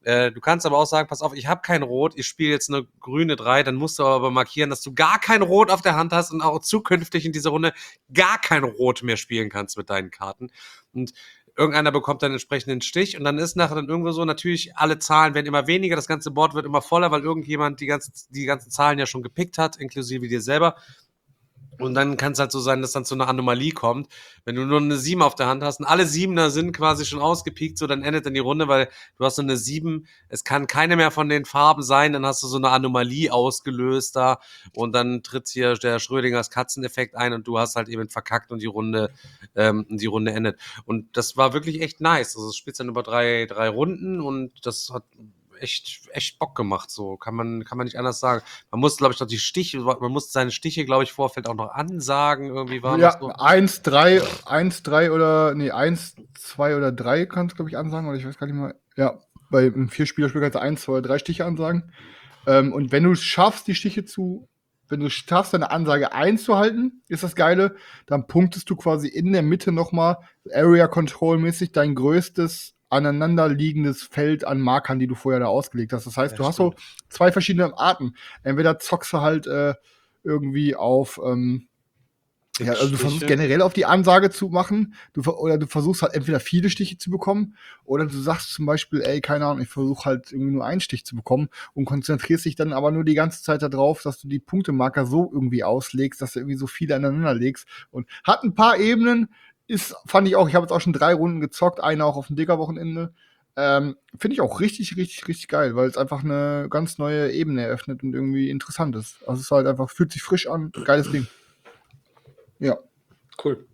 Du kannst aber auch sagen, pass auf, ich habe kein Rot, ich spiele jetzt eine grüne 3, dann musst du aber markieren, dass du gar kein Rot auf der Hand hast und auch zukünftig in dieser Runde gar kein Rot mehr spielen kannst mit deinen Karten. Und irgendeiner bekommt dann entsprechend den Stich und dann ist nachher dann irgendwo so, natürlich alle Zahlen werden immer weniger, das ganze Board wird immer voller, weil irgendjemand die ganzen Zahlen ja schon gepickt hat, inklusive dir selber. Und dann kann es halt so sein, dass dann zu einer Anomalie kommt. Wenn du nur eine 7 auf der Hand hast und alle 7er sind quasi schon ausgepiekt, so dann endet dann die Runde, weil du hast so eine 7, es kann keine mehr von den Farben sein, dann hast du so eine Anomalie ausgelöst da und dann tritt hier der Schrödingers Katzeneffekt ein und du hast halt eben verkackt und die Runde endet. Und das war wirklich echt nice. Also es spielt dann über drei Runden und das hat echt Bock gemacht, so kann man nicht anders sagen. Man muss, glaube ich, noch man muss seine Stiche, glaube ich, Vorfeld auch noch ansagen, irgendwie war Ja, das so. 1, 3 oder, 1, 2 oder 3 kannst du, glaube ich, ansagen, oder ich weiß gar nicht mal. Ja, bei einem 4-Spieler-Spiel kannst du 1, 2 oder 3 Stiche ansagen. Und wenn du es schaffst, deine Ansage einzuhalten, ist das Geile, dann punktest du quasi in der Mitte nochmal Area Control mäßig dein größtes aneinanderliegendes Feld an Markern, die du vorher da ausgelegt hast. Das heißt, du hast so 2 verschiedene Arten. Entweder zockst du halt irgendwie auf also du versuchst generell auf die Ansage zu machen, oder du versuchst halt entweder viele Stiche zu bekommen, oder du sagst zum Beispiel, ey, keine Ahnung, ich versuche halt irgendwie nur einen Stich zu bekommen und konzentrierst dich dann aber nur die ganze Zeit darauf, dass du die Punktemarker so irgendwie auslegst, dass du irgendwie so viele aneinander legst. Und hat ein paar Ebenen, fand ich auch, ich habe jetzt auch schon 3 Runden gezockt, eine auch auf dem Digger-Wochenende. Finde ich auch richtig, richtig, richtig geil, weil es einfach eine ganz neue Ebene eröffnet und irgendwie interessant ist. Also es ist halt einfach, fühlt sich frisch an, geiles Ding. Ja. Cool.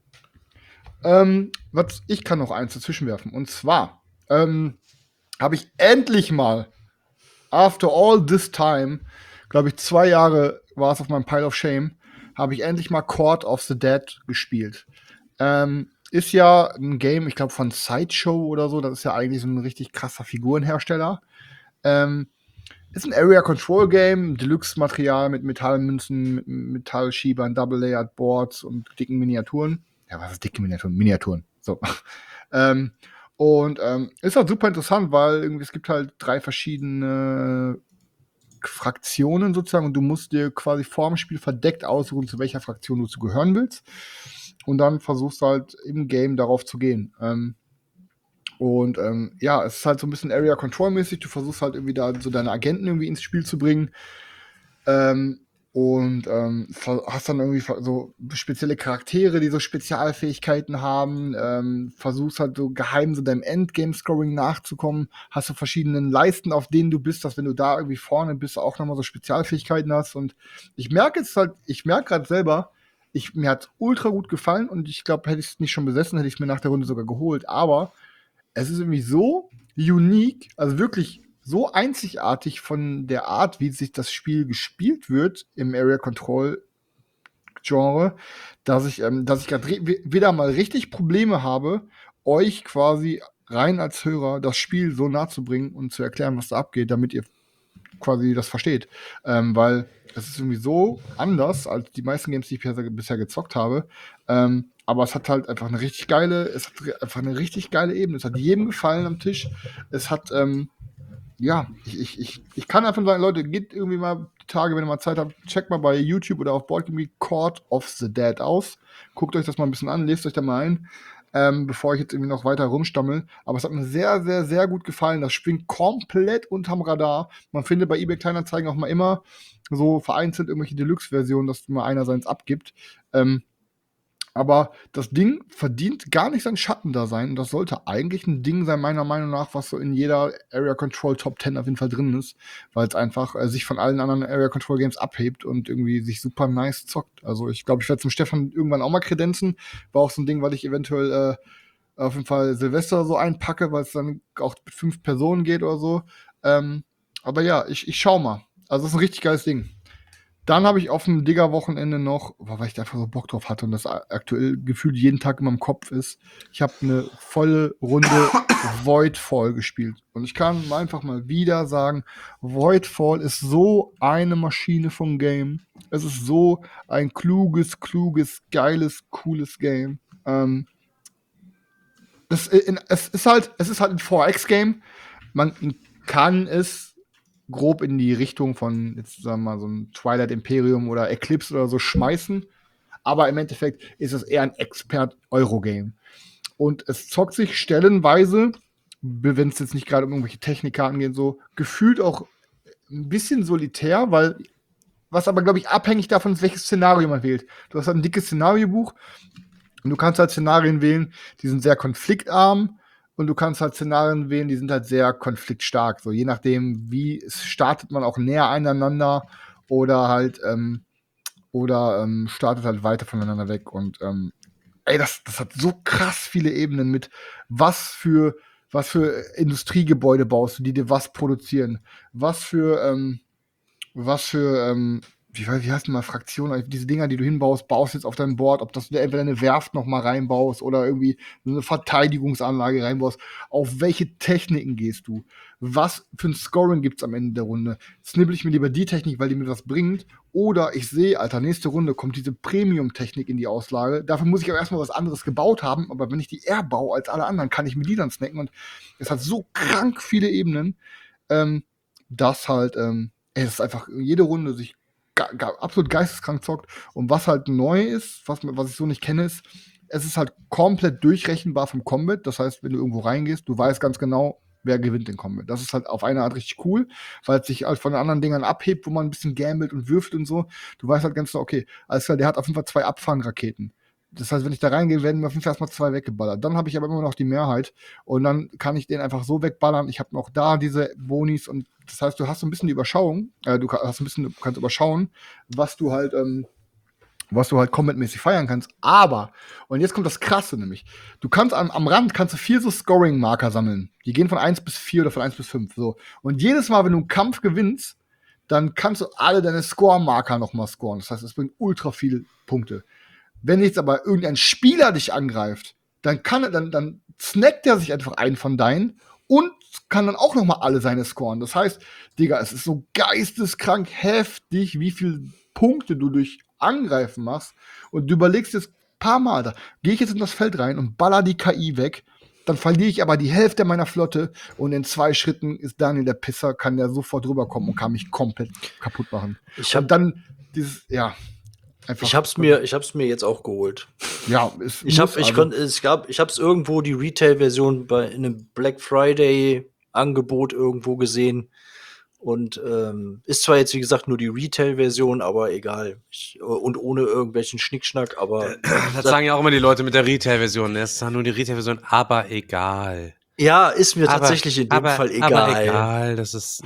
Ich kann noch eins dazwischen werfen. Und zwar habe ich endlich mal, after all this time, glaube ich 2 Jahre war es auf meinem Pile of Shame, habe ich endlich mal Court of the Dead gespielt. Ist ja ein Game, ich glaube von Sideshow oder so, das ist ja eigentlich so ein richtig krasser Figurenhersteller. Ist ein Area Control Game, Deluxe-Material mit Metallmünzen, mit Metallschiebern, Double-Layered Boards und dicken Miniaturen. Ja, was ist dicke Miniaturen? Miniaturen. So. Ist halt super interessant, weil irgendwie es gibt halt 3 verschiedene Fraktionen sozusagen und du musst dir quasi vorm Spiel verdeckt aussuchen, zu welcher Fraktion du zu gehören willst. Und dann versuchst du halt im Game darauf zu gehen. Ja, es ist halt so ein bisschen Area Control mäßig. Du versuchst halt irgendwie da so deine Agenten irgendwie ins Spiel zu bringen. Hast dann irgendwie so spezielle Charaktere, die so Spezialfähigkeiten haben. Versuchst halt so geheim so deinem Endgame-Scoring nachzukommen. Hast so verschiedene Leisten, auf denen du bist, dass wenn du da irgendwie vorne bist, auch nochmal so Spezialfähigkeiten hast. Und ich merke gerade selber, mir hat ultra gut gefallen und ich glaube, hätte ich es nicht schon besessen, hätte ich es mir nach der Runde sogar geholt. Aber es ist irgendwie so unique, also wirklich so einzigartig von der Art, wie sich das Spiel gespielt wird im Area Control Genre, dass ich gerade wieder mal richtig Probleme habe, euch quasi rein als Hörer das Spiel so nahe zu bringen und zu erklären, was da abgeht, damit ihr quasi das versteht. Weil es ist irgendwie so anders als die meisten Games, die ich bisher gezockt habe. Aber es hat halt einfach eine richtig geile Ebene. Es hat jedem gefallen am Tisch. Es hat, ich kann einfach sagen, Leute, geht irgendwie mal die Tage, wenn ihr mal Zeit habt, checkt mal bei YouTube oder auf Boardgame Court of the Dead aus. Guckt euch das mal ein bisschen an, lest euch da mal ein, bevor ich jetzt irgendwie noch weiter rumstammel. Aber es hat mir sehr, sehr, sehr gut gefallen. Das springt komplett unterm Radar. Man findet bei eBay Kleinanzeigen auch mal immer so vereinzelt irgendwelche Deluxe-Versionen, dass mal einer seins abgibt. Aber das Ding verdient gar nicht sein Schattendasein. Und das sollte eigentlich ein Ding sein, meiner Meinung nach, was so in jeder Area Control Top 10 auf jeden Fall drin ist. Weil es einfach sich von allen anderen Area Control Games abhebt und irgendwie sich super nice zockt. Also ich glaube, ich werde zum Stefan irgendwann auch mal kredenzen. War auch so ein Ding, weil ich eventuell auf jeden Fall Silvester so einpacke, weil es dann auch mit 5 Personen geht oder so. Aber ja, ich schau mal. Also das ist ein richtig geiles Ding. Dann habe ich auf dem Digger-Wochenende noch, weil ich da einfach so Bock drauf hatte und das aktuell gefühlt jeden Tag in meinem Kopf ist, ich habe eine volle Runde Voidfall gespielt. Und ich kann einfach mal wieder sagen, Voidfall ist so eine Maschine vom Game. Es ist so ein kluges, geiles, cooles Game. Es ist halt ein 4X-Game. Man kann es grob in die Richtung von, jetzt sagen wir mal, so ein Twilight Imperium oder Eclipse oder so schmeißen. Aber im Endeffekt ist es eher ein Expert-Euro-Game. Und es zockt sich stellenweise, wenn es jetzt nicht gerade um irgendwelche Technikkarten geht, so gefühlt auch ein bisschen solitär, weil was aber, glaube ich, abhängig davon ist, welches Szenario man wählt. Du hast halt ein dickes Szenariobuch und du kannst halt Szenarien wählen, die sind sehr konfliktarm und du kannst halt Szenarien wählen, die sind halt sehr konfliktstark. So je nachdem, wie es startet man auch näher aneinander oder halt startet halt weiter voneinander weg. Und das hat so krass viele Ebenen mit was für Industriegebäude baust du, die dir was produzieren, wie heißt denn mal Fraktionen, also diese Dinger, die du hinbaust, baust jetzt auf dein Board, ob das du entweder eine Werft noch mal reinbaust oder irgendwie so eine Verteidigungsanlage reinbaust. Auf welche Techniken gehst du? Was für ein Scoring gibt's am Ende der Runde? Snibbel ich mir lieber die Technik, weil die mir was bringt? Oder ich sehe, Alter, nächste Runde kommt diese Premium-Technik in die Auslage. Dafür muss ich aber erstmal was anderes gebaut haben. Aber wenn ich die eher baue als alle anderen, kann ich mir die dann snacken. Und es hat so krank viele Ebenen, dass halt, es ist einfach jede Runde sich absolut geisteskrank zockt. Und was halt neu ist, was ich so nicht kenne, ist, es ist halt komplett durchrechenbar vom Combat. Das heißt, wenn du irgendwo reingehst, du weißt ganz genau, wer gewinnt den Combat. Das ist halt auf eine Art richtig cool, weil es sich halt von den anderen Dingern abhebt, wo man ein bisschen gambelt und wirft und so. Du weißt halt ganz genau, okay, alles klar, der hat auf jeden Fall 2 Abfangraketen. Das heißt, wenn ich da reingehe, werden mir auf jeden Fall erstmal 2 weggeballert. Dann habe ich aber immer noch die Mehrheit und dann kann ich den einfach so wegballern. Ich habe noch da diese Bonis und das heißt, du hast so ein bisschen die Überschauung, du kannst überschauen, was du halt combat-mäßig feiern kannst. Aber, und jetzt kommt das Krasse nämlich, du kannst am Rand 4 so Scoring-Marker sammeln. Die gehen von 1 bis 4 oder von 1 bis 5. So. Und jedes Mal, wenn du einen Kampf gewinnst, dann kannst du alle deine Score-Marker nochmal scoren. Das heißt, es bringt ultra viele Punkte. Wenn jetzt aber irgendein Spieler dich angreift, dann snackt er sich einfach einen von deinen und kann dann auch noch mal alle seine scoren. Das heißt, Digga, es ist so geisteskrank heftig, wie viele Punkte du durch Angreifen machst. Und du überlegst jetzt ein paar Mal, da gehe ich jetzt in das Feld rein und baller die KI weg, dann verliere ich aber die Hälfte meiner Flotte und in 2 Schritten ist Daniel der Pisser, kann der sofort rüberkommen und kann mich komplett kaputt machen. Und dann dieses, ja. Ich hab's mir jetzt auch geholt. Ja, ich hab's irgendwo die Retail-Version in einem Black Friday-Angebot irgendwo gesehen. Und ist zwar jetzt, wie gesagt, nur die Retail-Version, aber egal. Und ohne irgendwelchen Schnickschnack, aber. Das sagen ja auch immer die Leute mit der Retail-Version. Das ist nur die Retail-Version, aber egal. Ja, ist mir tatsächlich in dem Fall egal. Aber egal, das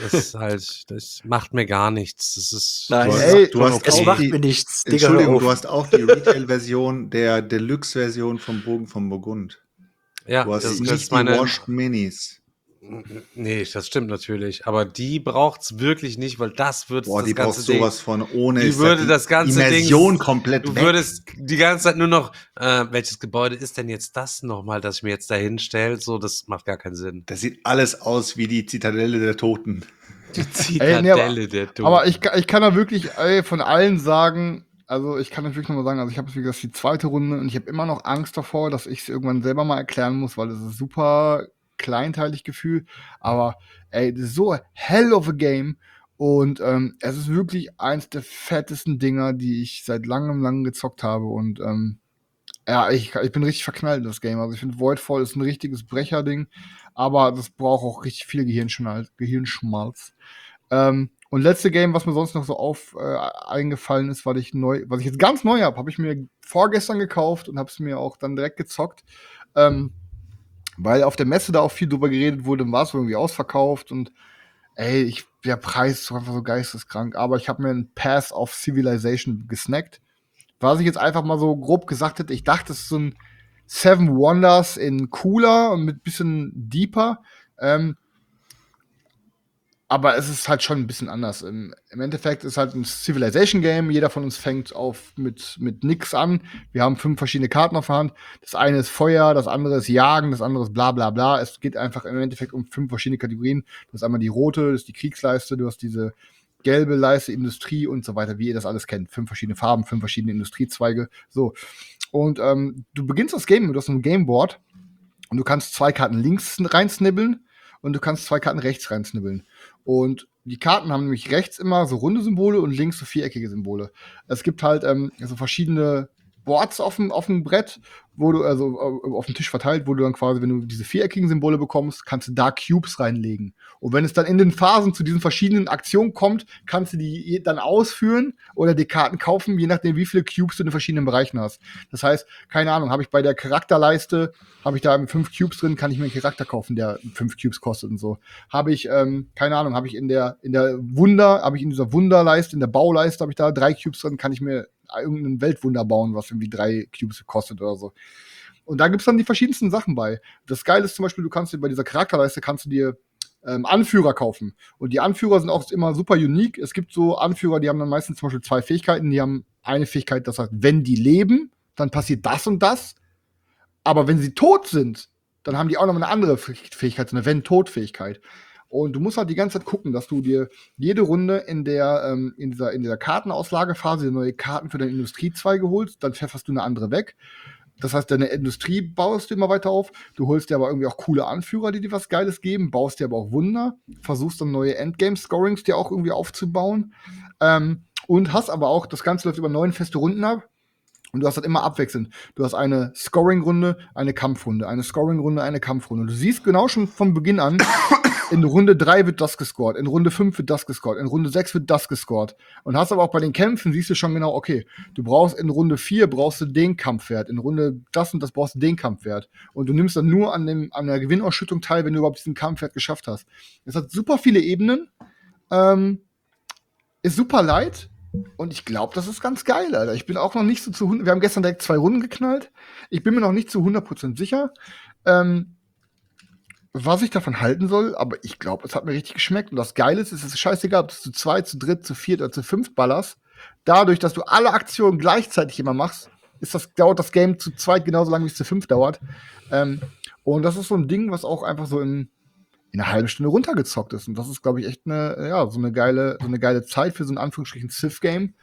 macht mir gar nichts. Das ist. Nein, es macht mir nichts. Entschuldigung, du hast auch die Retail-Version der Deluxe-Version vom Bogen von Burgund. Ja, du hast nicht die Washed Minis. Nee, das stimmt natürlich. Aber die braucht's wirklich nicht, weil das wird das die ganze braucht Ding. Sowas von ohne. Die würde das ganze Immersion Ding komplett Du weg. würdest die ganze Zeit nur noch, welches Gebäude ist denn jetzt das nochmal, das ich mir jetzt da hinstelle? So, das macht gar keinen Sinn. Das sieht alles aus wie die Zitadelle der Toten. Die Zitadelle der Toten. Aber ich kann da wirklich von allen sagen, also ich kann natürlich nochmal sagen, also ich habe jetzt wie gesagt die 2. Runde und ich habe immer noch Angst davor, dass ich es irgendwann selber mal erklären muss, weil das ist super kleinteilig Gefühl, aber das ist so hell of a game und es ist wirklich eins der fettesten Dinger, die ich seit langem gezockt habe und ich bin richtig verknallt in das Game. Also ich finde Voidfall ist ein richtiges Brecherding, aber das braucht auch richtig viel Gehirnschmalz. Und letzte Game, was mir sonst noch so eingefallen ist, was ich jetzt ganz neu habe ich mir vorgestern gekauft und habe es mir auch dann direkt gezockt. Weil auf der Messe da auch viel drüber geredet wurde, war es irgendwie ausverkauft und der Preis ist einfach so geisteskrank. Aber ich habe mir einen Path of Civilization gesnackt. Was ich jetzt einfach mal so grob gesagt hätte, ich dachte, es ist so ein Seven Wonders in cooler und mit bisschen deeper. Aber es ist halt schon ein bisschen anders. Im Endeffekt ist halt ein Civilization-Game. Jeder von uns fängt mit nix an. Wir haben 5 verschiedene Karten auf der Hand. Das eine ist Feuer, das andere ist Jagen, das andere ist bla bla bla. Es geht einfach im Endeffekt um 5 verschiedene Kategorien. Du hast einmal die rote, das ist die Kriegsleiste, du hast diese gelbe Leiste, Industrie und so weiter, wie ihr das alles kennt. 5 verschiedene Farben, 5 verschiedene Industriezweige. So. Und du beginnst das Game, du hast ein Gameboard und du kannst 2 Karten links reinsnibbeln und du kannst 2 Karten rechts reinsnibbeln. Und die Karten haben nämlich rechts immer so runde Symbole und links so viereckige Symbole. Es gibt halt so verschiedene Boards auf dem Brett, wo du, also auf dem Tisch verteilt, wo du dann quasi, wenn du diese viereckigen Symbole bekommst, kannst du da Cubes reinlegen. Und wenn es dann in den Phasen zu diesen verschiedenen Aktionen kommt, kannst du die dann ausführen oder die Karten kaufen, je nachdem, wie viele Cubes du in den verschiedenen Bereichen hast. Das heißt, keine Ahnung, habe ich bei der Charakterleiste, habe ich da 5 Cubes drin, kann ich mir einen Charakter kaufen, der 5 Cubes kostet und so. Habe ich, keine Ahnung, habe ich in dieser Wunderleiste, in der Bauleiste, habe ich da 3 Cubes drin, kann ich mir irgendein Weltwunder bauen, was irgendwie 3 Cubes kostet oder so. Und da gibt's dann die verschiedensten Sachen bei. Das Geile ist zum Beispiel, du kannst dir bei dieser Charakterleiste kannst du dir Anführer kaufen. Und die Anführer sind auch immer super unique. Es gibt so Anführer, die haben dann meistens zum Beispiel 2 Fähigkeiten. Die haben eine Fähigkeit, das heißt, wenn die leben, dann passiert das und das. Aber wenn sie tot sind, dann haben die auch noch eine andere Fähigkeit, so eine Wenn-Tot-Fähigkeit. Und du musst halt die ganze Zeit gucken, dass du dir jede Runde in dieser Kartenauslagephase neue Karten für deine Industriezweige holst. Dann pfefferst du eine andere weg. Das heißt, deine Industrie baust du immer weiter auf. Du holst dir aber irgendwie auch coole Anführer, die dir was Geiles geben. Baust dir aber auch Wunder. Versuchst dann neue Endgame-Scorings dir auch irgendwie aufzubauen. Und hast aber auch, das Ganze läuft über 9 feste Runden ab. Und du hast halt immer abwechselnd. Du hast eine Scoring-Runde, eine Kampfrunde, eine Scoring-Runde, eine Kampfrunde. Und du siehst genau schon von Beginn an, in Runde 3 wird das gescored, in Runde 5 wird das gescored, in Runde 6 wird das gescored. Und hast aber auch bei den Kämpfen, siehst du schon genau, okay, du brauchst in Runde 4 brauchst du den Kampfwert, in Runde das und das brauchst du den Kampfwert. Und du nimmst dann nur an der Gewinnausschüttung teil, wenn du überhaupt diesen Kampfwert geschafft hast. Es hat super viele Ebenen, ist super light. Und ich glaube, das ist ganz geil, Alter. Ich bin auch noch nicht so zu 100%. Wir haben gestern direkt 2 Runden geknallt. Ich bin mir noch nicht zu 100% sicher, was ich davon halten soll. Aber ich glaube, es hat mir richtig geschmeckt. Und das Geile ist, es ist scheißegal, ob du zu 2, zu 3, zu 4 oder zu 5 ballerst. Dadurch, dass du alle Aktionen gleichzeitig immer machst, dauert das Game zu 2 genauso lange, wie es zu 5 dauert. Und das ist so ein Ding, was auch einfach so in einer halben Stunde runtergezockt ist. Und das ist, glaube ich, echt so eine geile Zeit für so ein Anführungsstrichen Civ-Game.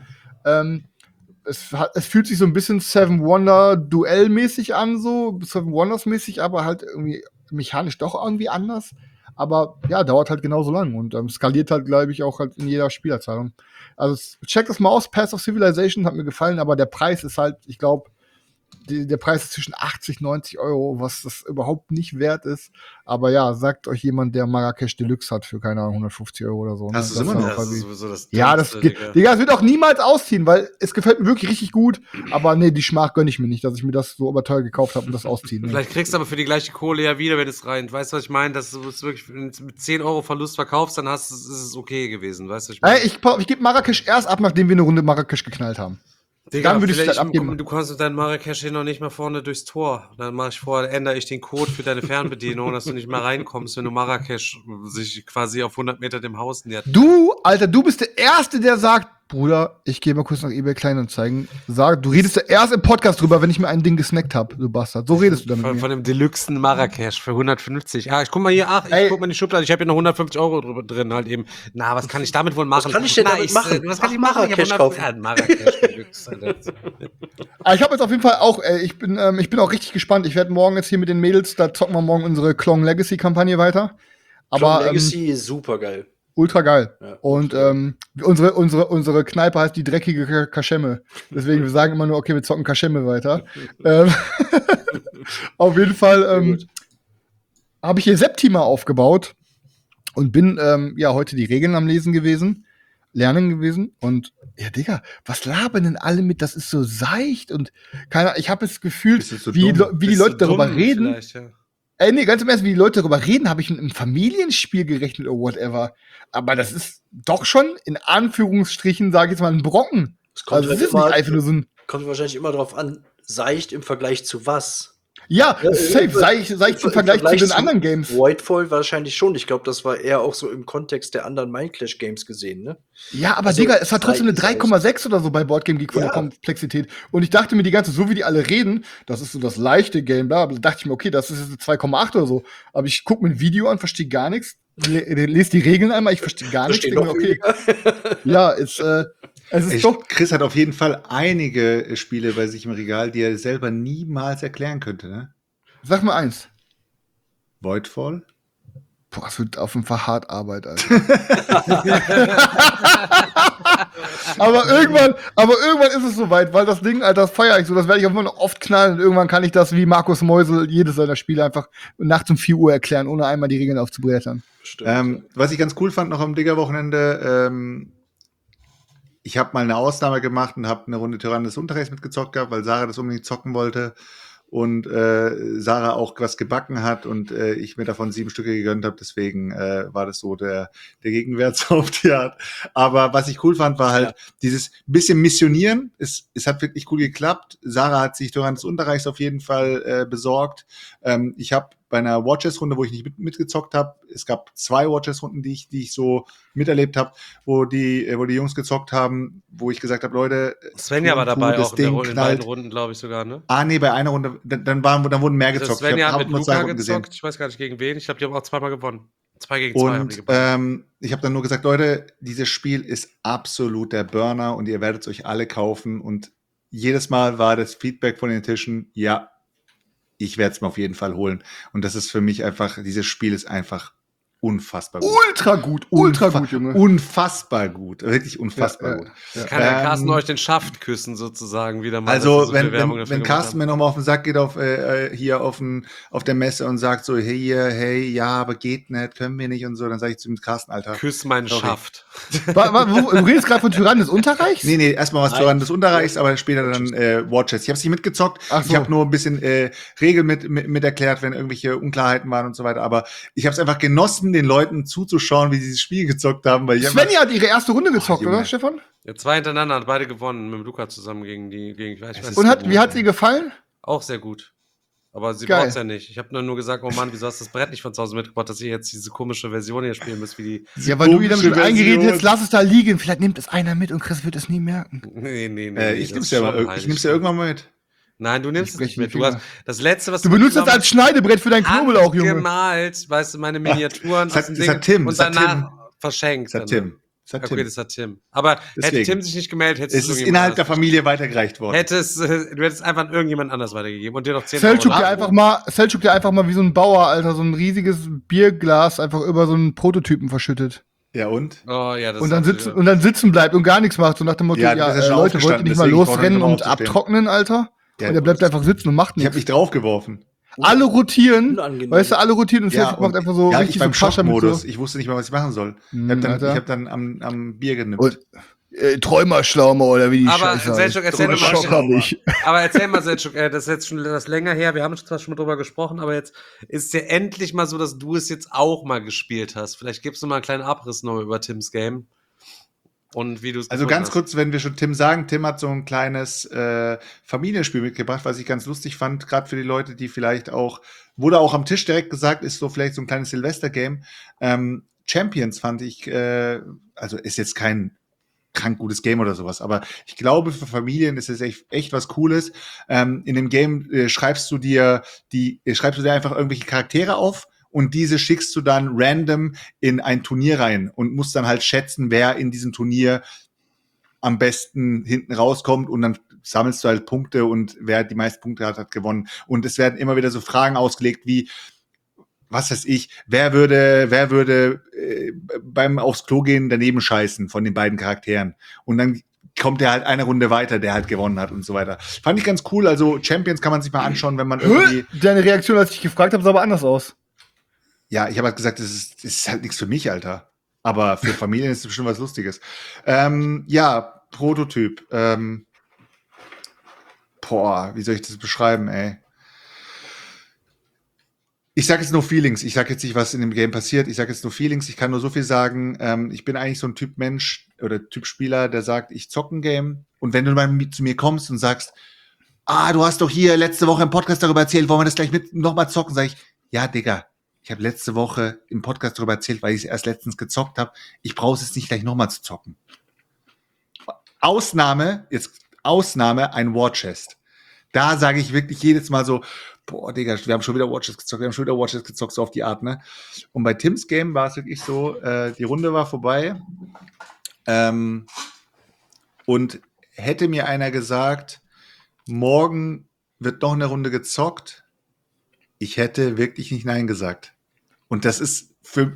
Es fühlt sich so ein bisschen Seven Wonder Duell-mäßig an, so Seven Wonders-mäßig, aber halt irgendwie mechanisch doch irgendwie anders. Aber ja, dauert halt genauso lang und skaliert halt, glaube ich, auch halt in jeder Spielerzahl. Also check das mal aus, Path of Civilization hat mir gefallen, aber der Preis ist halt, ich glaube, der Preis ist zwischen 80, 90 Euro, was das überhaupt nicht wert ist. Aber ja, sagt euch jemand, der Marrakesch Deluxe hat für, keine Ahnung, 150 Euro oder so. Hast du es immer noch? Das ist sowieso das ja, Digga, es wird auch niemals ausziehen, weil es gefällt mir wirklich richtig gut. Aber nee, die Schmach gönne ich mir nicht, dass ich mir das so überteuer gekauft habe und das ausziehen. Vielleicht kriegst du aber für die gleiche Kohle ja wieder, wenn es rein. Weißt du, was ich meine? Dass du es wirklich mit 10 Euro Verlust verkaufst, dann ist es okay gewesen. Weißt du, was ich meine? Ich gebe Marrakesch erst ab, nachdem wir eine Runde Marrakesch geknallt haben. Digga, dann würde ich es halt abgeben. Du kannst mit deinem Marrakesch hier noch nicht mal vorne durchs Tor. Dann ändere ich den Code für deine Fernbedienung, dass du nicht mehr reinkommst, wenn du Marrakesch sich quasi auf 100 Meter dem Haus nähert. Du, Alter, du bist der Erste, der sagt, Bruder, ich gehe mal kurz nach eBay Kleinanzeigen. Du redest ja erst im Podcast drüber, wenn ich mir ein Ding gesnackt habe, du Bastard. So redest du damit. Von dem Deluxen Marrakesch für 150. Ich guck mal hier, ich guck mal in die Schublade, ich habe hier noch 150 Euro drin halt eben. Na, was kann ich damit wohl machen? Was kann ich denn damit machen? Was kann ich machen? Marrakesch kaufen. Marrakesch Deluxe. Ich habe jetzt auf jeden Fall auch, ich bin auch richtig gespannt. Ich werde morgen jetzt hier mit den Mädels, da zocken wir morgen unsere Klong Legacy Kampagne weiter. Aber Klong Legacy ist super geil. Ultra geil. Ja, und unsere Kneipe heißt die dreckige Kaschemme. Deswegen, wir sagen immer nur, okay, wir zocken Kaschemme weiter. Auf jeden Fall habe ich hier Septima aufgebaut und bin heute die Regeln am Lernen gewesen. Und ja, Digga, was labern denn alle mit? Das ist so seicht und ich habe das Gefühl, so wie die Leute darüber reden. Ja. Nee, ganz im Ernst, wie die Leute darüber reden, habe ich mit einem Familienspiel gerechnet oder whatever. Aber das ist doch schon, in Anführungsstrichen, sage ich jetzt mal, ein Brocken. Das ist nicht einfach nur so ein. Kommt wahrscheinlich immer drauf an, seicht im Vergleich zu was? Ja, safe, seicht im Vergleich zu den anderen Games. Whitefall wahrscheinlich schon. Ich glaube, das war eher auch so im Kontext der anderen Mindclash-Games gesehen, ne? Ja, aber Digga, es hat trotzdem eine 3,6 oder so bei Boardgame Geek von der Komplexität. Und ich dachte mir so wie die alle reden, das ist so das leichte Game, bla, da dachte ich mir, okay, das ist jetzt eine 2,8 oder so. Aber ich gucke mir ein Video an, verstehe gar nichts, lese die Regeln einmal, ich verstehe gar nichts. Okay. Ja, es ist doch. Chris hat auf jeden Fall einige Spiele bei sich im Regal, die er selber niemals erklären könnte, ne? Sag mal eins. Voidfall, Boah, es wird auf jeden Fall hart Arbeit, Alter. aber irgendwann ist es soweit, weil das Ding, Alter, das feiere ich so, das werde ich auch immer noch oft knallen und irgendwann kann ich das wie Markus Meusel jedes seiner Spiele einfach nachts um 4 Uhr erklären, ohne einmal die Regeln aufzubrettern. Was ich ganz cool fand noch am Digger-Wochenende, ich habe mal eine Ausnahme gemacht und habe eine Runde Tyrannen des Unterreichs mitgezockt gehabt, weil Sarah das unbedingt zocken wollte und Sarah auch was gebacken hat und ich mir davon 7 Stücke gegönnt habe. Deswegen war das so der Gegenwert auf die Art. Aber was ich cool fand, war halt dieses bisschen Missionieren. Es hat wirklich cool geklappt. Sarah hat sich Tyrannen des Unterreichs auf jeden Fall besorgt. Ich habe bei einer Watchers-Runde, wo ich nicht mitgezockt habe, es gab 2 Watchers-Runden, die ich so miterlebt habe, wo die Jungs gezockt haben, wo ich gesagt habe, Leute, Svenja war dabei auch in beiden Runden, glaube ich sogar, ne? Nee, bei einer Runde, dann wurden mehr gezockt. Svenja hat mit Luca gezockt, ich weiß gar nicht gegen wen, ich glaube, die haben auch zweimal gewonnen. 2 gegen 2 haben die gewonnen. Ich habe dann nur gesagt, Leute, dieses Spiel ist absolut der Burner und ihr werdet es euch alle kaufen und jedes Mal war das Feedback von den Tischen, ja, ich werde es mir auf jeden Fall holen. Und das ist für mich einfach, dieses Spiel ist einfach unfassbar gut. Ultra gut, Junge. Unfassbar gut. Wirklich unfassbar gut. Kann der Carsten euch den Schaft küssen, sozusagen, wieder mal. Also, wenn Carsten mir nochmal auf den Sack geht hier auf der Messe und sagt so, hey, ja, aber geht nicht, können wir nicht und so, dann sage ich zu ihm, Carsten, Alter. Küss meinen Schaft. Du redest gerade von Tyrannen des Unterreichs? Nee, erstmal was Tyrannen des Unterreichs, aber später dann Watchers. Ich habe es nicht mitgezockt. So. Ich habe nur ein bisschen Regeln mit erklärt, wenn irgendwelche Unklarheiten waren und so weiter. Aber ich habe es einfach genossen, den Leuten zuzuschauen, wie sie dieses Spiel gezockt haben. Weil Svenja hat ihre erste Runde gezockt, oder, Stefan? Ja, 2 hintereinander, hat beide gewonnen, mit dem Luca zusammen gegen ich weiß Und wie hat sie gefallen? Auch sehr gut. Aber sie braucht es ja nicht. Ich habe nur gesagt, oh Mann, wieso hast du das Brett nicht von zu Hause mitgebracht, dass ihr jetzt diese komische Version hier spielen müsst, wie die. Ja, weil du ihr damit eingeredet hast, lass es da liegen. Vielleicht nimmt es einer mit und Chris wird es nie merken. Nee. Ich nehm's ja irgendwann mal mit. Nein, du nimmst es nicht mit. Du hast das letzte, was du benutzt das als Schneidebrett für dein Knoblauch, Junge. Gemalt, weißt du, meine Miniaturen das hat Tim. Und danach verschenkt. Das hat Tim. Okay, das hat Tim. Aber deswegen. Hätte Tim sich nicht gemeldet, hätte es ist innerhalb der Familie weitergereicht worden. Du hättest einfach an irgendjemand anders weitergegeben und dir noch 10 Selçuk dir einfach mal wie so ein Bauer, Alter, so ein riesiges Bierglas einfach über so einen Prototypen verschüttet. Ja, und? Oh, ja, das und dann sitzen bleibt und gar nichts macht, so nach dem Motto, Leute, wollt ihr nicht mal losrennen und abtrocknen, Alter? Ja, und er bleibt einfach sitzen und macht nichts. Ich hab mich draufgeworfen. Alle rotieren, weißt du, und Selçuk macht einfach so richtig beim Schockmodus. Ich wusste nicht mal, was ich machen soll. Ich hab dann am Bier genippt. Träumerschlaume oder wie die Scheiße heißt. Erzähl mal, Selçuk, das ist jetzt schon etwas länger her, wir haben zwar schon mal drüber gesprochen, aber jetzt ist es ja endlich mal so, dass du es jetzt auch mal gespielt hast. Vielleicht gibst du mal einen kleinen Abriss noch über Tims Game. Und wie du es Also ganz kurz, wenn wir schon Tim sagen, Tim hat so ein kleines Familienspiel mitgebracht, was ich ganz lustig fand, gerade für die Leute, die vielleicht auch, wurde auch am Tisch direkt gesagt, ist so vielleicht so ein kleines Silvester-Game. Champions fand ich, also ist jetzt kein krank gutes Game oder sowas, aber ich glaube, für Familien ist es echt was Cooles. In dem Game schreibst du dir einfach irgendwelche Charaktere auf, und diese schickst du dann random in ein Turnier rein und musst dann halt schätzen, wer in diesem Turnier am besten hinten rauskommt, und dann sammelst du halt Punkte und wer die meisten Punkte hat gewonnen. Und es werden immer wieder so Fragen ausgelegt wie, was weiß ich, wer würde beim aufs Klo gehen daneben scheißen von den beiden Charakteren. Und dann kommt der halt eine Runde weiter, der halt gewonnen hat und so weiter. Fand ich ganz cool. Also Champions kann man sich mal anschauen, wenn man irgendwie... Deine Reaktion, als ich gefragt habe, sah aber anders aus. Ja, ich habe halt gesagt, das ist halt nichts für mich, Alter. Aber für Familien ist es bestimmt was Lustiges. Ja, Prototyp. Wie soll ich das beschreiben, ey? Ich sage jetzt nur Feelings. Ich sage jetzt nicht, was in dem Game passiert. Ich sage jetzt nur Feelings. Ich kann nur so viel sagen. Ich bin eigentlich so ein Typ Mensch oder Typ Spieler, der sagt, ich zocke ein Game. Und wenn du mal zu mir kommst und sagst, du hast doch hier letzte Woche im Podcast darüber erzählt, wollen wir das gleich nochmal zocken? Sag ich, ja, Digga. Ich habe letzte Woche im Podcast darüber erzählt, weil ich es erst letztens gezockt habe. Ich brauche es nicht gleich nochmal zu zocken. Ausnahme, ein War Chest. Da sage ich wirklich jedes Mal so, boah, Digga, wir haben schon wieder War Chest gezockt, so auf die Art, ne? Und bei Tims Game war es wirklich so, die Runde war vorbei. Und hätte mir einer gesagt, morgen wird noch eine Runde gezockt, ich hätte wirklich nicht Nein gesagt. Und das ist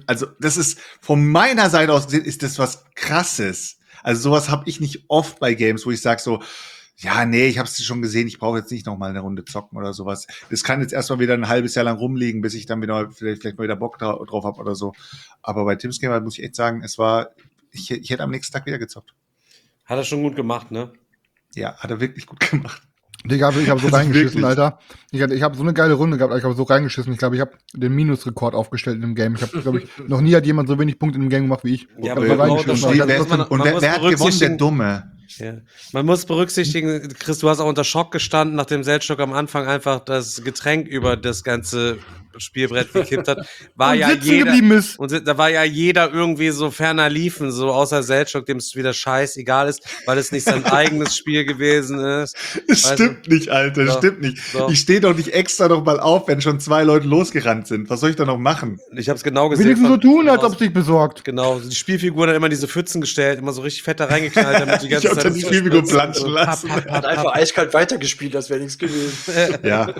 von meiner Seite aus gesehen, ist das was Krasses. Also sowas habe ich nicht oft bei Games, wo ich sage so, ja, nee, ich habe es schon gesehen, ich brauche jetzt nicht noch mal eine Runde zocken oder sowas. Das kann jetzt erstmal wieder ein halbes Jahr lang rumliegen, bis ich dann wieder vielleicht mal wieder Bock drauf habe oder so. Aber bei Tim's Gamer muss ich echt sagen, ich hätte am nächsten Tag wieder gezockt. Hat er schon gut gemacht, ne? Ja, hat er wirklich gut gemacht. Digga, ich habe so Also reingeschissen, wirklich. Alter. Ich habe so eine geile Runde gehabt, ich habe so reingeschissen. Ich glaube, ich habe den Minusrekord aufgestellt in dem Game. Ich habe, glaube ich, noch nie hat jemand so wenig Punkte in dem Game gemacht wie ich. Ja, Ich hab aber so genau, reingeschissen. das Und wer hat gewonnen? Der Dumme. Ja. Man muss berücksichtigen, Chris, du hast auch unter Schock gestanden, nachdem Selchuk am Anfang einfach das Getränk über das ganze Spielbrett gekippt hat. Und sitzen geblieben ist. Und da war ja jeder irgendwie so ferner liefen, so außer Selchuk, dem es wieder scheißegal ist, weil es nicht sein eigenes Spiel gewesen ist. Das stimmt nicht, Alter, das stimmt nicht. So. Ich stehe doch nicht extra noch mal auf, wenn schon 2 Leute losgerannt sind. Was soll ich da noch machen? Ich hab's genau gesehen. Wenigstens so tun, als ob es dich besorgt. Genau, die Spielfiguren hat immer diese Pfützen gestellt, immer so richtig fett da reingeknallt, damit die ganze Ich hab Zeit dann die Spielfigur planschen lassen. Hat einfach eiskalt weitergespielt, als wäre nichts gewesen. Ja.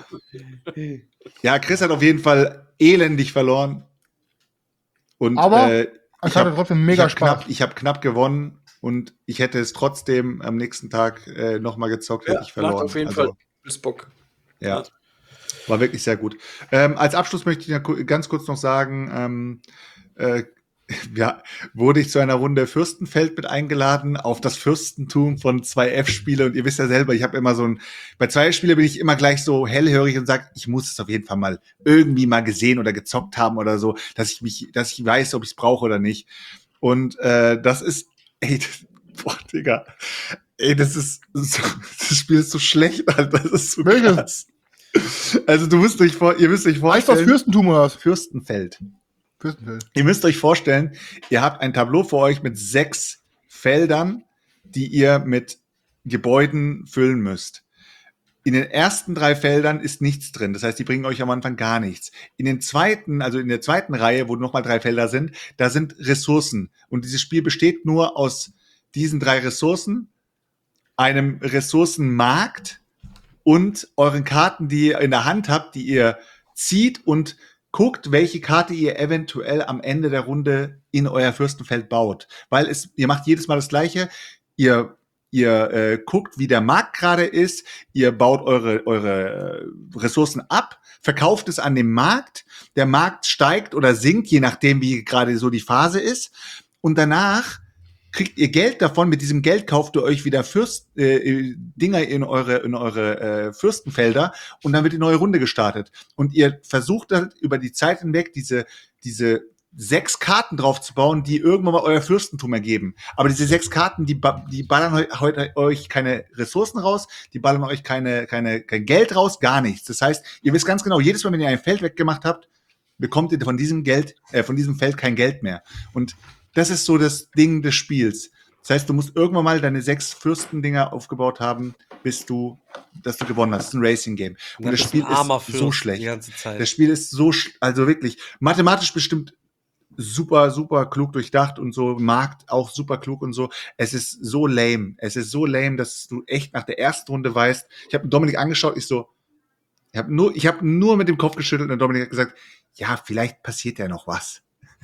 Ja, Chris hat auf jeden Fall elendig verloren. Und, Aber ich es hatte trotzdem mega Spaß. Ich habe knapp gewonnen und ich hätte es trotzdem am nächsten Tag nochmal gezockt, hätte ich verloren. Macht auf jeden Fall übelst Bock. Ja, war wirklich sehr gut. Als Abschluss möchte ich ganz kurz noch sagen, ja, wurde ich zu einer Runde Fürstenfeld mit eingeladen auf das Fürstentum von 2F-Spiele und ihr wisst ja selber, ich habe immer bei 2F-Spiele bin ich immer gleich so hellhörig und sage, ich muss es auf jeden Fall mal irgendwie mal gesehen oder gezockt haben oder so, dass ich weiß, ob ich es brauche oder nicht. Und das ist, boah, Digga, das Spiel ist so schlecht, Alter, das ist so krass. Also ihr müsst euch vorstellen. Heißt das Fürstentum oder was? Fürstenfeld. Ihr müsst euch vorstellen, ihr habt ein Tableau vor euch mit 6 Feldern, die ihr mit Gebäuden füllen müsst. In den ersten 3 Feldern ist nichts drin. Das heißt, die bringen euch am Anfang gar nichts. In der zweiten Reihe, wo nochmal 3 Felder sind, da sind Ressourcen. Und dieses Spiel besteht nur aus diesen 3 Ressourcen, einem Ressourcenmarkt und euren Karten, die ihr in der Hand habt, die ihr zieht und guckt, welche Karte ihr eventuell am Ende der Runde in euer Fürstenfeld baut. Weil ihr macht jedes Mal das Gleiche. Ihr guckt, wie der Markt gerade ist. Ihr baut eure Ressourcen ab, verkauft es an den Markt. Der Markt steigt oder sinkt, je nachdem, wie gerade so die Phase ist. Und danach kriegt ihr Geld davon. Mit diesem Geld kauft ihr euch wieder Dinger in eure Fürstenfelder und dann wird die neue Runde gestartet. Und ihr versucht dann über die Zeit hinweg diese 6 Karten drauf zu bauen, die irgendwann mal euer Fürstentum ergeben. Aber diese 6 Karten, die ballern heute euch keine Ressourcen raus, die ballern euch kein Geld raus, gar nichts. Das heißt, ihr wisst ganz genau, jedes Mal, wenn ihr ein Feld weggemacht habt, bekommt ihr von diesem Feld kein Geld mehr. Und das ist so das Ding des Spiels. Das heißt, du musst irgendwann mal deine 6 Fürstendinger aufgebaut haben, dass du gewonnen hast. Das ist ein Racing-Game. Und das Spiel ist so schlecht. Die ganze Zeit. Das Spiel ist also wirklich mathematisch bestimmt super, super klug durchdacht und so, Markt auch super klug und so. Es ist so lame. Es ist so lame, dass du echt nach der ersten Runde weißt. Ich habe Dominik angeschaut, ich habe nur mit dem Kopf geschüttelt und Dominik hat gesagt, ja, vielleicht passiert ja noch was.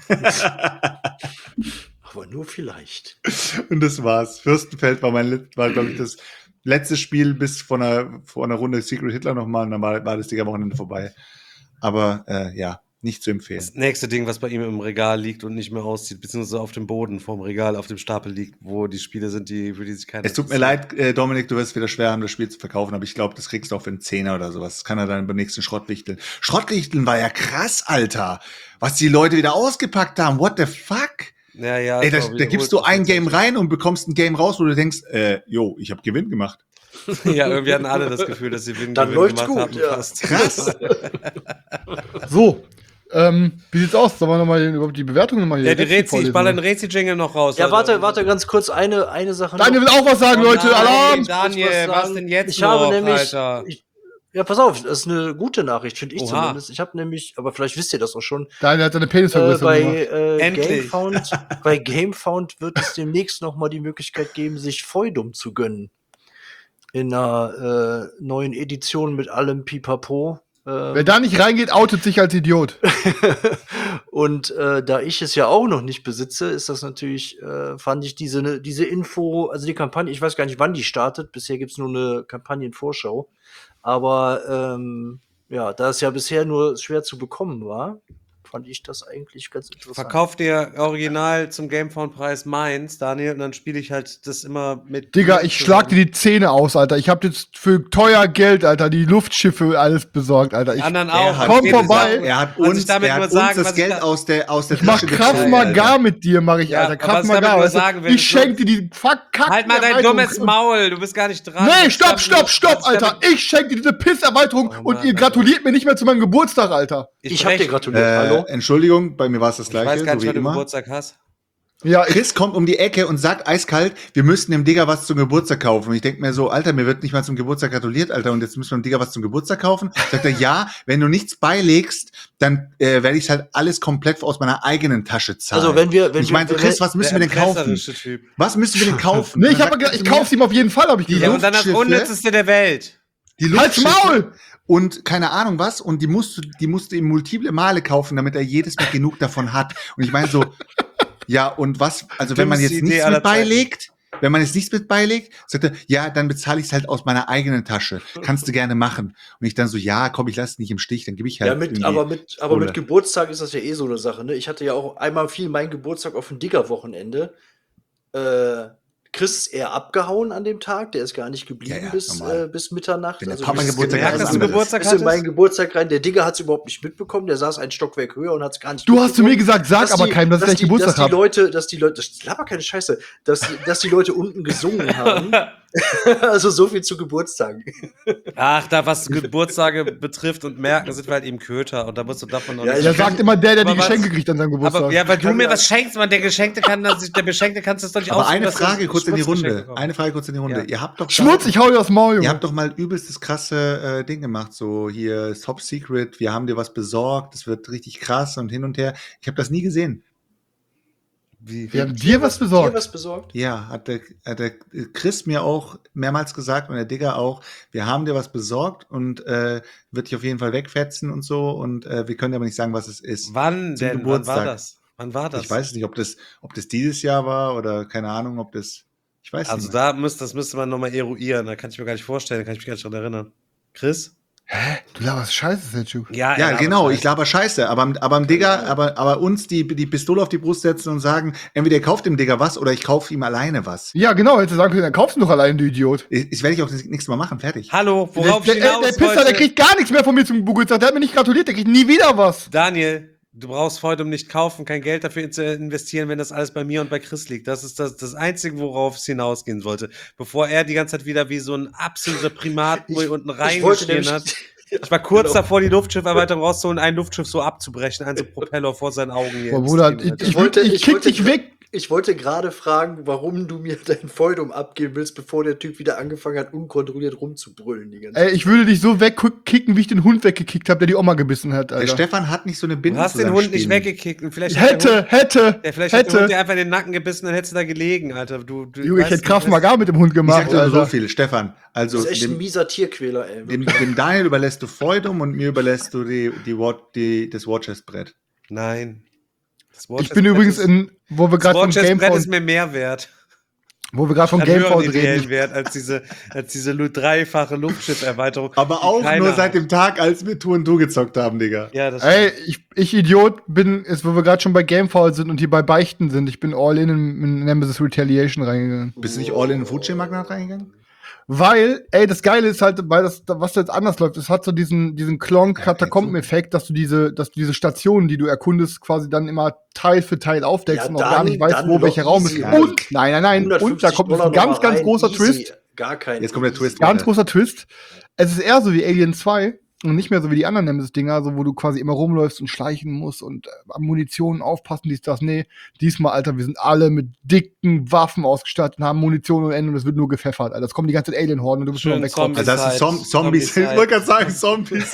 Aber nur vielleicht. Und das war's. Fürstenfeld war glaube ich, das letzte Spiel bis vor einer Runde Secret Hitler nochmal und dann war das Ding am Wochenende vorbei. Aber ja, nicht zu empfehlen. Das nächste Ding, was bei ihm im Regal liegt und nicht mehr auszieht, beziehungsweise auf dem Boden vorm Regal, auf dem Stapel liegt, wo die Spiele sind, für die sich keiner... Es tut mir leid, Dominik, du wirst wieder schwer haben, das Spiel zu verkaufen, aber ich glaube, das kriegst du auch für einen Zehner oder sowas. Das kann er dann beim nächsten Schrottwichteln. Schrottwichteln war ja krass, Alter. Was die Leute wieder ausgepackt haben. What the fuck? Ja, Ey, da gibst du ein Game rein und bekommst ein Game raus, wo du denkst, ich habe Gewinn gemacht. Ja, irgendwie hatten alle das Gefühl, dass sie Gewinn Dann läuft's gemacht gut, haben. ja. Fast. Krass. So, wie sieht's aus? Sollen wir nochmal die Bewertung nochmal hier? Ja, ich baller den Rätsel-Jingle noch raus. Ja, Leute. warte ganz kurz, eine Sache noch. Daniel will auch was sagen, Leute, nein, Alarm! Daniel, was denn jetzt Ich habe noch, nämlich, Alter? ja, pass auf, das ist eine gute Nachricht, finde ich Oha. zumindest. Ich habe nämlich, aber vielleicht wisst ihr das auch schon, Daniel hat seine Penisvergrößerung gemacht. Endlich. Bei GameFound wird es demnächst noch mal die Möglichkeit geben, sich Feudum zu gönnen. In einer neuen Edition mit allem Pipapo. Wer da nicht reingeht, outet sich als Idiot. Und da ich es ja auch noch nicht besitze, ist das natürlich, fand ich diese Info, also die Kampagne, ich weiß gar nicht, wann die startet. Bisher gibt es nur eine Kampagnenvorschau. Aber ja, da es ja bisher nur schwer zu bekommen war, fand ich das eigentlich ganz interessant. Verkauf dir original zum Gamephone-Preis meins, Daniel, und dann spiele ich halt das immer mit. Digga, ich schlag dir die Zähne aus, Alter. Ich hab jetzt für teuer Geld, Alter, die Luftschiffe alles besorgt, Alter. Die anderen auch. Komm vorbei. Er hat uns das Geld aus der Ich mach Krav Maga mit dir, mach ich, Alter. Krav Maga. Ich schenk dir die Kack. Halt mal dein dummes Maul, du bist gar nicht dran. Nee, stopp, Alter. Ich schenk dir diese Pisserweiterung und ihr gratuliert mir nicht mehr zu meinem Geburtstag, Alter. Ich hab dir gratuliert, hallo? Entschuldigung, bei mir war es das Gleiche. Ich weiß gar nicht, so wie wann du immer. Geburtstag hast. Ja, Chris kommt um die Ecke und sagt eiskalt, wir müssten dem Digga was zum Geburtstag kaufen. Und ich denke mir so, Alter, mir wird nicht mal zum Geburtstag gratuliert, Alter, und jetzt müssen wir dem Digga was zum Geburtstag kaufen. Sagt er, ja, wenn du nichts beilegst, dann werde ich halt alles komplett aus meiner eigenen Tasche zahlen. Also wenn wir, ich meine, Chris, was müssen wir denn kaufen? Typ. Was müssen wir denn kaufen? nee, ich kauf's ihm auf jeden Fall, hab ich gesagt. Ja, und dann das Unnützeste der Welt. Die Halt's Maul! Und keine Ahnung was, und die musst du ihm multiple Male kaufen, damit er jedes Mal genug davon hat. Und ich meine so, ja, und was, also wenn man jetzt nichts mit beilegt, sagt er, ja, dann bezahle ich es halt aus meiner eigenen Tasche. Kannst du gerne machen. Und ich dann so, ja, komm, ich lasse nicht im Stich, dann gebe ich halt. Ja, aber mit Geburtstag ist das ja eh so eine Sache, ne? Ich hatte ja auch einmal meinen Geburtstag auf dem Digger-Wochenende. Chris ist eher abgehauen an dem Tag, der ist gar nicht geblieben bis Mitternacht. Wenn der Also Papa Geburtstag hat, dass du Geburtstag bis in meinen Geburtstag rein. Der Digger hat es überhaupt nicht mitbekommen, der saß ein Stockwerk höher und hat es gar nicht Du hast zu mir gesagt, sag aber keinem, dass ich Geburtstag habe. Dass die Leute, das laber keine Scheiße, dass die Leute unten gesungen haben. Also so viel zu Geburtstagen. Ach, da was Geburtstage betrifft und merken, sind wir halt eben Köter und da musst du davon noch nicht. Ja, sagt immer der die Geschenke kriegt an seinem Geburtstag. Aber, ja, weil du mir was schenkst, man, der Beschenkte kann das doch nicht aber eine Frage kurz in die Runde. Ja. Ihr habt doch Schmutz, ich hau dir aus dem Maul, Junge. Ihr habt doch mal übelstes krasse Ding gemacht, so hier Top Secret, wir haben dir was besorgt, das wird richtig krass und hin und her. Ich habe das nie gesehen. Wir haben dir was besorgt? Ja, hat der Chris mir auch mehrmals gesagt und der Digger auch, wir haben dir was besorgt und wird dich auf jeden Fall wegfetzen und so und wir können aber nicht sagen, was es ist. Wann denn? Wann war das? Ich weiß nicht, ob das dieses Jahr war oder keine Ahnung, ob das, ich weiß nicht. Also das müsste man nochmal eruieren, da kann ich mir gar nicht vorstellen, da kann ich mich gar nicht dran erinnern. Chris? Hä? Du laberst Scheiße, Setschuk. Ja, genau, Scheiße. Ich laber Scheiße, aber am Digger, aber uns die Pistole auf die Brust setzen und sagen, entweder ihr kauft dem Digger was oder ich kaufe ihm alleine was. Ja, genau, hätte sagen können, dann kaufst du doch alleine, du Idiot. Das werde ich auch das nächste Mal machen, fertig. Hallo, worauf ich hinaus der Pisser, der kriegt gar nichts mehr von mir zum Geburtstag, der hat mir nicht gratuliert, der kriegt nie wieder was. Daniel, du brauchst heute nicht kaufen, kein Geld dafür zu investieren, wenn das alles bei mir und bei Chris liegt. Das ist das Einzige, worauf es hinausgehen sollte. Bevor er die ganze Zeit wieder wie so ein absoluter Primat unten reingeschrien hat. Ich war kurz davor, die Luftschifferweiterung rauszuholen, ein Luftschiff so abzubrechen, ein so Propeller vor seinen Augen. Hier Bruder, ich kick dich weg. Ich wollte gerade fragen, warum du mir dein Feudum abgeben willst, bevor der Typ wieder angefangen hat, unkontrolliert rumzubrüllen. Die ganze Zeit. Ich würde dich so wegkicken, wie ich den Hund weggekickt habe, der die Oma gebissen hat, Alter. Der Stefan hat nicht so eine Bindung. Du hast den Hund nicht weggekickt. Und vielleicht hätte. Vielleicht hat der Hund dir einfach in den Nacken gebissen, dann hättest du da gelegen, Alter. Junge, ich hätte Krav Maga mit dem Hund gemacht, ich sag dir so viel, Stefan. Also das ist echt ein mieser Tierquäler, ey. Dem Daniel überlässt du Feudum und mir überlässt du das Watchers-Brett. Nein. Ich bin übrigens wo wir gerade vom Gamephone ist mir mehr wert. Wo wir gerade vom Gamephone reden. Wert als diese dreifache Luftschifferweiterung. Aber auch nur seit dem Tag, als wir Tour und Du gezockt haben, Digga. Ja, das ich Idiot wo wir gerade schon bei Gamefoul sind und hier bei Beichten sind. Ich bin all in Nemesis Retaliation reingegangen. Bist du nicht all in Food Chain Magnat reingegangen? Weil, das Geile ist halt, was da jetzt anders läuft, es hat so diesen Klonk-Katakomben-Effekt, dass du diese Stationen, die du erkundest, quasi dann immer Teil für Teil aufdeckst und auch gar nicht weißt, wo welcher Raum ist. Und, nein, und da kommt ein ganz großer Twist. Jetzt kommt der Twist. Ganz großer Twist. Es ist eher so wie Alien 2 und nicht mehr so wie die anderen Nemesis-Dinger, so wo du quasi immer rumläufst und schleichen musst und Munition aufpassen, das. Nee, diesmal, Alter, wir sind alle mit dicken Waffen ausgestattet und haben Munition und Ende und es wird nur gepfeffert, Alter. Es kommen die ganze Zeit Alien-Horden und du bist nur weg. Also das ist Zombies. Ich wollte gerade sagen, Zombies.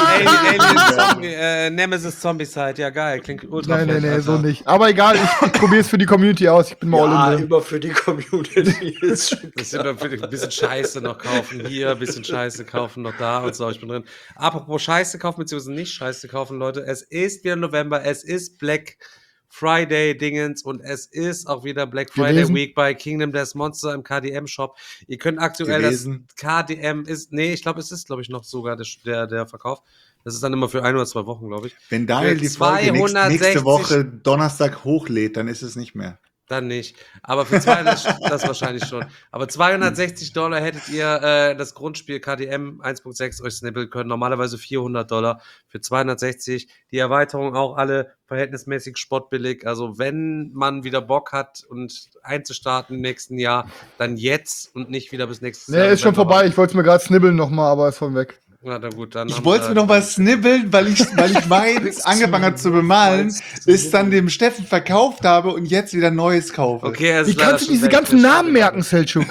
Nemesis Zombie-Side, ja geil, klingt ultra. Nee, so nicht. Aber egal, ich probiere es für die Community aus. Ich bin mal all in. Über für die Community. Ein bisschen Scheiße noch kaufen hier, ein bisschen Scheiße kaufen noch da und so. Ich bin drin. Apropos Scheiße kaufen, beziehungsweise nicht Scheiße kaufen, Leute. Es ist wieder November, es ist Black Friday Dingens und es ist auch wieder Black Friday Week bei Kingdom Death Monster im KDM Shop. Ihr könnt aktuell das KDM ist, ich glaube, es ist, noch sogar der Verkauf. Das ist dann immer für 1 oder 2 Wochen, glaube ich. Wenn Daniel die Folge nächste Woche Donnerstag hochlädt, dann ist es nicht mehr. Dann nicht. Aber für 200, das wahrscheinlich schon. Aber $260 hättet ihr das Grundspiel KDM 1.6 euch snippeln können. Normalerweise $400 für 260. Die Erweiterung auch alle verhältnismäßig spottbillig. Also wenn man wieder Bock hat und einzustarten im nächsten Jahr, dann jetzt und nicht wieder bis nächstes Jahr. Nee, ist schon vorbei. Ich wollte es mir gerade snibbeln nochmal, aber ist von weg. Na gut, dann ich wollte es mir noch mal snibbeln, weil ich meins angefangen habe zu bemalen, bis dann dem Steffen verkauft habe und jetzt wieder Neues kaufe. Okay, wie kannst du diese ganzen Namen merken, Selchuk?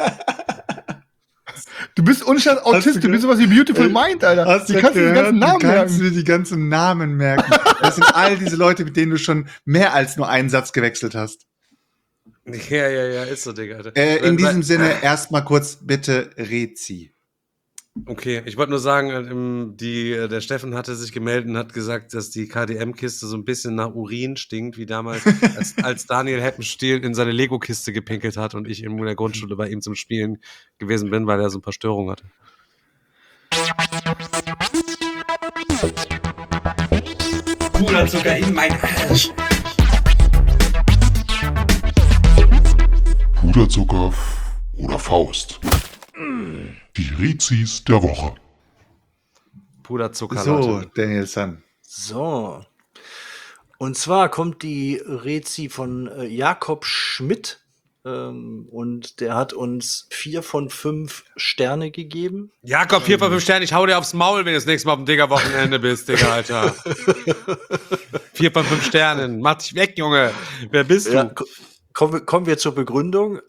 Du bist unstatt Autist, du bist sowas wie Beautiful Mind, Alter. Wie kannst du die ganzen Namen merken? Du kannst dir die ganzen Namen merken. Das sind all diese Leute, mit denen du schon mehr als nur einen Satz gewechselt hast. Ja, ist so, Digga. In diesem Sinne erstmal kurz bitte Rezi. Okay, ich wollte nur sagen, der Steffen hatte sich gemeldet und hat gesagt, dass die KDM-Kiste so ein bisschen nach Urin stinkt, wie damals, als Daniel Heppenstiel in seine Lego-Kiste gepinkelt hat und ich in der Grundschule bei ihm zum Spielen gewesen bin, weil er so ein paar Störungen hatte. Puderzucker in mein Arsch. Puderzucker oder Faust. Die Rezis der Woche. Puderzucker. So, Daniel San. So. Und zwar kommt die Rezi von Jakob Schmidt. Und der hat uns 4 von 5 Sterne gegeben. Jakob, 4 von 5 Sterne. Ich hau dir aufs Maul, wenn du das nächste Mal auf dem Digger-Wochenende bist, Digga, Alter. 4 von 5 Sternen. Mach dich weg, Junge. Wer bist du? Ja, kommen wir zur Begründung.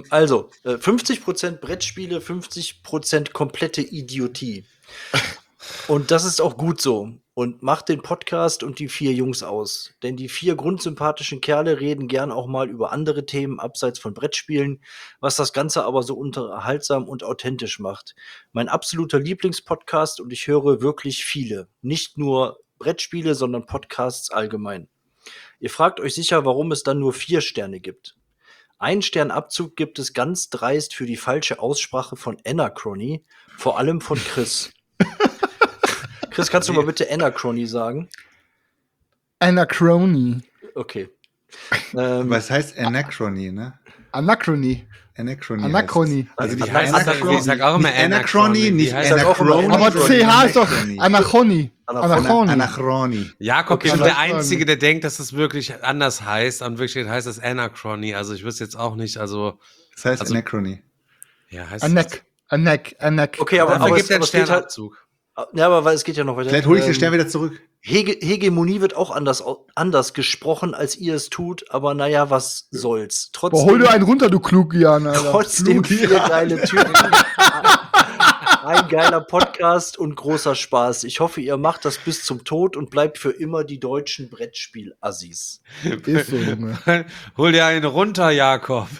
50% Brettspiele, 50% komplette Idiotie. Und das ist auch gut so. Und macht den Podcast und die 4 Jungs aus. Denn die 4 grundsympathischen Kerle reden gern auch mal über andere Themen abseits von Brettspielen, was das Ganze aber so unterhaltsam und authentisch macht. Mein absoluter Lieblingspodcast und ich höre wirklich viele. Nicht nur Brettspiele, sondern Podcasts allgemein. Ihr fragt euch sicher, warum es dann nur 4 Sterne gibt. 1 Stern Abzug gibt es ganz dreist für die falsche Aussprache von Anachrony, vor allem von Chris. Chris, kannst du mal bitte Anachrony sagen? Anachrony. Okay. Was heißt Anachrony, ne? Anachrony. Anachrony. Also die heißt Anachrony. Ich sag auch immer Anachrony, nicht Anachrony. Aber CH ist doch Anachrony. Anachrony. Jakob ist der Einzige, der denkt, dass es wirklich anders heißt. Und wirklich heißt es Anachrony. Also ich wüsste jetzt auch nicht, also... Das heißt Anachrony. Ja, heißt Anac. Okay, aber gibt es einen Sternabzug. Ja, aber weil es geht ja noch weiter. Vielleicht hole ich den Stern wieder zurück. Hegemonie wird auch anders gesprochen, als ihr es tut, aber naja, was soll's. Trotzdem, hol dir einen runter, du Klugian, Alter. Trotzdem 4 geile Typen. Ein geiler Podcast und großer Spaß. Ich hoffe, ihr macht das bis zum Tod und bleibt für immer die deutschen Brettspiel-Assis. Ist so, Junge. Hol dir einen runter, Jakob.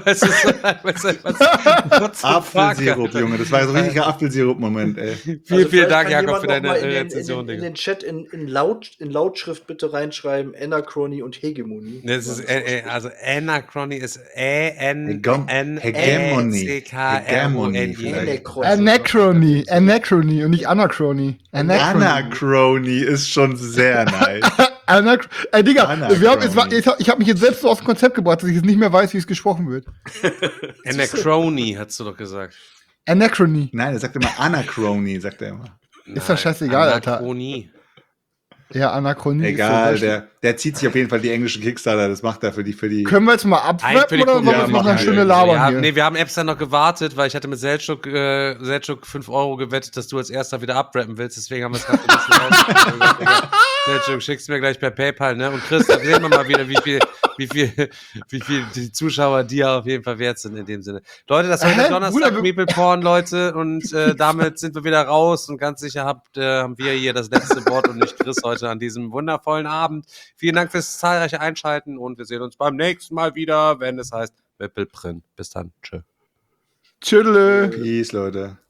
Apfelsirup, Junge. Das war so ein richtiger Apfelsirup-Moment, ey. Vielen Dank, Jakob, für deine Rezension. In den Chat in Lautschrift bitte reinschreiben, Anachrony und Hegemonie. Das ist, also Anachrony ist Anachrony und nicht Anachrony. Anachrony ist schon sehr nice. Digga, ich habe mich jetzt selbst so aus dem Konzept gebracht, dass ich jetzt nicht mehr weiß, wie es gesprochen wird. Anachrony, hast du doch gesagt. Anachrony. Nein, er sagt immer Anachrony, sagt er immer. Ist doch scheißegal, Alter. Anachronie. Ja, Anachronie. Egal, der zieht sich auf jeden Fall die englischen Kickstarter, das macht er für die. Können wir jetzt mal abwrappen oder wollen wir jetzt noch eine Stunde labern hier? Nee, wir haben Epstein noch gewartet, weil ich hatte mit Selchuk 5 Euro gewettet, dass du als erster wieder abrappen willst, deswegen haben wir es gerade ein bisschen rausgezogen. Selchuk, schickst mir gleich per PayPal, ne? Und Chris, da sehen wir mal wieder, wie viel die Zuschauer dir auf jeden Fall wert sind in dem Sinne. Leute, das war der Donnerstag Meeple Porn, Leute, und damit sind wir wieder raus und ganz sicher haben wir hier das letzte Wort und nicht Chris heute an diesem wundervollen Abend. Vielen Dank fürs zahlreiche Einschalten und wir sehen uns beim nächsten Mal wieder, wenn es heißt Meeple Print. Bis dann. Tschö. Tschüss. Peace, Leute.